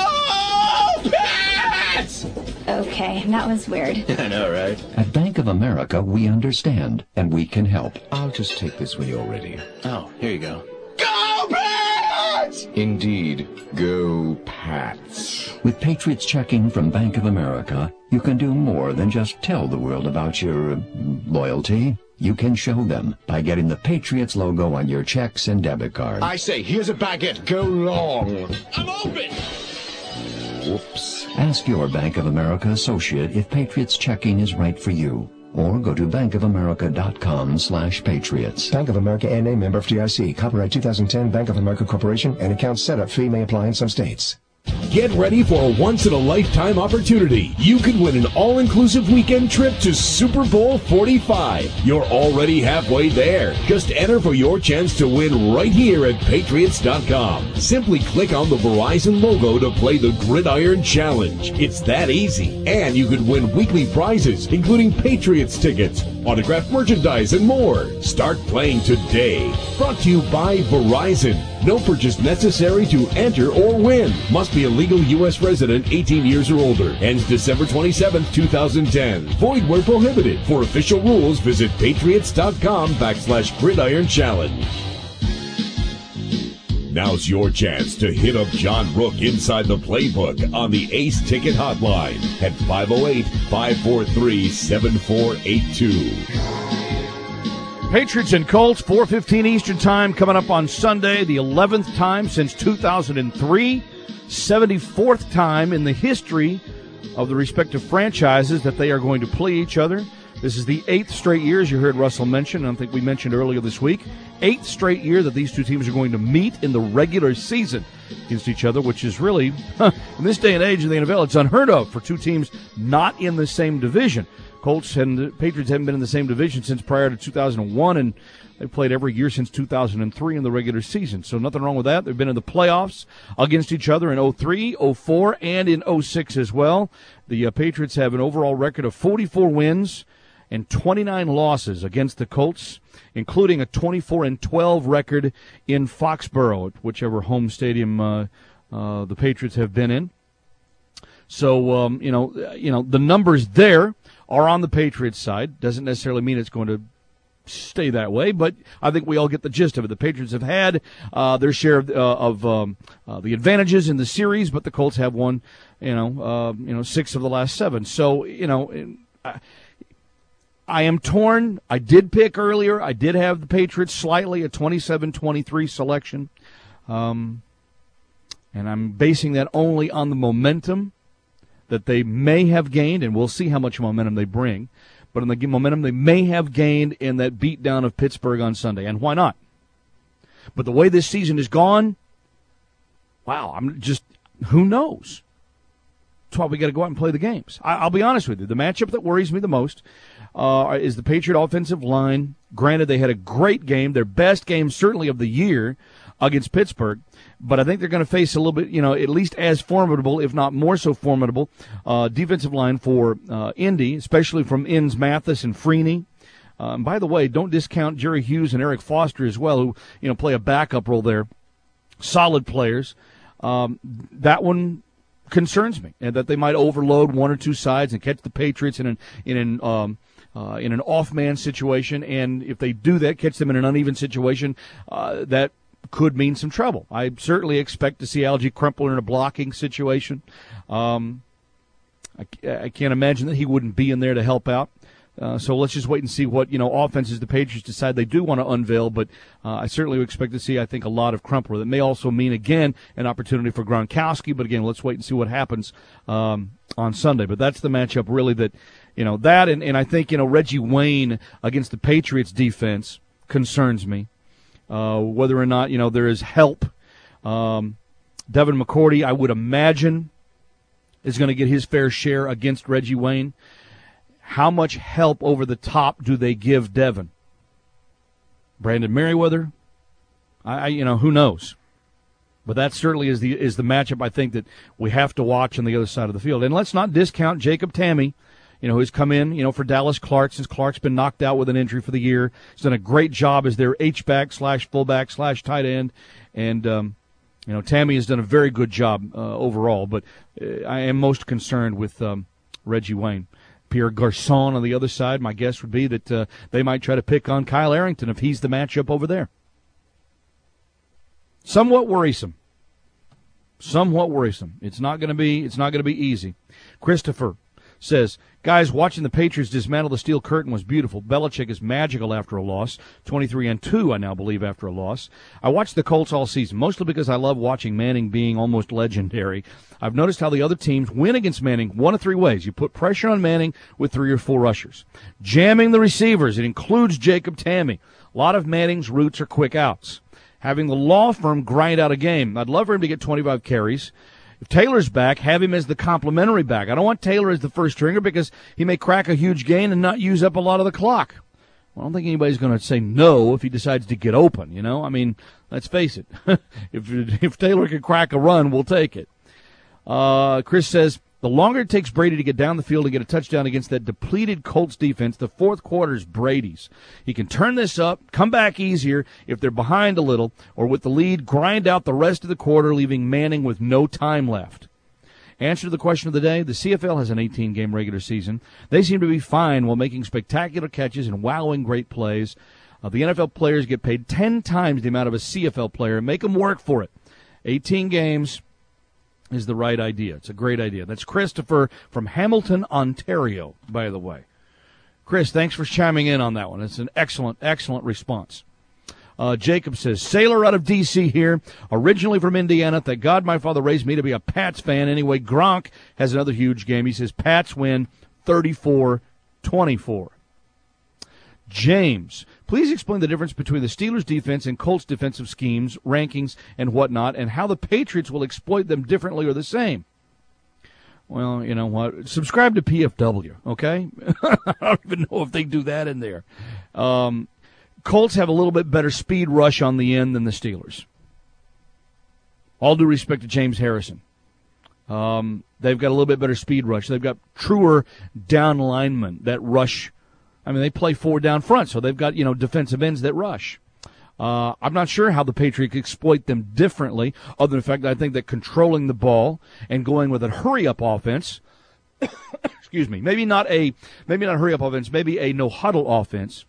Go Pats! Okay, that was weird. I know, right? At Bank of America, we understand, and we can help. I'll just take this when you're ready. Oh, here you go. Go Pats! Indeed, go Pats. With Patriots checking from Bank of America, you can do more than just tell the world about your uh, loyalty. You can show them by getting the Patriots logo on your checks and debit cards. I say, here's a baguette. Go long. I'm open! Whoops. Ask your Bank of America associate if Patriots checking is right for you. or go to bankofamerica.com slash patriots. Bank of America N A, member F D I C. Copyright two thousand ten, Bank of America Corporation, and account setup fee may apply in some states. Get ready for a once-in-a-lifetime opportunity. You could win an all-inclusive weekend trip to Super Bowl forty-five. You're already halfway there. Just enter for your chance to win right here at Patriots dot com. Simply click on the Verizon logo to play the Gridiron Challenge. It's that easy. And you could win weekly prizes, including Patriots tickets, autographed merchandise, and more. Start playing today. Brought to you by Verizon. No purchase necessary to enter or win. Must be a legal U S resident eighteen years or older. Ends December twenty-seventh, twenty ten. Void where prohibited. For official rules, visit patriots.com backslash gridiron challenge. Now's your chance to hit up John Rook inside the playbook on the Ace Ticket Hotline at five oh eight, five four three, seven four eight two. Patriots and Colts, four fifteen Eastern Time, coming up on Sunday, the eleventh time since two thousand three, seventy-fourth time in the history of the respective franchises that they are going to play each other. This is the eighth straight year, as you heard Russell mention, and I think we mentioned earlier this week, eighth straight year that these two teams are going to meet in the regular season against each other, which is really, huh, in this day and age in the N F L, it's unheard of for two teams not in the same division. Colts and the Patriots haven't been in the same division since prior to two thousand one, and they've played every year since two thousand three in the regular season. So nothing wrong with that. They've been in the playoffs against each other in oh three, oh four, and in oh six as well. The uh, Patriots have an overall record of forty-four wins and twenty-nine losses against the Colts, including a twenty-four and twelve record in Foxborough, whichever home stadium uh, uh, the Patriots have been in. So, um, you know, you know, the numbers there are on the Patriots side. Doesn't necessarily mean it's going to stay that way, but I think we all get the gist of it. The Patriots have had uh, their share of, uh, of um, uh, the advantages in the series, but the Colts have won, you know, uh, you know, six of the last seven. So, you know, I, I am torn. I did pick earlier. I did have the Patriots slightly a twenty-seven twenty-three selection, um, and I'm basing that only on the momentum that they may have gained, and we'll see how much momentum they bring, but in the momentum they may have gained in that beatdown of Pittsburgh on Sunday. And why not? But the way this season is gone, wow, I'm just, who knows? That's why we got to go out and play the games. I, I'll be honest with you. The matchup that worries me the most uh, is the Patriot offensive line. Granted, they had a great game, their best game certainly of the year against Pittsburgh, but I think they're going to face a little bit, you know, at least as formidable, if not more so formidable, uh, defensive line for uh, Indy, especially from Inns, Mathis, and Freeney. Uh, and by the way, don't discount Jerry Hughes and Eric Foster as well, who, you know, play a backup role there. Solid players. Um, that one concerns me, and that they might overload one or two sides and catch the Patriots in an in an um, uh, in an off-man situation. And if they do that, catch them in an uneven situation, uh, that could mean some trouble. I certainly expect to see Algie Crumpler in a blocking situation. Um, I, I can't imagine that he wouldn't be in there to help out. Uh, so let's just wait and see what, you know, offenses the Patriots decide they do want to unveil. But uh, I certainly would expect to see, I think, a lot of Crumpler. That may also mean, again, an opportunity for Gronkowski. But, again, let's wait and see what happens um, on Sunday. But that's the matchup, really, that, you know, that and, and I think, you know, Reggie Wayne against the Patriots defense concerns me. Uh, whether or not, you know, there is help. Um, Devin McCourty, I would imagine, is going to get his fair share against Reggie Wayne. How much help over the top do they give Devin? Brandon Merriweather? I, I you know, who knows? But that certainly is the is the matchup I think that we have to watch on the other side of the field. And let's not discount Jacob Tamme, you know, who's come in, you know, for Dallas Clark since Clark's been knocked out with an injury for the year. He's done a great job as their H-back slash fullback slash tight end. And, um, you know, Tamme has done a very good job uh, overall. But uh, I am most concerned with um, Reggie Wayne. Pierre Garçon on the other side, my guess would be that uh, they might try to pick on Kyle Arrington if he's the matchup over there. Somewhat worrisome. Somewhat worrisome. It's not going to be. It's not going to be easy. Christopher says, guys, watching the Patriots dismantle the steel curtain was beautiful. Belichick is magical after a loss. twenty-three and two, I now believe, after a loss. I watched the Colts all season, mostly because I love watching Manning being almost legendary. I've noticed how the other teams win against Manning one of three ways. You put pressure on Manning with three or four rushers. Jamming the receivers. It includes Jacob Tamme. A lot of Manning's routes are quick outs. Having the law firm grind out a game. I'd love for him to get twenty-five carries. If Taylor's back, have him as the complimentary back. I don't want Taylor as the first stringer because he may crack a huge gain and not use up a lot of the clock. Well, I don't think anybody's going to say no if he decides to get open, you know? I mean, let's face it. if if Taylor can crack a run, we'll take it. Uh, Chris says, the longer it takes Brady to get down the field to get a touchdown against that depleted Colts defense, the fourth quarter's Brady's. He can turn this up, come back easier if they're behind a little, or with the lead, grind out the rest of the quarter, leaving Manning with no time left. Answer to the question of the day, the C F L has an eighteen-game regular season. They seem to be fine while making spectacular catches and wowing great plays. Uh, the N F L players get paid ten times the amount of a C F L player. Make them work for it. eighteen games is the right idea. It's a great idea. That's Christopher from Hamilton, Ontario, by the way. Chris, thanks for chiming in on that one. It's an excellent, excellent response. Uh, Jacob says, sailor out of D C here, originally from Indiana. Thank God my father raised me to be a Pats fan. Anyway, Gronk has another huge game. He says, Pats win thirty-four twenty-four. James, please explain the difference between the Steelers' defense and Colts' defensive schemes, rankings, and whatnot, and how the Patriots will exploit them differently or the same. Well, you know what? Subscribe to P F W, okay? I don't even know if they do that in there. Um, Colts have a little bit better speed rush on the end than the Steelers. All due respect to James Harrison. Um, they've got a little bit better speed rush. They've got truer down linemen that rush. I mean, they play four down front, so they've got, you know, defensive ends that rush. Uh, I'm not sure how the Patriots exploit them differently, other than the fact that I think that controlling the ball and going with a hurry-up offense, excuse me, maybe not a maybe not a hurry-up offense, maybe a no-huddle offense,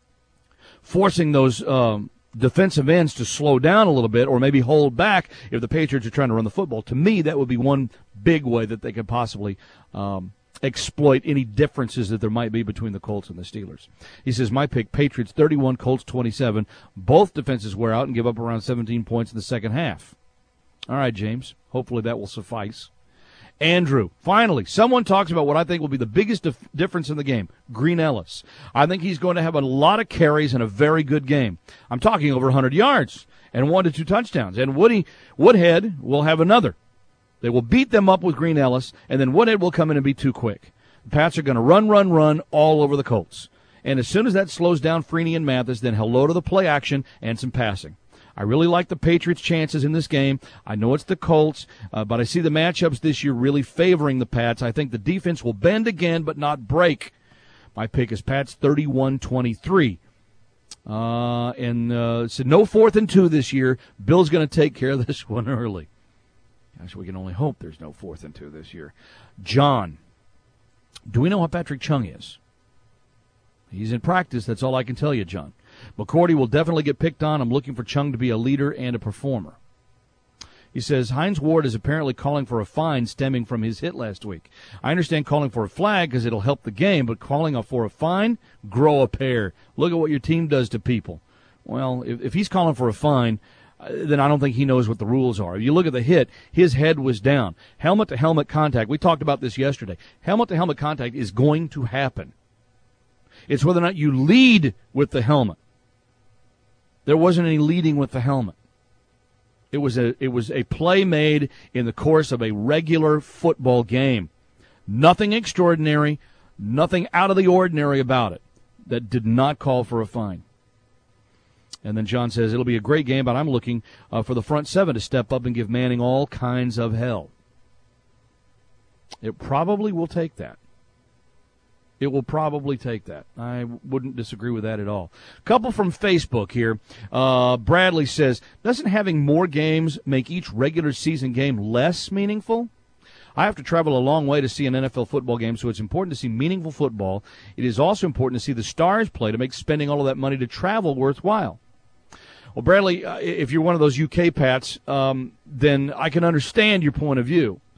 forcing those um, defensive ends to slow down a little bit or maybe hold back if the Patriots are trying to run the football. To me, that would be one big way that they could possibly um, exploit any differences that there might be between the Colts and the Steelers. He says, my pick, Patriots thirty-one, Colts twenty-seven. Both defenses wear out and give up around seventeen points in the second half. All right, James. Hopefully that will suffice. Andrew, finally, someone talks about what I think will be the biggest dif- difference in the game, Green Ellis. I think he's going to have a lot of carries and a very good game. I'm talking over one hundred yards and one to two touchdowns. And Woody Woodhead will have another. They will beat them up with Green Ellis, and then Woodhead will come in and be too quick. The Pats are going to run, run, run all over the Colts. And as soon as that slows down Freeney and Mathis, then hello to the play action and some passing. I really like the Patriots' chances in this game. I know it's the Colts, uh, but I see the matchups this year really favoring the Pats. I think the defense will bend again but not break. My pick is Pats thirty-one twenty-three. Uh, and uh, so no fourth and two this year. Bill's going to take care of this one early. Gosh, we can only hope there's no fourth and two this year. John, do we know what Patrick Chung is? He's in practice. That's all I can tell you, John. McCourty will definitely get picked on. I'm looking for Chung to be a leader and a performer. He says, Hines Ward is apparently calling for a fine stemming from his hit last week. I understand calling for a flag because it'll help the game, but calling for a fine, grow a pair. Look at what your team does to people. Well, if, if he's calling for a fine, uh, then I don't think he knows what the rules are. If you look at the hit, his head was down. Helmet-to-helmet contact, we talked about this yesterday. Helmet-to-helmet contact is going to happen. It's whether or not you lead with the helmet. There wasn't any leading with the helmet. It was a it was a play made in the course of a regular football game. Nothing extraordinary, nothing out of the ordinary about it. That did not call for a fine. And then John says, it'll be a great game, but I'm looking uh, for the front seven to step up and give Manning all kinds of hell. It probably will take that. It will probably take that. I wouldn't disagree with that at all. Couple from Facebook here. Uh, Bradley says, doesn't having more games make each regular season game less meaningful? I have to travel a long way to see an N F L football game, so it's important to see meaningful football. It is also important to see the stars play to make spending all of that money to travel worthwhile. Well, Bradley, uh, if you're one of those U K Pats, um, then I can understand your point of view.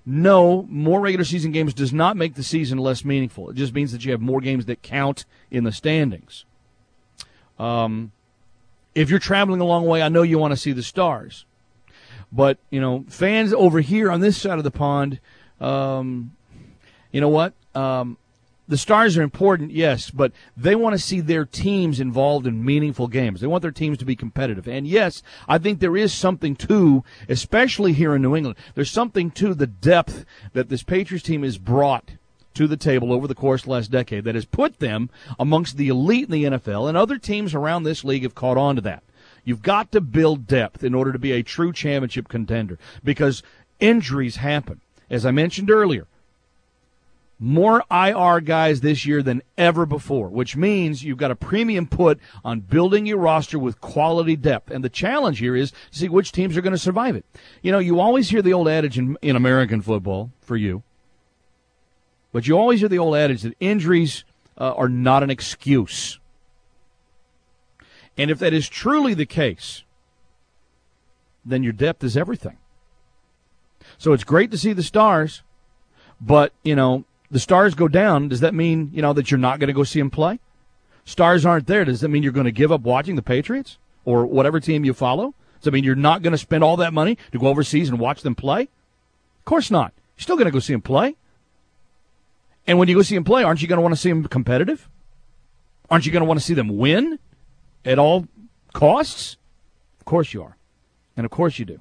no, more regular season games does not make the season less meaningful. It just means that you have more games that count in the standings. Um, if you're traveling a long way, I know you want to see the Stars. But, you know, fans over here on this side of the pond, um, you know what? Um, the Stars are important, yes, but they want to see their teams involved in meaningful games. They want their teams to be competitive. And, yes, I think there is something to, especially here in New England, there's something to the depth that this Patriots team has brought to the table over the course of the last decade that has put them amongst the elite in the N F L, and other teams around this league have caught on to that. You've got to build depth in order to be a true championship contender because injuries happen. As I mentioned earlier, more I R guys this year than ever before, which means you've got a premium put on building your roster with quality depth. And the challenge here is to see which teams are going to survive it. You know, you always hear the old adage in, in American football, for you, but you always hear the old adage that injuries uh, are not an excuse. And if that is truly the case, then your depth is everything. So it's great to see the Stars, but, you know, the Stars go down. Does that mean, you know, that you're not going to go see them play? Stars aren't there. Does that mean you're going to give up watching the Patriots or whatever team you follow? Does that mean you're not going to spend all that money to go overseas and watch them play? Of course not. You're still going to go see them play. And when you go see them play, aren't you going to want to see them competitive? Aren't you going to want to see them win at all costs? Of course you are. And of course you do.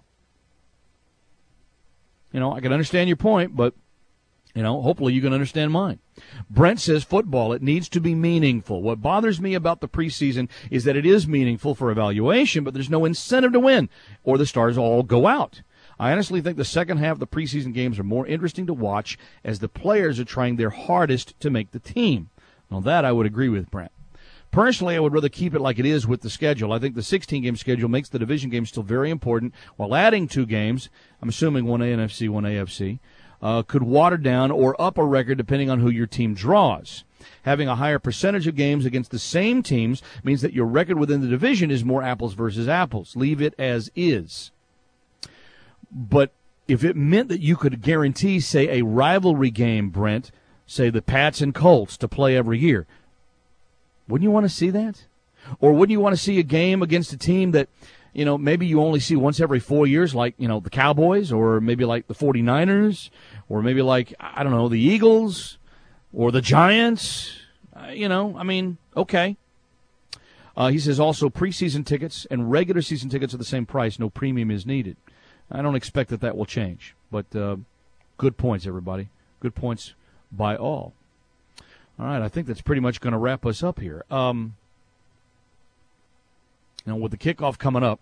You know, I can understand your point, but, you know, hopefully you can understand mine. Brent says football, it needs to be meaningful. What bothers me about the preseason is that it is meaningful for evaluation, but there's no incentive to win, or the Stars all go out. I honestly think the second half of the preseason games are more interesting to watch as the players are trying their hardest to make the team. Now, that I would agree with, Brent. Personally, I would rather keep it like it is with the schedule. I think the sixteen-game schedule makes the division games still very important, while adding two games, I'm assuming one N F C, one A F C, uh, could water down or up a record depending on who your team draws. Having a higher percentage of games against the same teams means that your record within the division is more apples versus apples. Leave it as is. But if it meant that you could guarantee, say, a rivalry game, Brent, say the Pats and Colts to play every year, wouldn't you want to see that? Or wouldn't you want to see a game against a team that, you know, maybe you only see once every four years, like, you know, the Cowboys, or maybe like the forty-niners, or maybe like, I don't know, the Eagles, or the Giants? Uh, you know, I mean, okay. Uh, he says also preseason tickets and regular season tickets are the same price. No premium is needed. I don't expect that that will change. But uh, good points, everybody. Good points by all. All right, I think that's pretty much going to wrap us up here. Um, now, with the kickoff coming up,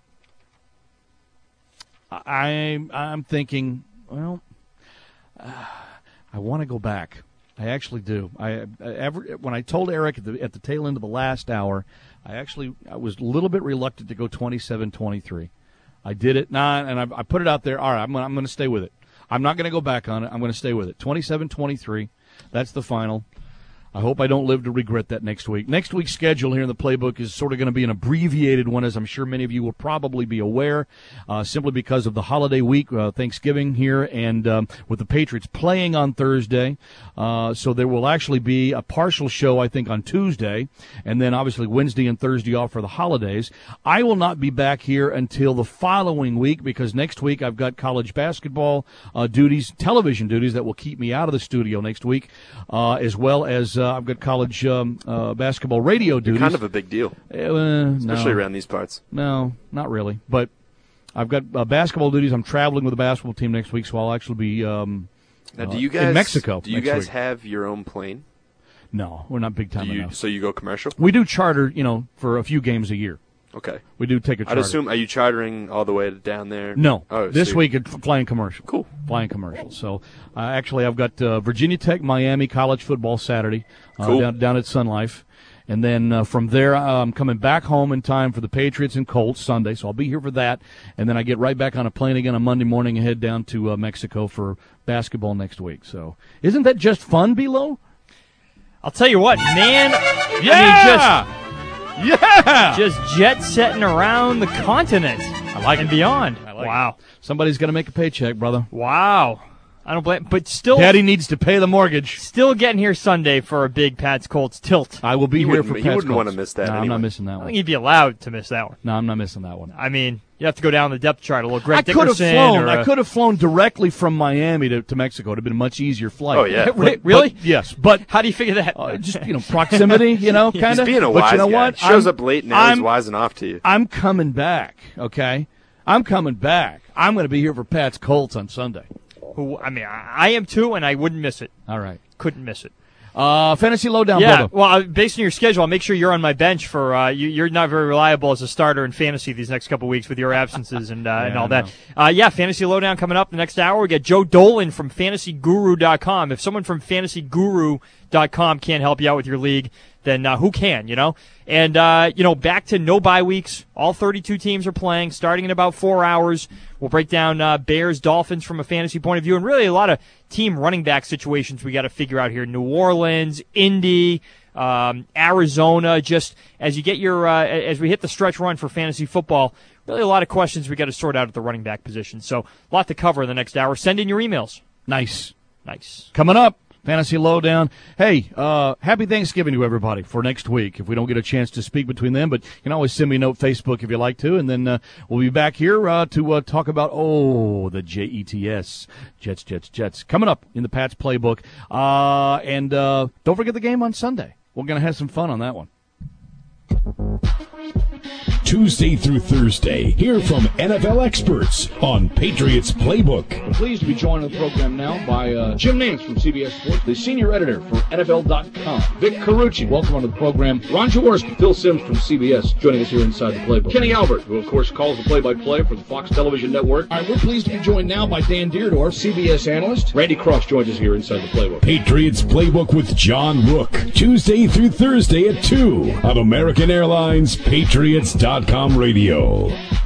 I, I'm thinking, well, uh, I want to go back. I actually do. I, I ever, when I told Eric at the, at the tail end of the last hour, I actually I was a little bit reluctant to go twenty-seven twenty-three. I did it, nah, and I, I put it out there. All right, I'm gonna, I'm going to stay with it. I'm not going to go back on it. I'm going to stay with it. twenty-seven twenty-three. That's the final. I hope I don't live to regret that next week. Next week's schedule here in the playbook is sort of going to be an abbreviated one, as I'm sure many of you will probably be aware, uh, simply because of the holiday week, uh, Thanksgiving here, and um, with the Patriots playing on Thursday. Uh, so there will actually be a partial show, I think, on Tuesday, and then obviously Wednesday and Thursday off for the holidays. I will not be back here until the following week because next week I've got college basketball uh, duties, television duties that will keep me out of the studio next week, uh, as well as uh, I've got college um, uh, basketball radio duties. Kind of a big deal, uh, especially no. around these parts. No, not really. But I've got uh, basketball duties. I'm traveling with the basketball team next week, so I'll actually be um, now, do uh, you guys, in Mexico. Do you next guys week. have your own plane? No, we're not big time do you, enough. So you go commercial? We do charter, you know, for a few games a year. Okay. We do take a charter. I'd assume, are you chartering all the way down there? No. Oh, this so week it's flying commercial. Cool. Flying commercial. So, uh, actually, I've got uh, Virginia Tech, Miami college football Saturday uh, cool. down, down at Sun Life. And then uh, from there, uh, I'm coming back home in time for the Patriots and Colts Sunday, so I'll be here for that. And then I get right back on a plane again on Monday morning and head down to uh, Mexico for basketball next week. So, isn't that just fun, B-Lo? I'll tell you what, man. Yeah! I mean, just, yeah! Just jet setting around the continent. I like and it. beyond. I like wow. It. Somebody's going to make a paycheck, brother. Wow. I don't blame. But still, Daddy needs to pay the mortgage. Still getting here Sunday for a big Pats Colts tilt. I will be You here wouldn't- for you Pats wouldn't Colts. wanna miss that No, I'm anyway. not missing that I one. think you'd be allowed to miss that one. No, I'm not missing that one. I mean, you have to go down the depth chart a little. Greg I could have Dickerson flown. or, I uh, could have flown directly from Miami to, to Mexico. It would have been a much easier flight. Oh, yeah. But- Really? but- yes, but How do you figure that? uh, just you know, proximity. You know, He's kind of. He's being a but wise you know guy. what? Shows I'm- up late now. He's I'm- wising off to you. I'm coming back. Okay, I'm coming back. I'm going to be here for Pat's Colts on Sunday. Who? I mean, I, I am too, and I wouldn't miss it. All right. Couldn't miss it. Uh, fantasy lowdown, Yeah, brother. well, uh, based on your schedule, I'll make sure you're on my bench for. Uh, you, you're not very reliable as a starter in fantasy these next couple weeks with your absences and uh, and Yeah, all I that. know. Uh, yeah, fantasy lowdown coming up the next hour. We got Joe Dolan from fantasy guru dot com. If someone from fantasy guru dot com can't help you out with your league, then uh, who can? You know. And uh, you know, back to no bye weeks. All thirty-two teams are playing, starting in about four hours. We'll break down uh, Bears, Dolphins from a fantasy point of view, and really a lot of team running back situations we got to figure out here. New Orleans, Indy, um, Arizona. Just as you get your uh, as we hit the stretch run for fantasy football, really a lot of questions we got to sort out at the running back position. So a lot to cover in the next hour. Send in your emails. Nice. Nice. Coming up, Fantasy Lowdown. Hey, uh, happy Thanksgiving to everybody for next week. If we don't get a chance to speak between them, but you can always send me a note Facebook if you like to, and then uh, we'll be back here uh, to uh, talk about, oh, the J E T S, Jets, Jets, Jets, coming up in the Pats playbook. Uh, and uh, don't forget the game on Sunday. We're going to have some fun on that one. Tuesday through Thursday, hear from N F L experts on Patriots Playbook. I'm pleased to be joined on the program now by uh, Jim Nance from C B S Sports, the senior editor for N F L dot com. Vic Carucci, welcome onto the program. Ron Jaworski, Phil Simms from C B S, joining us here inside the Playbook. Kenny Albert, who of course calls the play-by-play for the Fox Television Network. All right, we're pleased to be joined now by Dan Deerdorf, C B S analyst. Randy Cross joins us here inside the Playbook. Patriots Playbook with John Rook, Tuesday through Thursday at two on American Airlines Patriots dot com radio.